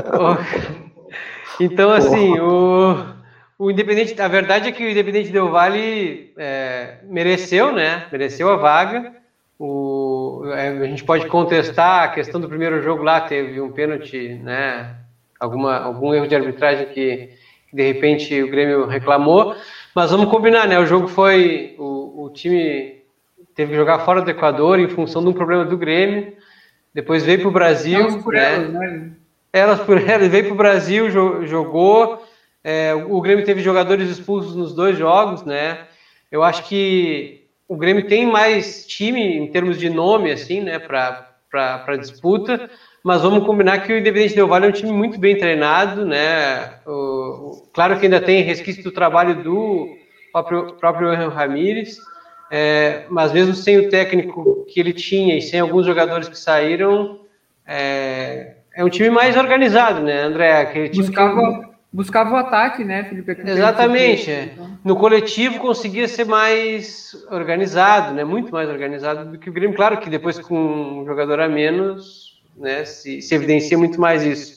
[SPEAKER 6] Então, assim, o, o Independente... A verdade é que o Independente Del Valle é, mereceu, né? Mereceu a vaga. O, a gente pode contestar a questão do primeiro jogo lá, teve um pênalti, né? Alguma, algum erro de arbitragem que, que de repente o Grêmio reclamou, mas vamos combinar, né? O jogo foi, o, o time teve que jogar fora do Equador em função de um problema do Grêmio, depois veio para o Brasil, elas por né? elas, né? Elas por elas, veio para o Brasil, jogou, é, o Grêmio teve jogadores expulsos nos dois jogos, né? Eu acho que o Grêmio tem mais time em termos de nome, assim, né, para para disputa, mas vamos combinar que o Independente Del Valle é um time muito bem treinado, né? O, o, claro que ainda tem resquício do trabalho do próprio, próprio Henry Ramírez, é, mas mesmo sem o técnico que ele tinha e sem alguns jogadores que saíram, é, é um time mais organizado, né, André? Aquele time
[SPEAKER 5] buscava,
[SPEAKER 6] que...
[SPEAKER 5] buscava o ataque, né, Felipe?
[SPEAKER 6] Exatamente. É. No coletivo conseguia ser mais organizado, né? Muito mais organizado do que o Grêmio. Claro que depois com um jogador a menos, né, se, se evidencia muito mais isso.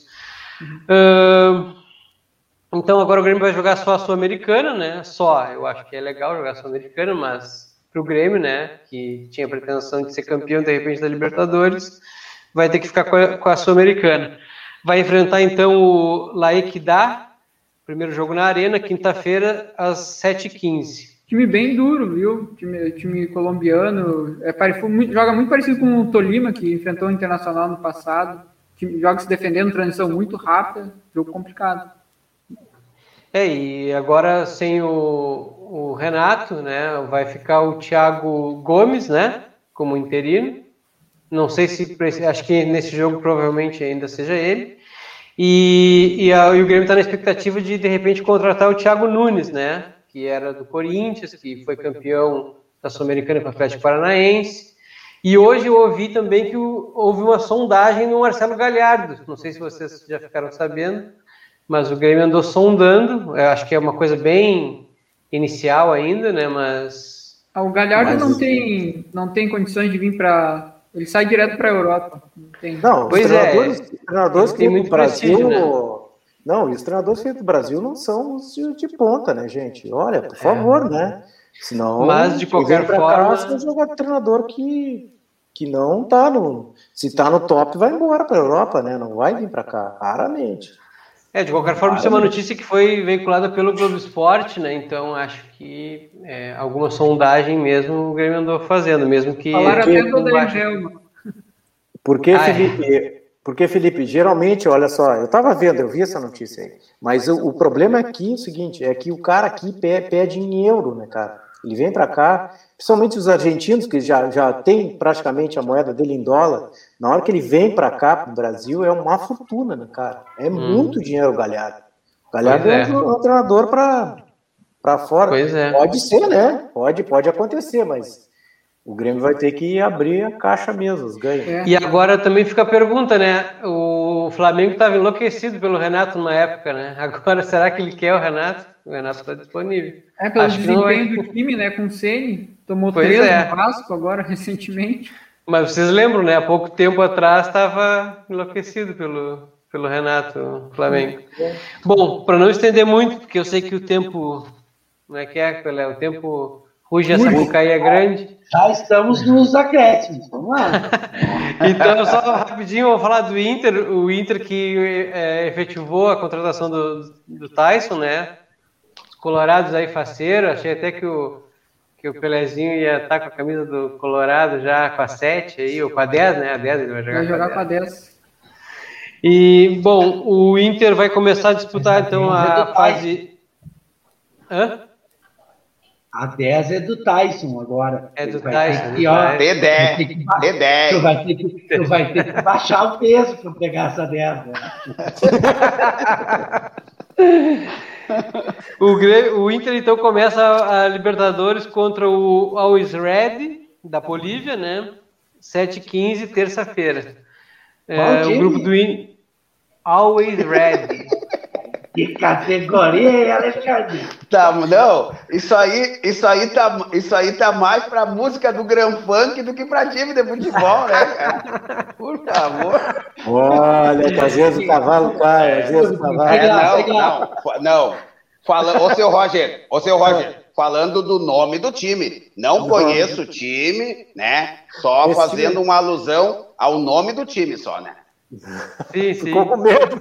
[SPEAKER 6] Uh, então agora o Grêmio vai jogar só a Sul-Americana, né? Só, eu acho que é legal jogar a Sul-Americana, mas para o Grêmio, né, que tinha a pretensão de ser campeão de repente da Libertadores, vai ter que ficar com a, com a Sul-Americana. Vai enfrentar então o La Equidad, primeiro jogo na Arena, quinta-feira às sete e quinze.
[SPEAKER 5] Time bem duro, viu? Time, time colombiano. É, muito, joga muito parecido com o Tolima, que enfrentou o Internacional no passado. Time, joga se defendendo, transição muito rápida. Jogo complicado.
[SPEAKER 6] É, e agora sem o, o Renato, né? Vai ficar o Thiago Gomes, né? Como interino. Não sei se... Acho que nesse jogo provavelmente ainda seja ele. E, e, a, e o Grêmio está na expectativa de, de repente, contratar o Thiago Nunes, né? Que era do Corinthians, que foi campeão da Sul-Americana com o Atlético Paranaense. E hoje eu ouvi também que o, houve uma sondagem no Marcelo Galhardo. Não sei se vocês já ficaram sabendo, mas o Grêmio andou sondando. Eu acho que é uma coisa bem inicial ainda, né? Mas
[SPEAKER 5] Ah, o Galhardo
[SPEAKER 2] Mas-
[SPEAKER 5] não tem, não tem condições de vir para... Ele sai direto para a Europa. Não tem...
[SPEAKER 2] Não, os
[SPEAKER 6] Pois é,
[SPEAKER 2] treinadores, os treinadores
[SPEAKER 6] tem
[SPEAKER 2] que
[SPEAKER 6] muito
[SPEAKER 2] do Brasil.
[SPEAKER 6] prestígio, né?
[SPEAKER 2] Não, e os treinadores que do Brasil não são os de, de ponta, né, gente? Olha, por favor, né? Senão,
[SPEAKER 6] Mas, de
[SPEAKER 2] quem
[SPEAKER 6] qualquer
[SPEAKER 2] vem pra
[SPEAKER 6] forma-
[SPEAKER 2] cá, você joga treinador que, que não tá no. Se tá no top, vai embora pra Europa, né? Não vai vir pra cá, raramente.
[SPEAKER 6] É, de qualquer forma, isso é uma notícia que foi veiculada pelo Globo Esporte, né? Então, acho que é, alguma sondagem mesmo o Grêmio andou fazendo, mesmo que...
[SPEAKER 5] Falaram
[SPEAKER 2] porque-
[SPEAKER 5] até do
[SPEAKER 6] com
[SPEAKER 5] Odair
[SPEAKER 6] baixa-
[SPEAKER 5] Helma.
[SPEAKER 2] Porque,
[SPEAKER 6] Ah, é.
[SPEAKER 2] Felipe, porque, Felipe, geralmente, olha só, eu tava vendo, eu vi essa notícia aí, mas o, o problema aqui é o seguinte, é que o cara aqui pe- pede em euro, né, cara? Ele vem para cá, principalmente os argentinos, que já, já tem praticamente a moeda dele em dólar, na hora que ele vem para cá, pro Brasil, é uma fortuna, né, cara? É muito dinheiro o Galhardo. O Galhardo
[SPEAKER 6] Pois
[SPEAKER 2] é,
[SPEAKER 6] é.
[SPEAKER 2] um, um treinador para para fora.
[SPEAKER 6] Pois é.
[SPEAKER 2] Pode ser, né? Pode, pode acontecer, mas o Grêmio vai ter que abrir a caixa mesmo, os ganhos.
[SPEAKER 5] É.
[SPEAKER 6] E agora também fica a pergunta, né? O Flamengo estava enlouquecido pelo Renato numa época, né? Agora, será que ele quer o Renato? O Renato está disponível.
[SPEAKER 5] É, pelo
[SPEAKER 6] Acho que não
[SPEAKER 5] desempenho
[SPEAKER 6] vai-
[SPEAKER 5] do time, né, com o Ceni, tomou
[SPEAKER 6] Pois
[SPEAKER 5] três
[SPEAKER 6] é.
[SPEAKER 5] no Vasco agora, recentemente.
[SPEAKER 6] Mas vocês lembram, né? Há pouco tempo atrás estava enlouquecido pelo, pelo Renato, o Flamengo. Bom, para não estender muito, porque eu sei que o tempo... Como é que é, Pelé? O tempo ruge, essa Sapucaí é grande.
[SPEAKER 1] Já estamos nos acréscimos. Vamos lá.
[SPEAKER 6] Então, só rapidinho, vou falar do Inter. O Inter que é, efetivou a contratação do, do Tyson, né? Os colorados aí faceiro. Achei até que o, que o Pelezinho ia estar com a camisa do Colorado já com a sete aí, ou com a dez, né? A dez ele vai jogar,
[SPEAKER 5] Vai jogar
[SPEAKER 6] com
[SPEAKER 5] com
[SPEAKER 6] a
[SPEAKER 5] a
[SPEAKER 6] dez.
[SPEAKER 5] dez.
[SPEAKER 6] E, bom, o Inter vai começar a disputar, então, a fase... Hã?
[SPEAKER 1] A dez é do Tyson agora.
[SPEAKER 6] É do
[SPEAKER 1] Vai ter
[SPEAKER 6] Tyson,
[SPEAKER 1] que,
[SPEAKER 6] do
[SPEAKER 1] ó,
[SPEAKER 6] Tyson.
[SPEAKER 4] Dedé,
[SPEAKER 1] vai ter que ba-
[SPEAKER 4] Dedé.
[SPEAKER 1] Tu vai ter que, tu vai ter que baixar o peso para pegar essa dez. Né?
[SPEAKER 6] O, Grêmio- o Inter, então, começa a, a Libertadores contra o Always Red, da Bolívia, né? sete e quinze, terça-feira.
[SPEAKER 1] Qual
[SPEAKER 6] É, o
[SPEAKER 1] time?
[SPEAKER 6] grupo do Inter... Always Red.
[SPEAKER 1] Que categoria, hein, Alexandre?
[SPEAKER 4] Tá, não, isso aí, isso aí tá, isso aí tá mais pra música do Gran Funk do que pra time de futebol, né, cara? Por favor.
[SPEAKER 2] Olha, que às vezes o cavalo cai, às vezes o cavalo...
[SPEAKER 4] É,
[SPEAKER 1] lá,
[SPEAKER 4] não,
[SPEAKER 1] segue lá.
[SPEAKER 4] não, fa- não. Fala, ô seu Roger, ô seu Roger, falando do nome do time. Não conheço o time, né? Só
[SPEAKER 2] Esse
[SPEAKER 4] fazendo
[SPEAKER 2] time-
[SPEAKER 4] uma alusão ao nome do time, só, né?
[SPEAKER 6] Sim, sim.
[SPEAKER 2] Ficou com medo.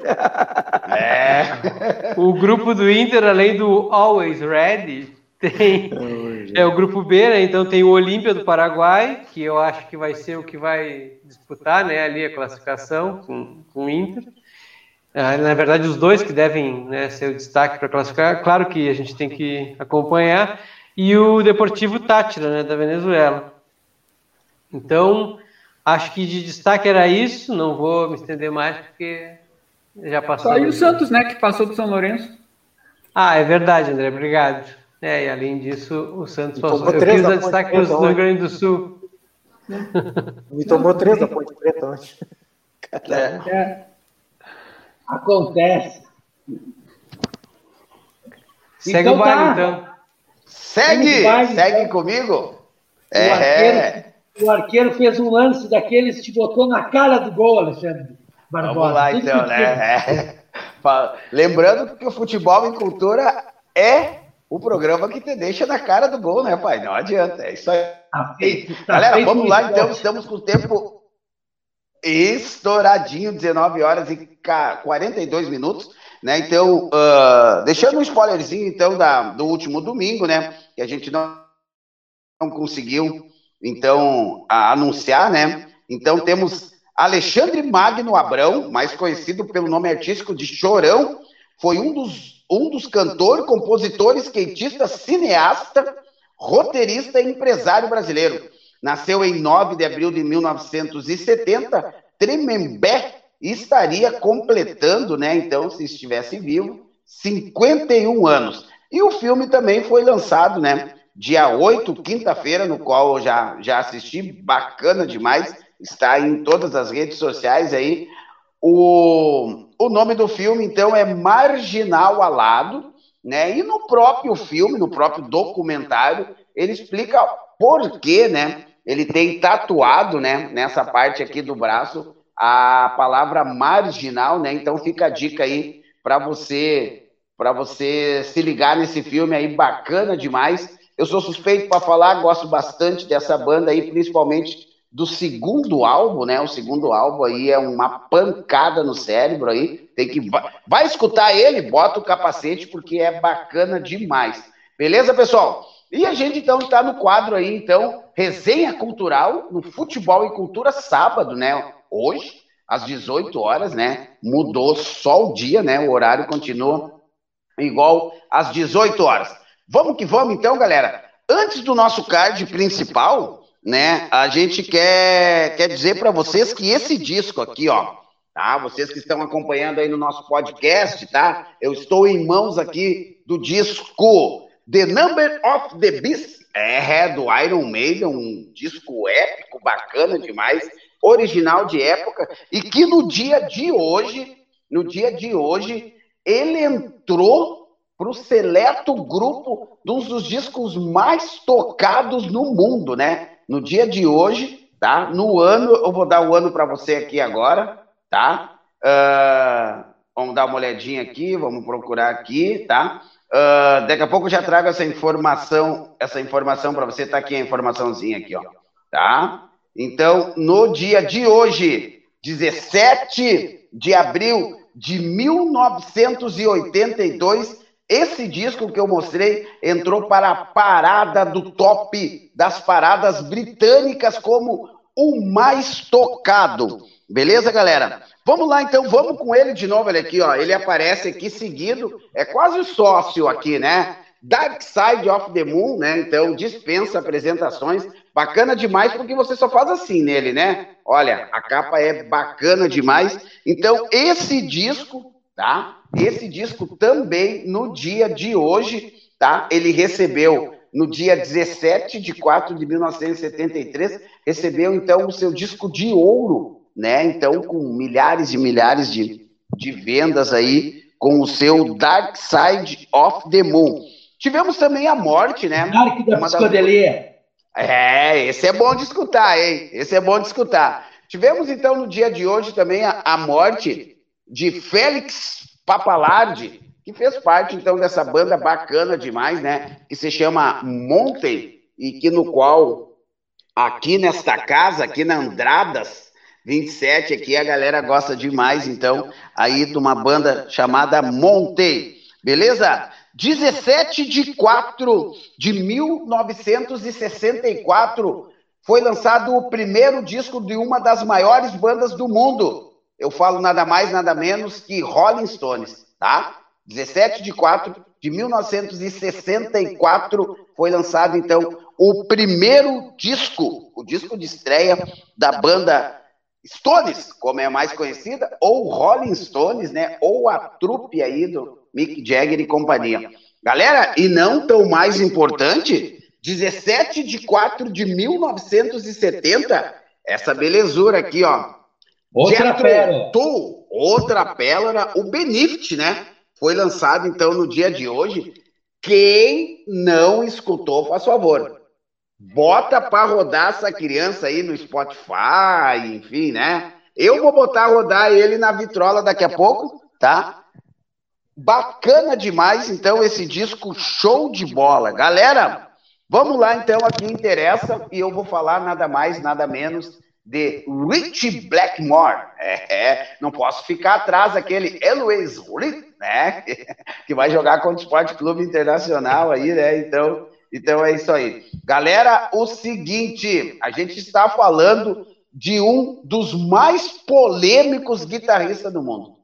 [SPEAKER 4] É.
[SPEAKER 6] O grupo do Inter, além do Always Red, tem é o grupo B, né? Então tem o Olímpia do Paraguai, que eu acho que vai ser o que vai disputar, né? Ali a classificação com, com o Inter. Ah, na verdade, os dois que devem, né, ser o destaque para classificar. Claro que a gente tem que acompanhar. E o Deportivo Táchira, né? Da Venezuela. Então, acho que de destaque era isso. Não vou me estender mais porque já passou.
[SPEAKER 5] Só aí o Santos, né, que passou do São Lourenço.
[SPEAKER 6] Ah, é verdade, André, obrigado. É, e além disso, o Santos
[SPEAKER 2] E
[SPEAKER 6] passou.
[SPEAKER 2] tomou
[SPEAKER 6] Eu
[SPEAKER 2] três
[SPEAKER 6] quis
[SPEAKER 2] da
[SPEAKER 6] dar
[SPEAKER 2] Ponte
[SPEAKER 6] destaque
[SPEAKER 2] Preta
[SPEAKER 6] do
[SPEAKER 2] ontem.
[SPEAKER 6] Rio Grande do Sul.
[SPEAKER 2] Me tomou três da Ponte Preta ontem.
[SPEAKER 5] É.
[SPEAKER 1] Acontece.
[SPEAKER 6] Segue
[SPEAKER 1] Então
[SPEAKER 6] o baile,
[SPEAKER 1] tá.
[SPEAKER 6] então.
[SPEAKER 4] Segue,
[SPEAKER 1] Vai,
[SPEAKER 4] segue
[SPEAKER 1] então.
[SPEAKER 4] comigo.
[SPEAKER 1] O,
[SPEAKER 4] É.
[SPEAKER 1] arqueiro, o arqueiro fez um lance daqueles, te botou na cara do gol, Alexandre Barbosa.
[SPEAKER 4] Vamos lá,
[SPEAKER 1] Tudo
[SPEAKER 4] então,
[SPEAKER 1] que
[SPEAKER 4] né? É. Fa- Lembrando que o Futebol em Cultura é o programa que te deixa na cara do gol, né, pai? Não adianta, é isso aí.
[SPEAKER 1] Tá feito, tá
[SPEAKER 4] Galera,
[SPEAKER 1] feito
[SPEAKER 4] vamos
[SPEAKER 1] no
[SPEAKER 4] lá,
[SPEAKER 1] esporte.
[SPEAKER 4] então. Estamos com o tempo estouradinho, dezenove horas e ca- quarenta e dois minutos, né? Então, ah, deixando um spoilerzinho, então, da, do último domingo, né? Que a gente não, não conseguiu, então, a- anunciar, né? Então, temos Alexandre Magno Abrão, mais conhecido pelo nome artístico de Chorão, foi um dos, um dos cantores, compositor, skatista, cineasta, roteirista e empresário brasileiro. Nasceu em nove de abril de mil novecentos e setenta, Tremembé estaria completando, né, então, se estivesse vivo, cinquenta e um anos. E o filme também foi lançado, né, dia oito, quinta-feira, no qual eu já, já assisti, bacana demais, está em todas as redes sociais aí. O, o nome do filme, então, é Marginal Alado, né, e no próprio filme, no próprio documentário, ele explica por que, né, ele tem tatuado, né, nessa parte aqui do braço, a palavra marginal, né? Então fica a dica aí para você, para você se ligar nesse filme aí, bacana demais. Eu sou suspeito para falar, gosto bastante dessa banda aí, principalmente do segundo álbum, né? O segundo álbum aí é uma pancada no cérebro aí. Tem que vai escutar ele, bota o capacete porque é bacana demais. Beleza, pessoal? E a gente então está no quadro aí, então, resenha cultural no Futebol e Cultura sábado, né? Hoje, às dezoito horas, né? Mudou só o dia, né? O horário continua igual às dezoito horas. Vamos que vamos, então, galera. Antes do nosso card principal, né? A gente quer, quer dizer para vocês que esse disco aqui, ó, tá? Vocês que estão acompanhando aí no nosso podcast, tá? Eu estou em mãos aqui do disco The Number of the Beast, é, do Iron Maiden, um disco épico, bacana demais, original de época, e que no dia de hoje, no dia de hoje, ele entrou para o seleto grupo de um dos discos mais tocados no mundo, né? No dia de hoje, tá? No ano, eu vou dar o ano para você aqui agora, tá? Uh, vamos dar uma olhadinha aqui, vamos procurar aqui, tá? Uh, daqui a pouco eu já trago essa informação, essa informação para você, tá aqui a informaçãozinha aqui, ó, tá? Então, no dia de hoje, dezessete de abril de mil novecentos e oitenta e dois, esse disco que eu mostrei entrou para a parada do top das paradas britânicas como o mais tocado. Beleza, galera? Vamos lá, então, vamos com ele de novo, olha aqui, ó, ele aparece aqui seguido, é quase sócio aqui, né? Dark Side of the Moon, né? Então, dispensa apresentações, bacana demais, porque você só faz assim nele, né? Olha, a capa é bacana demais. Então, esse disco, tá? Esse disco também, no dia de hoje, tá? Ele recebeu, no dia dezessete de quatro de mil novecentos e setenta e três, recebeu, então, o seu disco de ouro, né? Então, com milhares e milhares de, de vendas aí, com o seu Dark Side of the Moon. Tivemos também a morte, né?
[SPEAKER 1] Dark da psicodelia.
[SPEAKER 4] É, esse é bom de escutar, hein? Esse é bom de escutar. Tivemos, então, no dia de hoje também a, a morte de Félix Papalardi, que fez parte, então, dessa banda bacana demais, né? Que se chama Mountain, e que no qual, aqui nesta casa, aqui na Andradas vinte e sete, aqui a galera gosta demais, então, aí de uma banda chamada Mountain. Beleza? dezessete de quatro de mil novecentos e sessenta e quatro foi lançado o primeiro disco de uma das maiores bandas do mundo. Eu falo nada mais, nada menos que Rolling Stones, tá? dezessete de quatro de mil novecentos e sessenta e quatro foi lançado, então, o primeiro disco, o disco de estreia da banda Stones, como é mais conhecida, ou Rolling Stones, né? Ou a trupe aí do Mick Jagger e companhia. Galera, e não tão mais importante, dezessete de quatro de mil novecentos e setenta, essa belezura aqui, ó.
[SPEAKER 1] Outra pérola.
[SPEAKER 4] Outra pérola, o Benefit, né? Foi lançado, então, no dia de hoje. Quem não escutou, faz favor. Bota para rodar essa criança aí no Spotify, enfim, né? Eu vou botar a rodar ele na vitrola daqui a pouco, tá? Bacana demais, então, esse disco show de bola. Galera, vamos lá, então, aqui interessa, e eu vou falar nada mais, nada menos de Ritchie Blackmore. É, é, não posso ficar atrás daquele Eloise Ritchie, né? Que vai jogar contra o Esporte Clube Internacional aí, né? Então, então é isso aí. Galera, o seguinte, a gente está falando de um dos mais polêmicos guitarristas do mundo.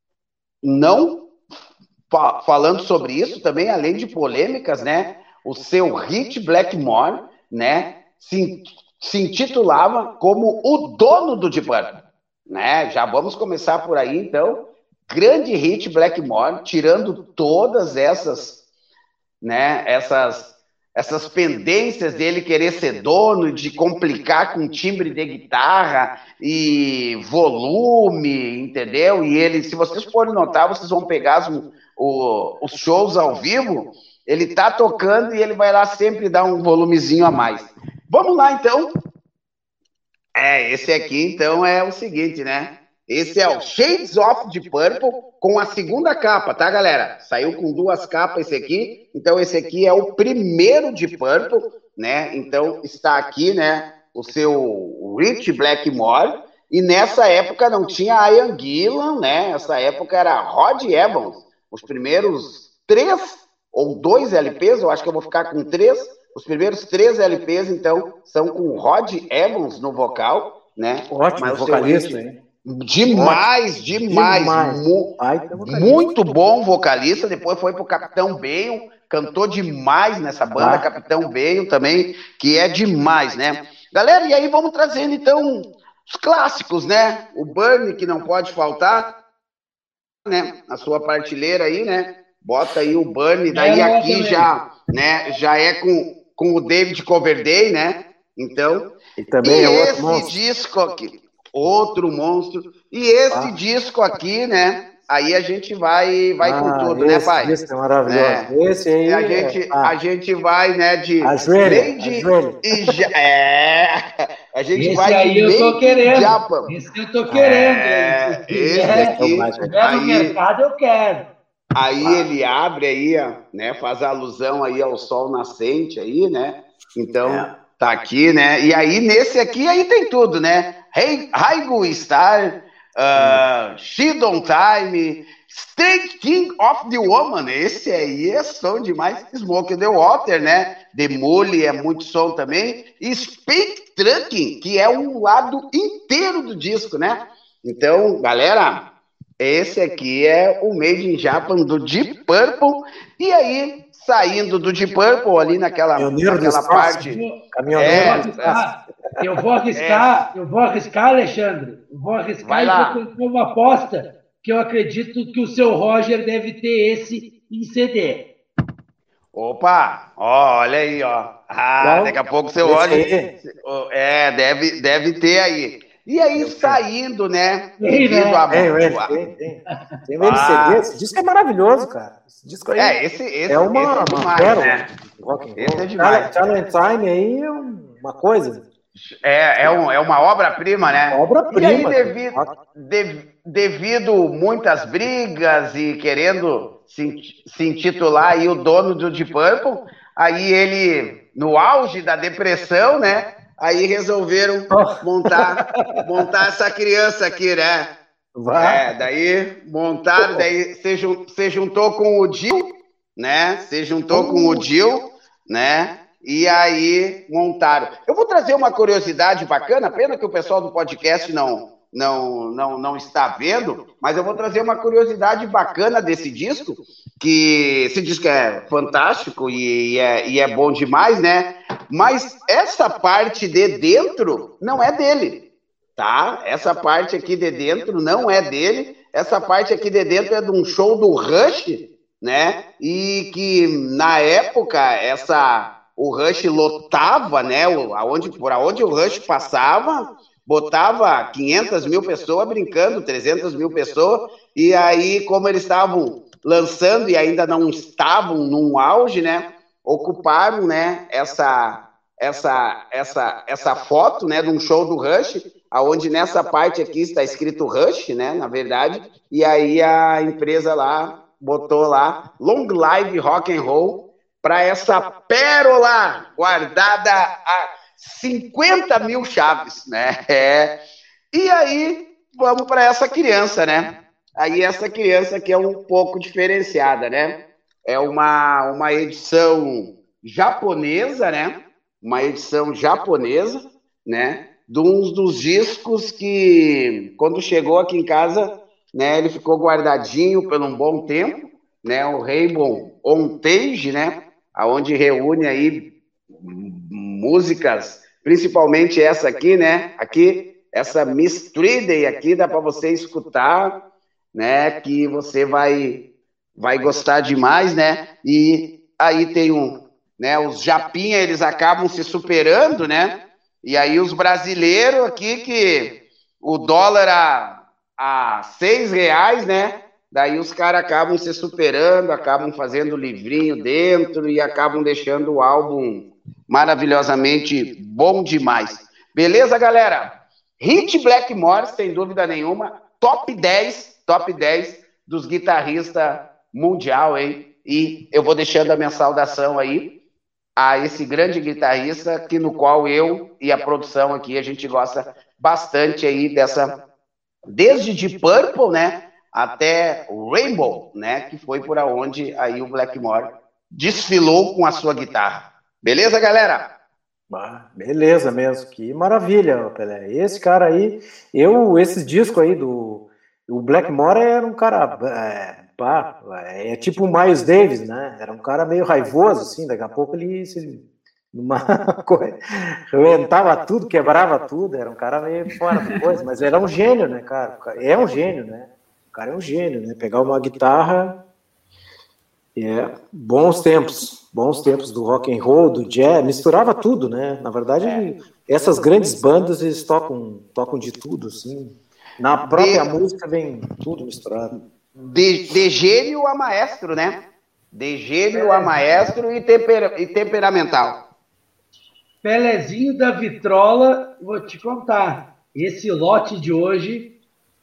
[SPEAKER 4] Não falando sobre isso também, além de polêmicas, né? O seu Ritchie Blackmore, né? Se, se intitulava como o dono do Deep Purple, né? Já vamos começar por aí, então. Grande Ritchie Blackmore, tirando todas essas, né? Essas, essas pendências dele querer ser dono, de complicar com timbre de guitarra e volume, entendeu? E ele, se vocês forem notar, vocês vão pegar as, o, os shows ao vivo, Ele tá tocando e ele vai lá sempre dar um volumezinho a mais. Vamos lá, então. É, esse aqui, então, é o seguinte, né? Esse é o Shades of the Purple com a segunda capa, tá, galera? Saiu com duas capas esse aqui. Então, esse aqui é o primeiro de Purple, né? Então, está aqui, né, o seu Rich Blackmore. E nessa época não tinha Ian Gillan, né? Essa época era Rod Evans. Os primeiros três ou dois L Ps, eu acho que eu vou ficar com três. Os primeiros três L Ps, então, são com Rod Evans no vocal, né?
[SPEAKER 2] Ótimo,
[SPEAKER 4] mas
[SPEAKER 2] vocalista, hein?
[SPEAKER 4] Demais, Ótimo. demais. demais. Mu Ai, muito bom vocalista. Depois foi pro Capitão Bale, cantou demais nessa banda, ah. Capitão Bale também, que é demais, né? Galera, e aí vamos trazendo, então, os clássicos, né? O Burn, que não pode faltar, né? Na sua partilheira aí, né? Bota aí o Burn, daí é, aqui já, né? Já é com, com o David Coverdale, né? Então,
[SPEAKER 2] e, também
[SPEAKER 4] e
[SPEAKER 2] é
[SPEAKER 4] esse
[SPEAKER 2] outro monstro.
[SPEAKER 4] disco aqui, outro monstro, e esse ah. disco aqui, né? Aí a gente vai, vai ah, com tudo, né, pai?
[SPEAKER 2] Esse é maravilhoso.
[SPEAKER 4] É.
[SPEAKER 2] Esse aí.
[SPEAKER 4] A gente,
[SPEAKER 2] é... ah.
[SPEAKER 4] a gente vai, né, de.
[SPEAKER 2] Ajoelha,
[SPEAKER 4] de
[SPEAKER 2] ajoelha.
[SPEAKER 4] e já, é. A gente
[SPEAKER 1] esse
[SPEAKER 4] vai
[SPEAKER 1] aí
[SPEAKER 4] de
[SPEAKER 1] eu tô querendo.
[SPEAKER 4] Japa.
[SPEAKER 1] Esse eu tô querendo.
[SPEAKER 4] É, esse
[SPEAKER 1] é,
[SPEAKER 4] aqui.
[SPEAKER 1] Se tiver no mercado, eu quero.
[SPEAKER 4] Aí ah. ele abre aí, né? Faz a alusão aí ao sol nascente aí, né? Então, é. tá aqui, né? E aí, nesse aqui, aí tem tudo, né? Hey, Haigu Star, uh, She Don't Time, State King of the Woman, esse aí é som demais. Smoke the Water, né? The Mule é muito som também. E Speak Trucking, que é um lado inteiro do disco, né? Então, galera, esse aqui é o Made in Japan do Deep Purple. E aí, saindo do Deep Purple, ali naquela, naquela parte...
[SPEAKER 1] É, eu vou arriscar, é. eu vou arriscar, Alexandre. Eu vou arriscar e vou ter uma aposta que eu acredito que o seu Roger deve ter esse em C D.
[SPEAKER 4] Opa! Ó, olha aí, ó. Ah, daqui a pouco o seu Roger... É, deve, deve ter aí. E aí, saindo, né?
[SPEAKER 2] Tem, né? A... Tem, tem, tem. Tem um ah. C D, esse disco é maravilhoso, cara. Esse disco aí
[SPEAKER 4] é, esse, esse,
[SPEAKER 2] é uma,
[SPEAKER 4] esse é
[SPEAKER 2] uma
[SPEAKER 4] pérola. Né?
[SPEAKER 2] Esse é demais. Talent Time aí é uma coisa.
[SPEAKER 4] É, é, um, é uma obra-prima, né?
[SPEAKER 2] Obra-prima.
[SPEAKER 4] E aí, devido, de, devido muitas brigas e querendo se, se intitular aí o dono do Deep Purple, aí ele, no auge da depressão, né? Aí resolveram montar, montar essa criança aqui, né? Vai. É, daí montaram, daí você juntou com o Dio, né? Você juntou com o Dio, né? E aí montaram. Eu vou trazer uma curiosidade bacana, pena que o pessoal do podcast não, não, não, não está vendo, mas eu vou trazer uma curiosidade bacana desse disco, que esse disco é fantástico e é, e é bom demais, né? Mas essa parte de dentro não é dele, tá? Essa parte aqui de dentro não é dele, essa parte aqui de dentro é de um show do Rush, né? E que na época essa... o Rush lotava, né? Aonde, por onde o Rush passava, botava quinhentas mil pessoas brincando, trezentas mil pessoas, e aí, como eles estavam lançando e ainda não estavam num auge, né? Ocuparam, né? Essa, essa, essa, essa foto, né? De um show do Rush, aonde nessa parte aqui está escrito Rush, né? Na verdade, e aí a empresa lá botou lá Long Live Rock and Roll, para essa pérola guardada a cinquenta mil chaves, né? É. E aí, vamos para essa criança, né? Aí essa criança que é um pouco diferenciada, né? É uma, uma edição japonesa, né? Uma edição japonesa, né? De um dos discos que, quando chegou aqui em casa, né? Ele ficou guardadinho por um bom tempo, né? O Rainbow on Stage, né? Aonde reúne aí músicas, principalmente essa aqui, né? Aqui, essa Miss Triday aqui, dá para você escutar, né? Que você vai, vai gostar demais, né? E aí tem um, né? Os japinha, eles acabam se superando, né? E aí os brasileiros aqui, que o dólar a, a seis reais, né? Daí os caras acabam se superando, acabam fazendo livrinho dentro e acabam deixando o álbum maravilhosamente bom demais. Beleza, galera? Hit Blackmore, sem dúvida nenhuma, top dez, top dez dos guitarristas mundial, hein? E eu vou deixando a minha saudação aí a esse grande guitarrista, que no qual eu e a produção aqui, a gente gosta bastante aí dessa, desde Deep Purple, né, até Rainbow, né, que foi por onde aí o Blackmore desfilou com a sua guitarra. Beleza, galera?
[SPEAKER 2] Ah, beleza mesmo, que maravilha, Pelé. Esse cara aí, eu, esse disco aí do o Blackmore era um cara, é, pá, é tipo o Miles Davis, né? Era um cara meio raivoso, assim, daqui a pouco ele se, numa coisa, reventava tudo, quebrava tudo, era um cara meio fora da coisa, mas era um gênio, né, cara? É um gênio, né? O cara é um gênio, né? Pegar uma guitarra, é, bons tempos, bons tempos do rock and roll, do jazz, misturava tudo, né? Na verdade, é. essas grandes bandas, eles tocam, tocam de tudo, assim. Na própria de, música vem tudo misturado.
[SPEAKER 4] De, de gênio a maestro, né? De gênio a maestro e, temper, e temperamental.
[SPEAKER 1] Pelezinho da Vitrola, vou te contar. Esse lote de hoje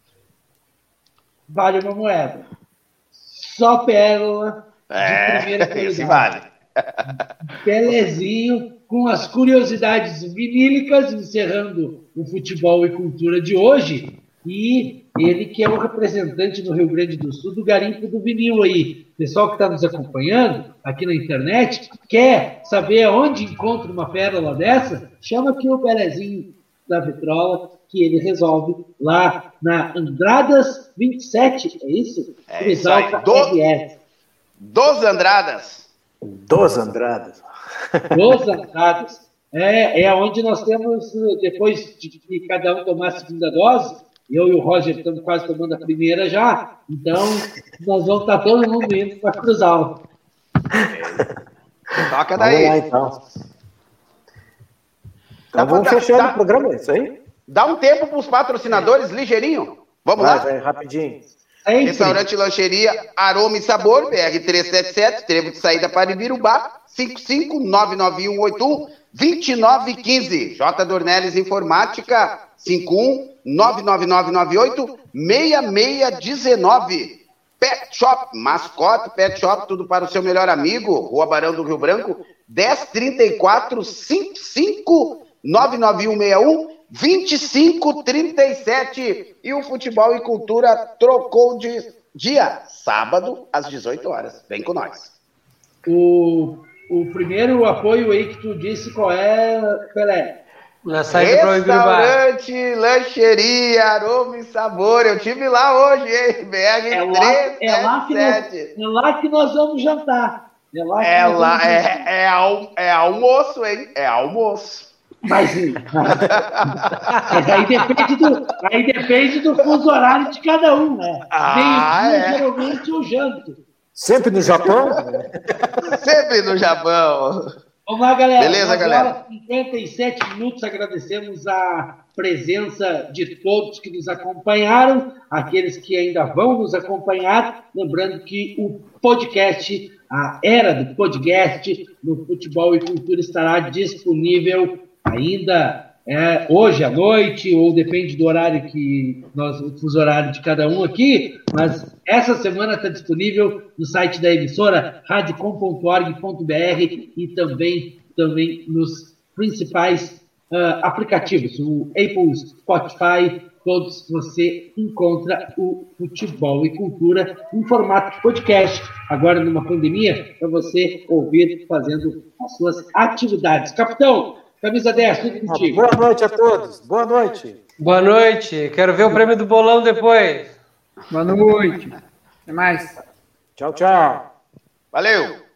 [SPEAKER 1] vale uma moeda. Só pérola de
[SPEAKER 4] é,
[SPEAKER 1] primeira qualidade.
[SPEAKER 4] Esse vale.
[SPEAKER 1] Pelezinho com as curiosidades vinílicas, encerrando o futebol e cultura de hoje. E ele que é o representante no Rio Grande do Sul do garimpo do vinil aí. Pessoal que está nos acompanhando aqui na internet, quer saber onde encontra uma pérola dessa? Chama aqui o Pelezinho da Vitrola, que ele resolve lá na Andradas vinte e sete, é isso?
[SPEAKER 4] É isso aí. Do... Dos Andradas.
[SPEAKER 2] Dos Andradas.
[SPEAKER 1] Dos Andradas. É, é onde nós temos, depois de que cada um tomar a segunda dose, eu e o Roger estamos quase tomando a primeira já, então nós vamos estar todo mundo indo para cruzar.
[SPEAKER 4] Toca daí.
[SPEAKER 2] Vamos lá, então. Então vamos
[SPEAKER 4] dar,
[SPEAKER 2] fechando
[SPEAKER 4] dá,
[SPEAKER 2] o programa, é isso aí?
[SPEAKER 4] Dá um tempo para os patrocinadores, ligeirinho. Vamos
[SPEAKER 2] vai,
[SPEAKER 4] lá?
[SPEAKER 2] Vai, rapidinho.
[SPEAKER 1] Sempre.
[SPEAKER 4] Restaurante Lancheria Aroma e Sabor, B R trezentos e setenta e sete, trevo de saída para Ibirubá, cinco cinco nove nove um oito um dois nove um cinco. J. Dornelles Informática, cinco um nove nove nove nove oito seis seis um nove. Pet Shop, mascote Pet Shop, tudo para o seu melhor amigo. Rua Barão do Rio Branco, dez trinta e quatro, cinco cinco nove nove um seis um vinte e cinco trinta e sete. E o Futebol e Cultura trocou de dia, sábado, às dezoito horas. Vem com nós.
[SPEAKER 1] O, o primeiro apoio aí que tu disse qual é, Pelé?
[SPEAKER 6] Na saída para o Ibirubá.
[SPEAKER 4] Restaurante, Lancheria, Aroma e Sabor. Eu tive lá hoje, hein? B R
[SPEAKER 1] É lá,
[SPEAKER 4] trezentos e setenta e sete.
[SPEAKER 1] é, lá que nós, é lá que nós vamos jantar. É lá, que
[SPEAKER 4] é,
[SPEAKER 1] nós
[SPEAKER 4] lá
[SPEAKER 1] vamos
[SPEAKER 4] é,
[SPEAKER 1] jantar.
[SPEAKER 4] é, al, é almoço, hein? É almoço.
[SPEAKER 1] Mas, mas aí, depende do, aí depende do fuso horário de cada um, né?
[SPEAKER 4] Ah,
[SPEAKER 1] Meio-dia,
[SPEAKER 4] é.
[SPEAKER 1] geralmente, eu janto.
[SPEAKER 2] Sempre no Japão?
[SPEAKER 4] Sempre no Japão.
[SPEAKER 1] Vamos lá, galera.
[SPEAKER 4] Beleza, galera.
[SPEAKER 1] cinquenta e sete minutos, agradecemos a presença de todos que nos acompanharam, aqueles que ainda vão nos acompanhar. Lembrando que o podcast, a era do podcast no Futebol e Cultura estará disponível ainda é, hoje à noite, ou depende do horário que nós, o fuso horário de cada um aqui, mas essa semana está disponível no site da emissora radiocom ponto org ponto br e também, também nos principais uh, aplicativos, o Apple, Spotify, todos você encontra o Futebol e Cultura em formato de podcast, agora numa pandemia, para você ouvir fazendo as suas atividades. Capitão, camisa dez, tudo contigo.
[SPEAKER 2] Boa noite a todos. Boa noite.
[SPEAKER 6] Boa noite. Quero ver o prêmio do bolão depois.
[SPEAKER 5] Boa noite. Até mais.
[SPEAKER 2] Tchau, tchau.
[SPEAKER 4] Valeu.